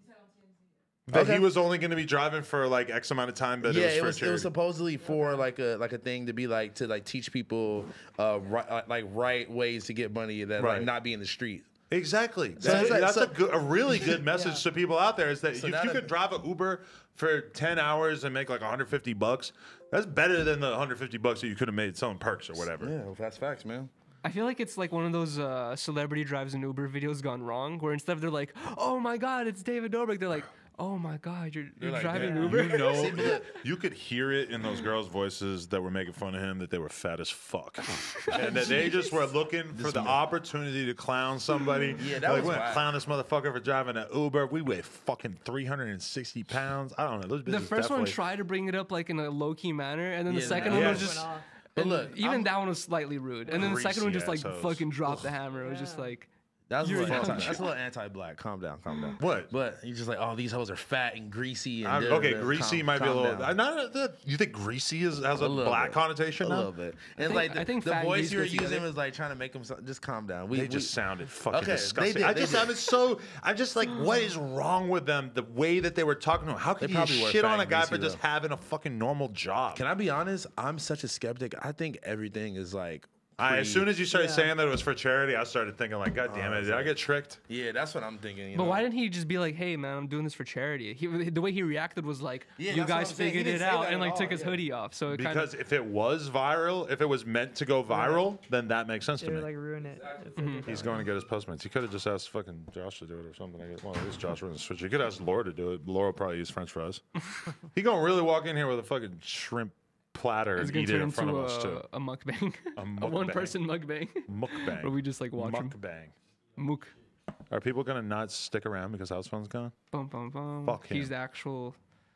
That Okay. he was only going to be driving for like X amount of time, but yeah, it was it for was, it charity. was supposedly for like a like a thing to be like to like teach people uh right, uh, like right ways to get money that Right. like not be in the street. Exactly. So That- it's like- that's so- a, good, a really good message to people out there is that So if now you that- could drive an Uber for ten hours and make like one hundred fifty bucks, that's better than the one hundred fifty bucks that you could have made selling perks or whatever. Yeah, well, that's facts, man. I feel like it's like one of those uh, celebrity drives an Uber videos gone wrong, where instead of they're like, "Oh my God, it's David Dobrik," they're like, "Oh my God, you're, you're like, driving yeah. Uber." You know, you could hear it in those girls' voices that were making fun of him that they were fat as fuck, and that they just were looking for the opportunity to clown somebody. Yeah, that like, was we're gonna whack. clown this motherfucker for driving an Uber. We weigh fucking three hundred and sixty pounds. I don't know. Those The bitches first one definitely- tried to bring it up like in a low key manner, and then the Yeah, second that one was- was just. Went off. But and look, even I'm- that one was slightly rude, and then the second one Greasy just like assholes. fucking dropped the hammer. It was just like, That's a, You're little young. anti, that's a little anti-black. Calm down, calm down. What? But you're just like, oh, these hoes are fat and greasy. And I'm- da- da- okay, da. greasy Calm- might be a calm little. down. Not that you think greasy is has a, A little black bit. connotation a now? little bit. And think- like the, I think the fat and voice grease you were go using together. was like trying to make them so, just calm down. We, They we- just sounded fucking Okay, they disgusting. did, I they just, did. I'm so, I'm just like, what is wrong with them? The way that they were talking to him. How could They you probably were shit fat on a and guy greasy, for just though. having a fucking normal job? Can I be honest? I'm such a skeptic. I think everything is like. I, as pre- soon as you started Yeah. saying that it was for charity, I started thinking like, God damn it, did I get tricked? Yeah, that's what I'm thinking. You but know? why didn't he just be like, "Hey man, I'm doing this for charity"? He, the way he reacted was like, Yeah, "You that's what guys I'm saying. He figured didn't it say out," that and at like all, took his yeah. hoodie off. So it kind Because of if it was viral, if it was meant to go viral, then that makes sense They to would me. like ruin it. if they did He's that. going to get his Postmates. He could have just asked fucking Josh to do it or something. I guess. Well, at least Josh wasn't switch. He could ask Laura to do it. Laura will probably use French fries. He gonna really walk in here with a fucking shrimp platter it's and gonna eat it turn in front of into us too. a, a mukbang, A a mukbang. one-person mukbang, Mukbang. where we just like watch him. Mukbang. Mook. Are people gonna not stick around because house phone's gone? Bum, bum, bum. Fuck He's him. the actual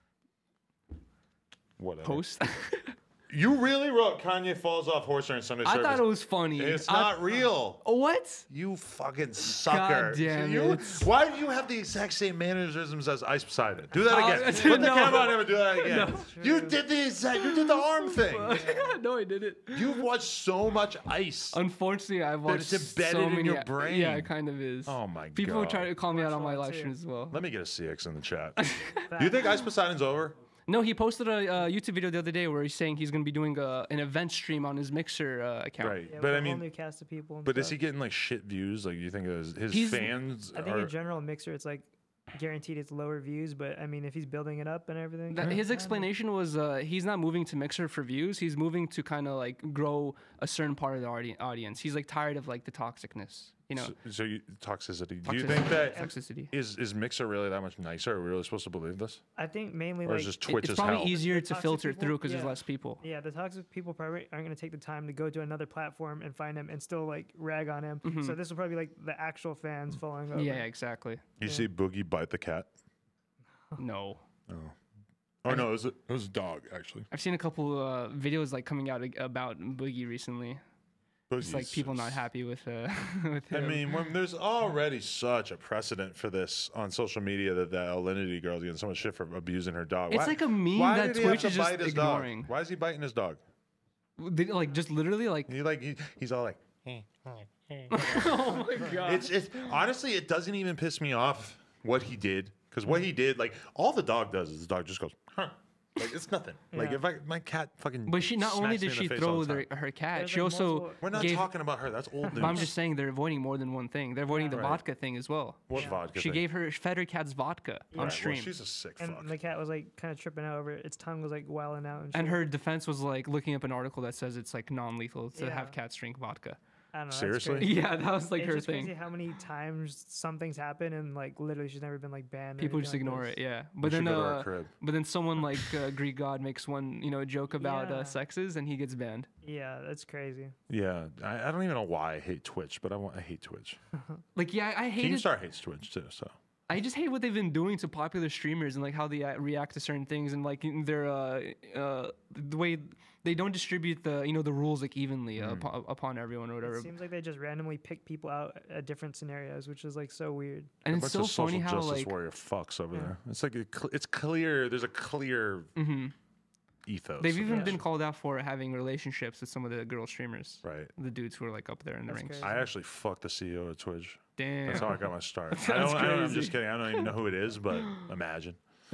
Whatever. host. You really wrote Kanye falls off horse during Sunday I service. thought it was funny. It's I- not real. What? You fucking sucker. God damn you, it. Why do you have the exact same mannerisms as Ice Poseidon? Do that Uh, again. Put the no. camera on him and do that again. No. You did the exact, you did the arm thing. no, I didn't. You've watched so much Ice. Unfortunately, I've watched it's embedded so in many. your brain. Yeah, it kind of is. Oh my People God. try to call me out on my Watch a lot, live too. streams as well. Let me get a C X in the chat. Do you think Ice Poseidon's over? No, he posted a uh, YouTube video the other day where he's saying he's going to be doing a, an event stream on his Mixer uh, account. Right, Yeah, but with I a whole mean, new cast of people. And but is stuff. he getting like shit views? Like, you think his, his He's- fans I think are? in general, Mixer, it's like guaranteed it's lower views. But I mean, if he's building it up and everything, That, I his don't know. explanation was uh, he's not moving to Mixer for views. He's moving to kind of like grow a certain part of the audi- audience. He's like tired of like the toxicness, you know, So, so you, toxicity. Do you Toxicity. think that toxicity. is is Mixer really that much nicer? Are we really supposed to believe this, I think mainly or like is just It- Twitch it's is probably hell? easier The to toxic filter people? through because there's Yeah. less people. yeah, the toxic people probably aren't going to take the time to go to another platform and find him and still like rag on him. So this will probably be like the actual fans following over. Yeah, exactly. You see Boogie bite the cat? No. Oh no, it was a, it was a dog actually. I've seen a couple uh, videos like coming out ag- about Boogie recently. It's like Boogie's people not just- happy with uh, with I him. mean, when there's already such a precedent for this on social media that the Alinity girl's getting so much shit for abusing her dog. It's Why- like a meme why that did he have Twitch to is just bite his ignoring. Dog? Why is he biting his dog? They- like just literally like He like he, he's all like. oh my god. It's it's honestly it doesn't even piss me off what he did because what he did like all the dog does is the dog just goes huh like it's nothing like Yeah. if I my cat fucking But she not only smacks me did in the she face all throw the their, time. her cat, There's, she like, also multiple- We're not gave, talking about her. That's old news. but I'm just saying they're avoiding more than one thing. They're avoiding the Right. vodka thing as well. what vodka? She thing? gave her fed her cat's vodka Yeah. on Right, stream. Well, she's a sick And fuck. the cat was like kind of tripping out over it. Its tongue was like wilding out. And, And shit. her defense was like looking up an article that says it's like non-lethal to Yeah. have cats drink vodka. I don't know. that's Seriously? crazy. Yeah, that was like It's her just thing. crazy how many times something's happened and like literally she's never been like banned. or People just anything like ignore this. it, yeah. We But should then, go to our uh, crib. but then someone like uh, Greek God makes one, you know, joke about uh, Yeah. sexes, and he gets banned. Yeah, that's crazy. Yeah, I, I don't even know why I hate Twitch, but I want I hate Twitch. Like, yeah, I hated. Keemstar hates Twitch too. So I just hate what they've been doing to popular streamers and like how they uh, react to certain things and like in their uh, uh, the way they don't distribute the you know the rules like evenly uh, upon, upon everyone or whatever. It seems like they just randomly pick people out at different scenarios, which is like so weird. And a it's bunch so of funny social how justice like warrior fucks over there. It's like a cl- it's clear. There's a clear ethos. they've of even it. been called out for having relationships with some of the girl streamers, right. the dudes who are like up there in the That's ranks. crazy. I actually fucked the C E O of Twitch. Damn. That's how I got my start. I That's don't, I don't, I'm crazy. just kidding. I don't even know who it is, but imagine.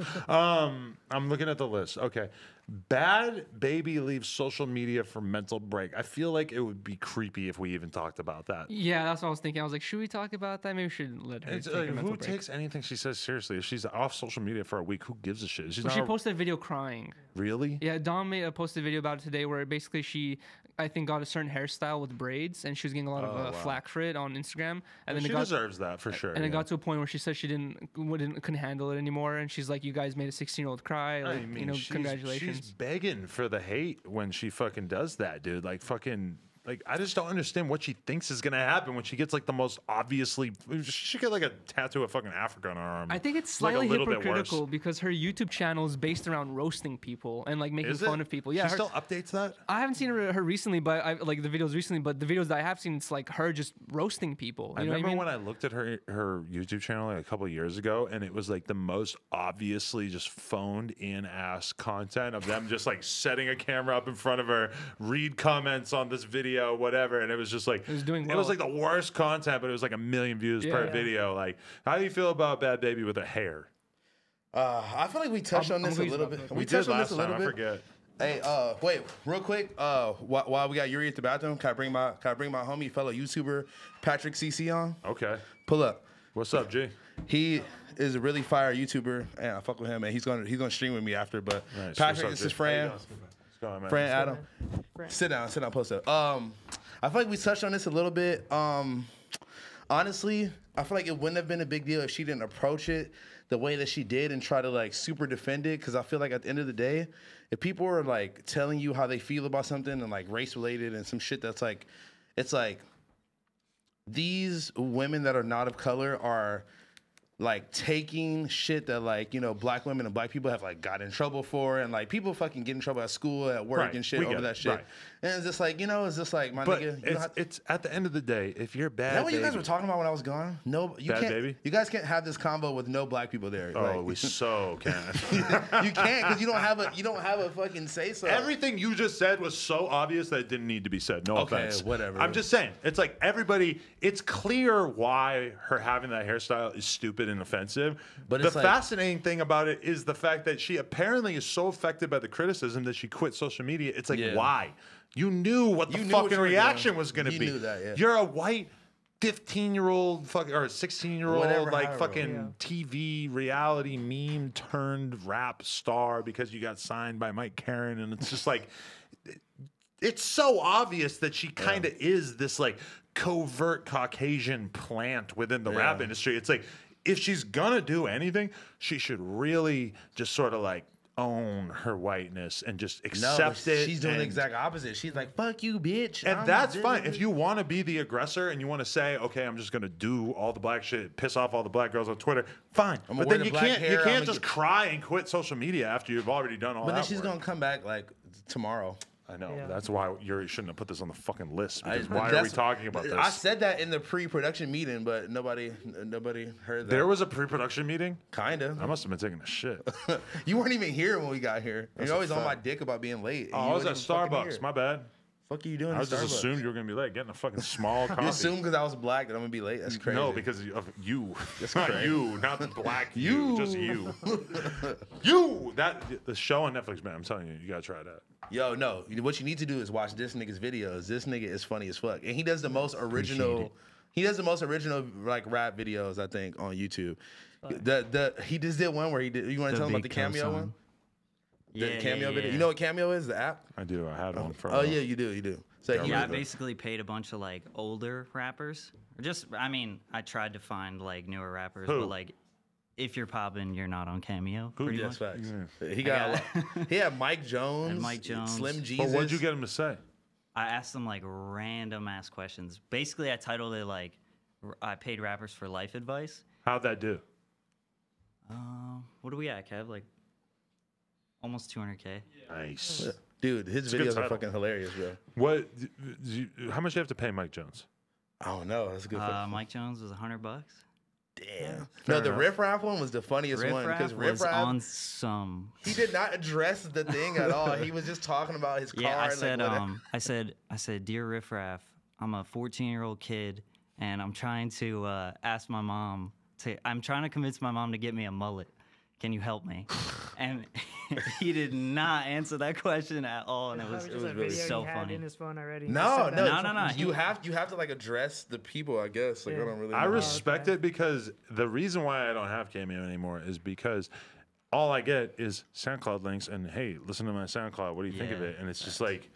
Um, I'm looking at the list. Okay. Bad baby leaves social media for mental break. I feel like it would be creepy if we even talked about that. Yeah, that's what I was thinking. I was like, should we talk about that? Maybe we should let her It's take like, a mental who break. takes anything she says seriously? If she's off social media for a week, who gives a shit? She's Well, not she a- posted a video crying. really. Yeah, Dom made a posted a video about it today where basically she, I think, got a certain hairstyle with braids and she was getting a lot of Oh, uh, wow. flack for it on Instagram. And then She it got deserves that for sure. and it yeah. got to a point where she said she didn't wouldn't couldn't handle it anymore. And she's like, "You guys made a sixteen year old cry. Like, I mean, you know, she's, congratulations." She's begging for the hate when she fucking does that, dude. Like fucking. Like I just don't understand what she thinks is gonna happen when she gets like the most obviously. She should get like a tattoo of fucking Africa on her arm. I think it's Like a slightly little bit worse. hypocritical because her YouTube channel is based around roasting people and like making Is fun it? of people. Yeah, she her- still updates that. I haven't seen her, her recently, but I like the videos recently. But the videos that I have seen, it's like her just roasting people. You I know remember what I mean? when I looked at her her YouTube channel like a couple of years ago, and it was like the most obviously just phoned in ass content of them just like setting a camera up in front of her, read comments on this video, whatever, and it was just like It was doing It was well. like the worst content, but it was like a million views Yeah. per Yeah. video. Like, how do you feel about Bad Baby with her hair? Uh, I feel like we touched I'm- on this I'm a pleased little about bit. that. We, We touched did on this last a little time. I bit. forget. Hey, uh, wait, real quick. Uh, wh- while we got Yuri at the bathroom, can I bring my can I bring my homie, fellow YouTuber Patrick C C on? Okay, Pull up. what's up, G? He is a really fire YouTuber, and I fuck with him, and he's gonna he's gonna stream with me after. But Nice. What's Patrick, up, this G? is Fran. What's going on, man? Fran Adam. Fran. Sit down, sit down, post up. Um, I feel like we touched on this a little bit. Um, honestly, I feel like it wouldn't have been a big deal if she didn't approach it the way that she did and try to like super defend it. Because I feel like at the end of the day, if people are like telling you how they feel about something and like race related and some shit that's like, it's like these women that are not of color are like taking shit that like, you know, black women and black people have like got in trouble for, and like people fucking get in trouble at school, at work Right, and shit we over get that it, shit. right. And it's just like, you know, it's just like my But nigga. You it's, don't have- it's at the end of the day, if you're bad, is that what you guys baby- were talking about when I was gone? No, you Bad can't. baby? You guys can't have this combo with no black people there. Oh, Like, we so can. you can't because you don't have a you don't have a fucking say so. Everything you just said was so obvious that it didn't need to be said. No Okay, offense. whatever. I'm just saying. It's like everybody. It's clear why her having that hairstyle is stupid stupid and offensive. But the it's like- fascinating thing about it is the fact that she apparently is so affected by the criticism that she quit social media. It's like, Yeah. why? You knew what the You knew what fucking you were reaction doing. was going to You be. knew that, yeah. You're a white fifteen year old fuck or sixteen year old Whatever, like however. fucking Yeah. T V reality meme turned rap star because you got signed by Mike Karen, and it's just like it's so obvious that she kind of is this like covert Caucasian plant within the rap Yeah. industry. It's like if she's gonna do anything, she should really just sort of like own her whiteness and just No, accept but it. she's doing the and- exact opposite. She's like, "Fuck you, bitch," and I'm that's this- fine. If you want to be the aggressor and you want to say, okay, I'm just going to do all the black shit, piss off all the black girls on Twitter, fine. I'ma But wear then the you black can't you hair, can't I'ma just get- cry and quit social media after you've already done all But that then she's work. gonna come back like tomorrow. I know. Yeah. That's why you shouldn't have put this on the fucking list. I- Because why are we that's- talking about I this? said that in the pre-production meeting, but nobody, nobody heard that. There was a pre-production meeting. kinda. I must have been taking a shit. You weren't even here when we got here. That's You're a always on my fact. dick about being late. and Oh, you I was at weren't even fucking Starbucks. here. My bad. Fuck are you doing? I at was just Starbucks? assumed you were gonna be late, getting a fucking small coffee. You assumed because I was black that I'm gonna be late. That's crazy. No, because of you. not crazy. you, not the black you. You. Just you. you. That the show on Netflix, man. I'm telling you, you gotta try that. Yo, no. What you need to do is watch this nigga's videos. This nigga is funny as fuck, and he does the most original. He does the most original like rap videos I think on YouTube. The the he just did one where he did. You want to The tell him about the big cameo cosign. one? The Yeah, cameo yeah, video. yeah. You know what cameo is? The app. I do. I had one for. Oh yeah, you do. You do. So he Yeah, I was- basically paid a bunch of like older rappers. Or just, I mean, I tried to find like newer rappers, Who? but like, if you're popping, you're not on Cameo. Pretty Yes, much. facts. He got. a got- lot- he had Mike Jones, And Mike Jones. Slim But Jesus. what'd you get him to say? I asked them like random ass questions. Basically, I titled it like, r- I paid rappers for life advice. How'd that do? Uh, what do we at, Kev? Like, almost two hundred K. Nice. Dude, his a good videos are title. fucking hilarious, bro. What? do you- how much do you have to pay Mike Jones? I don't know. That's a good. Uh, question. Mike Jones was a hundred bucks. Damn. Fair No, the enough. Riff Raff one was the funniest Riff one Raff because Riff was Raff on some. he did not address the thing at all. He was just talking about his car. Yeah, I and, said, like, whatever. um, I said, I said, dear Riff Raff, I'm a fourteen year old kid, and I'm trying to uh, ask my mom to. I'm trying to convince my mom to get me a mullet. Can you help me? And he did not answer that question at all, and it was, Probably it just was a video so he had funny. in his phone already. No, Just said no, that. No, no, no, You he- have you have to like address the people, I guess. Like I Yeah. don't really. I know. respect okay. it because the reason why I don't have Cameo anymore is because all I get is SoundCloud links and hey, listen to my SoundCloud. What do you think of Yeah, it? And it's just like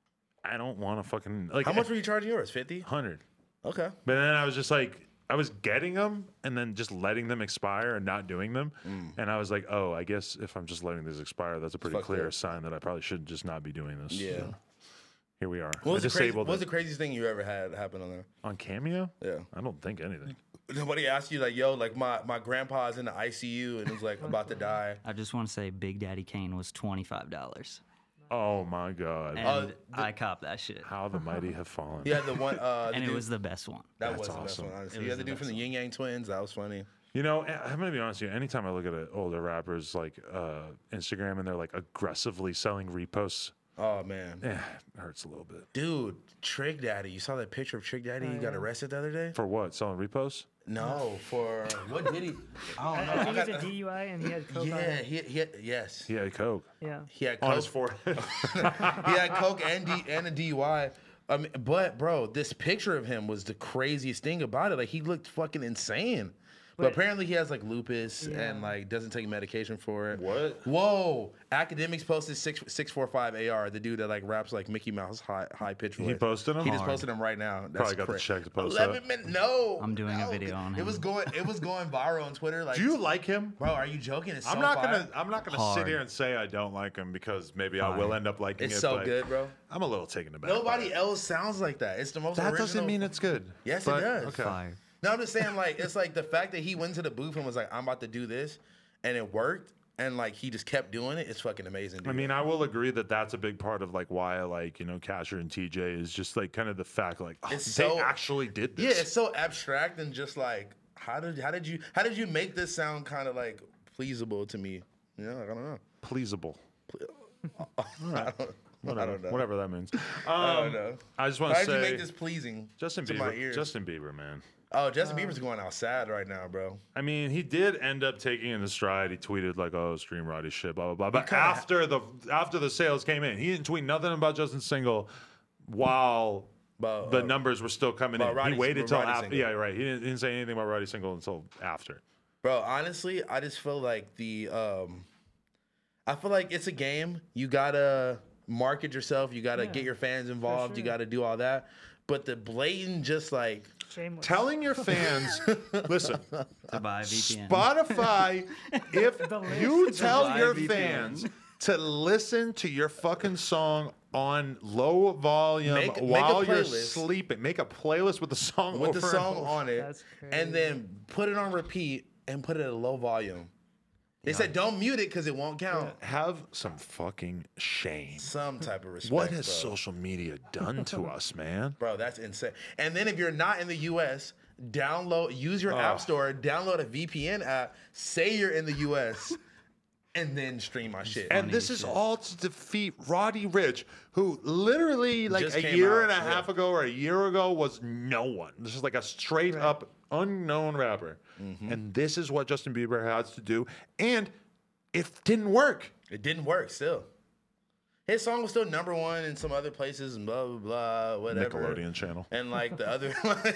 I don't want to fucking like How much were you charging yours? Fifty. hundred. Okay. But then I was just like, I was getting them and then just letting them expire and not doing them. And I was like, oh, I guess if I'm just letting these expire, that's a pretty Fuck clear that. sign that I probably should just not be doing this. Yeah. So here we are. What was, I the, crazy, disabled what was it. the craziest thing you ever had happen on there? On Cameo? Yeah. I don't think anything. Nobody asked you like, yo, like my my grandpa's in the I C U and was like about to die. I just want to say, Big Daddy Kane was twenty five dollars, Oh my God. and Uh, the- I copped that shit, How the mighty have fallen. He had the one. Uh, the and it dude- was the best one. that That's was the best awesome. one. Honestly, It you was had the the dude from the best Yin Yang Twins. That was funny. You know, I'm gonna be honest with you. Anytime I look at it, older rappers like uh, Instagram and they're like aggressively selling reposts, Oh man, eh, it hurts a little bit. dude, Trick Daddy. You saw that picture of Trick Daddy? He got arrested the other day. For what? Selling reposts? No, for what did he? I I, don't know. I I think got- it's a D U I and he had coke on yeah, it. he, he had, yes, He had coke Yeah. he had on his coke. forehead. He had coke and D, and a D U I. I mean, but bro, this picture of him was the craziest thing about it. Like he looked fucking insane. But, But- apparently he has like lupus Yeah. and like doesn't take medication for it. What? Whoa! Academics posted six six four five A R, the dude that like raps like Mickey Mouse high high pitch voice. He posted him? He just Hard. posted him right now. That's Probably got the cra- check to post Eleven that. minutes. No, I'm doing a no. video on It was him. going. It was going viral on Twitter. Like, Do you like him? bro? Are you joking? It's I'm so not fire. gonna. I'm not gonna sit Hard. here and say I don't like him because maybe I Fire. will end up liking It's it. so but good, bro. I'm a little taken aback. Nobody by it. else sounds like that. It's the most. That original. doesn't mean it's good. Yes, it but- does. Okay. Fire. No, I'm just saying, like, it's like the fact that he went to the booth and was like, "I'm about to do this," and it worked, and like he just kept doing it. It's fucking amazing, dude. I mean, I will agree that that's a big part of like why I like you know Casher and T J is just like kind of the fact like oh, It's they so- actually did this. yeah, it's so abstract and just like, how did how did you how did you make this sound kind of like pleasable to me? You know, like, I don't know. pleasable. I don't, Whatever, I don't know. whatever that means. Um, I don't know. I just want How to did you say make this pleasing Justin to Bieber. my ears? Justin Bieber, man. Oh, Justin Bieber's going out sad right now, bro. I mean, he did end up taking it in stride. He tweeted like, "Oh, stream Roddy shit, blah blah blah." But kinda after the after the sales came in, he didn't tweet nothing about Justin's single, while About, the uh, numbers were still coming about in. Roddy's- he waited till Roddy's after. single. Yeah, right. He didn't, he didn't say anything about Roddy's single until after. Bro, honestly, I just feel like the um I feel like it's a game. You gotta market yourself, you gotta Yeah, get your fans involved, you sure. gotta do all that. But the blatant just like Shameless. Telling your fans, listen, To buy V P N. Spotify, if The list. you To tell buy your V P N. fans to listen to your fucking song on low volume Make- make a while you're playlist. sleeping, make a playlist with the song with over the and song over. on it, That's and then put it on repeat and put it at a low volume. They said don't mute it because it won't count. Have some fucking shame. Some type of respect. What has bro. social media done to us, man? Bro, that's insane. And then if you're not in the U S, download, use your Oh. app store, download a V P N app, say you're in the U S, and then stream my shit. And this is all to defeat Roddy Ricch, who literally like Just a came year out, and a yeah. half ago or a year ago was no one. This is like a straight up unknown rapper. Mm-hmm. And this is what Justin Bieber has to do. And it didn't work. It didn't work still. His song was still number one in some other places and blah, blah, blah, whatever. Nickelodeon channel. And like the other, like,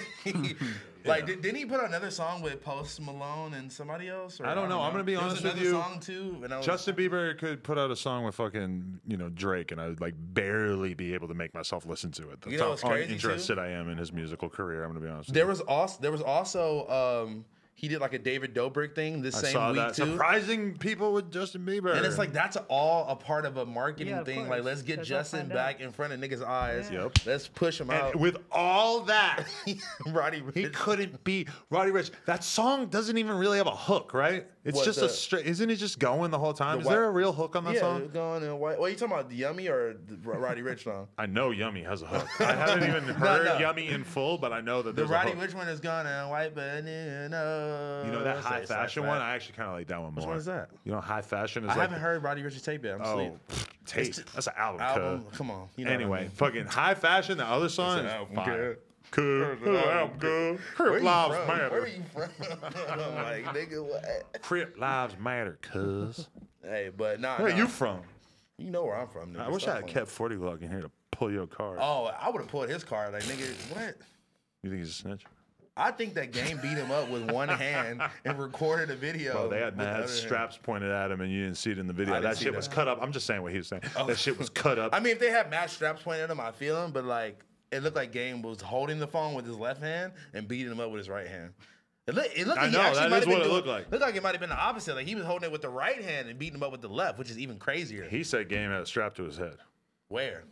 like did, didn't he put out another song with Post Malone and somebody else? Or I don't know. I'm gonna be There honest was with another you. song too. And I was, Justin Bieber could put out a song with fucking, you know, Drake, and I would like barely be able to make myself listen to it. That's You know how what's crazy, uninterested I am in his musical career. I'm gonna be honest. with there you. was also there was also um he did like a David Dobrik thing this I same saw week that. too. Surprising people with Justin Bieber. And it's like that's all a part of a marketing Yeah, of thing. course. Like let's get That's all Justin planned back out. in front of niggas' eyes. Yeah. Yep. Let's push him out. and with all that, Roddy he Ricch. couldn't beat Roddy Ricch. That song doesn't even really have a hook, right? It's What, just the- a straight. Isn't he just going the whole time? the Is white- there a real hook on that yeah, song? going in white. What are you talking about? The Yummy or the Roddy Ricch song? I know Yummy has a hook. I haven't even heard no. Yummy in full, but I know that The there's Roddy a hook. Ricch one is gone in white, but you know. You know that It's high like- it's like fashion fat. one? I actually kind of like that one more. one is that? You know, high fashion is I like haven't heard Roddy Ricch's tape yet. I'm Oh, asleep. pfft, tape. It's- That's an album. Album. cuz. Come on. You know what I Anyway, mean. fucking high fashion. The other song an is album, fire. cuz. Cuz, an album, album, cuz. Where Crip you lives from? Where matter. you from? I'm like, nigga, what? Crip lives matter, cuz. Hey, but nah. Where nah. are you from? You know where I'm from, nigga. I wish Stop I had playing. kept forty Glove in here to pull your card. Oh, I would have pulled his card. Like, nigga, what? You think he's a snitch? I think that game beat him up with one hand and recorded a video. Bro, they had with the mad other hand. straps pointed at him, and you didn't see it in the video. I didn't That see shit that. was cut up. I'm just saying what he was saying. That shit was cut up. I mean, if they had match straps pointed at him, I feel him. But like, it looked like Game was holding the phone with his left hand and beating him up with his right hand. It, look, it looked I like know, he actually that might is have been what it doing- looked like. Looked like it might have been the opposite. Like he was holding it with the right hand and beating him up with the left, which is even crazier. He said Game had a strap to his head. Where?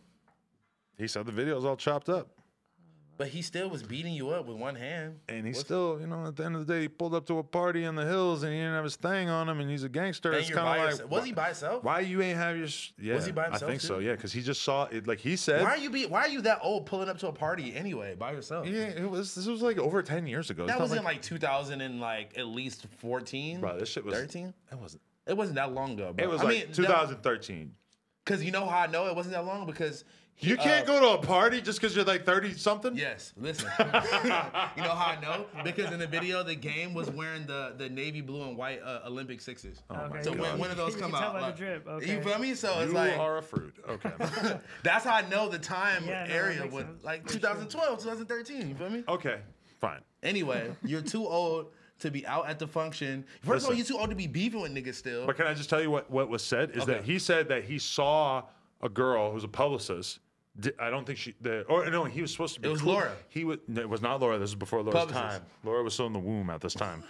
He said the video's all chopped up. But he still was beating you up with one hand. And he What's- still, you know, at the end of the day, he pulled up to a party in the hills and he didn't have his thing on him and he's a gangster. And It's you're kind by of like. yourself. Was he by himself? Why you ain't have your. sh- Yeah, Was he by himself, I think so, too? yeah, because he just saw it. Like he said. Why are you be? Why are you that old pulling up to a party anyway by yourself? Yeah, it was. This was like over ten years ago. It's That not was in like two thousand and like at least fourteen. Bro, this shit was. thirteen. It wasn't. It wasn't that long ago. Bro. It was I like mean, twenty thirteen. Because you know how I know it wasn't that long because he, You can't uh, go to a party just because you're like thirty something. Yes, listen. You know how I know? Because in the video, the Game was wearing the, the navy blue and white uh, Olympic sixes. Oh my Okay, So God. when, when do those You come can tell out? by the Like, drip, You okay. feel me? So it's You like are a fruit. Okay. that's how I know the time Yeah, no, that area makes with sense. like For twenty twelve, twenty thirteen. You feel me? okay. Fine. Anyway, you're too old to be out at the function. First of all, Listen. you're too old to be beefing with niggas still. But can I just tell you what, what was said? Is that Okay. he said that he saw a girl who's a publicist. Di- I don't think she, the, or no, he was supposed to be. It was cool. Laura. He was. No, it was not Laura. This is before Laura's Publicist. time. Laura was still in the womb at this time.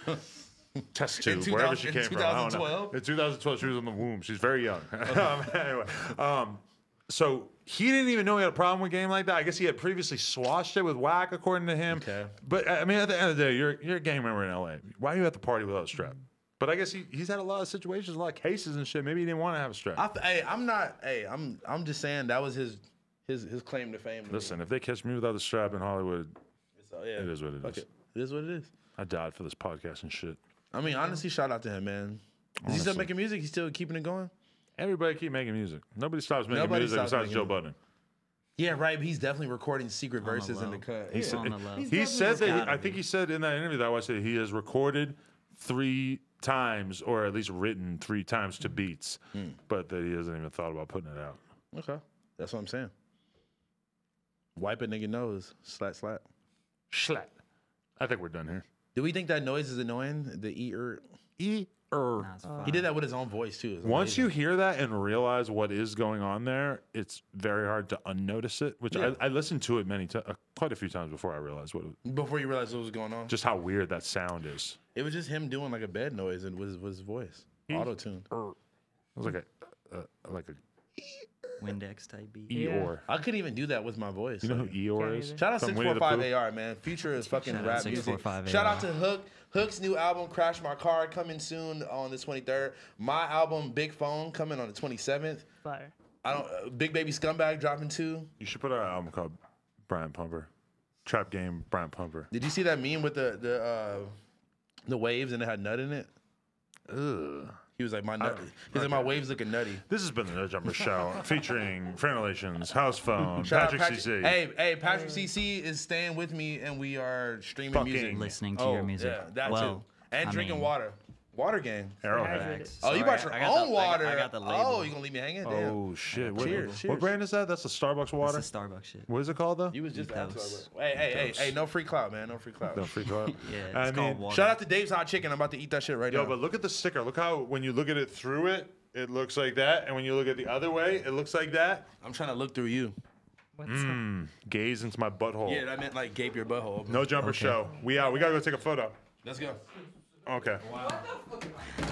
Test In tube, two wherever thousand she in came from. I don't know. twenty twelve? In twenty twelve, she was in the womb. She's very young. um, anyway, um, so he didn't even know he had a problem with Game like that. I guess he had previously swashed it with whack, according to him. Okay. But I mean, at the end of the day, you're you're a gang member in L A. Why are you at the party without a strap? But I guess he, he's had a lot of situations, a lot of cases and shit. Maybe he didn't want to have a strap. I, hey, I'm not. Hey, I'm. I'm just saying that was his, his, his claim to fame. to me. Listen, if they catch me without a strap in Hollywood, So, yeah, it is what it fuck is. It. it is what it is. I died for this podcast and shit. I mean, honestly, shout out to him, man. Is he still Honestly. making music? He's still keeping it going. Everybody keep making music. Nobody stops making Nobody music stops besides making Joe music. Budden. Yeah, right. But he's definitely recording secret verses in the low. cut. He Yeah. said, On the low. he He's said that. He, gotta I think be. he said in that interview that I watched that he has recorded three times, or at least written three times to beats, but that he hasn't even thought about putting it out. Okay, that's what I'm saying. Wipe a nigga nose, slap, slap. Schlat. I think we're done here. Do we think that noise is annoying? The e er. E er. Nah, it's fine. He did that with his own voice too. It's Once you amazing. hear that and realize what is going on there, it's very hard to unnotice it. Which Yeah. I, I listened to it many times, uh, quite a few times before I realized what, it, before you realized what was going on, just how weird that sound is. it was just him doing like a bed noise and was was his voice auto tune. It was like a uh, like a Windex type beat. Eeyore. I couldn't even do that with my voice. You know who like- Eeyore Can't is? either. Shout out From six Winnie four the five Pooh? A R, man. Future is fucking Shout out rap music. six four five Shout out A R. to Hook. Hook's new album, Crash My Car, coming soon on the twenty-third. My album, Big Phone, coming on the twenty-seventh. Fire. I don't. Uh, Big Baby Scumbag dropping too. You should put out an album called Brian Pumper. Trap Game Brian Pumper. Did you see that meme with the the uh, the waves and it had nut in it? Ugh. He was like, my nut. He's like, my waves looking nutty. This has been the No Jumper Show featuring Friend Relations, House Phone, Shout out Patrick, C C. Hey, hey, Patrick C C is staying with me, and we are streaming Fucking music, Listening to oh, your music. Yeah, that well, too, and I drinking mean, water. Water gang. Arrowhead. Hydrated. Oh, you Sorry, brought your I got own the- I got- water. I got the Oh, label. you gonna leave me hanging? Damn. Oh shit! What, Cheers, what cheers. brand is that? That's the Starbucks water. It's the Starbucks shit. What is it called though? You was just Ethos. after. Hey, hey, hey, Ethos. hey! No free clout, man. No free clout. No free club. Yeah, it's I called mean, water. Shout out to Dave's Hot Chicken. I'm about to eat that shit right Yo, now. but look at the sticker. Look how when you look at it through it, it looks like that, and when you look at the other way, it looks like that. I'm trying to look through you. What's Mm, gaze into my butthole. Yeah, that meant like gape your butthole. No Jumper Show. We out. We gotta go take a photo. Let's go. Okay.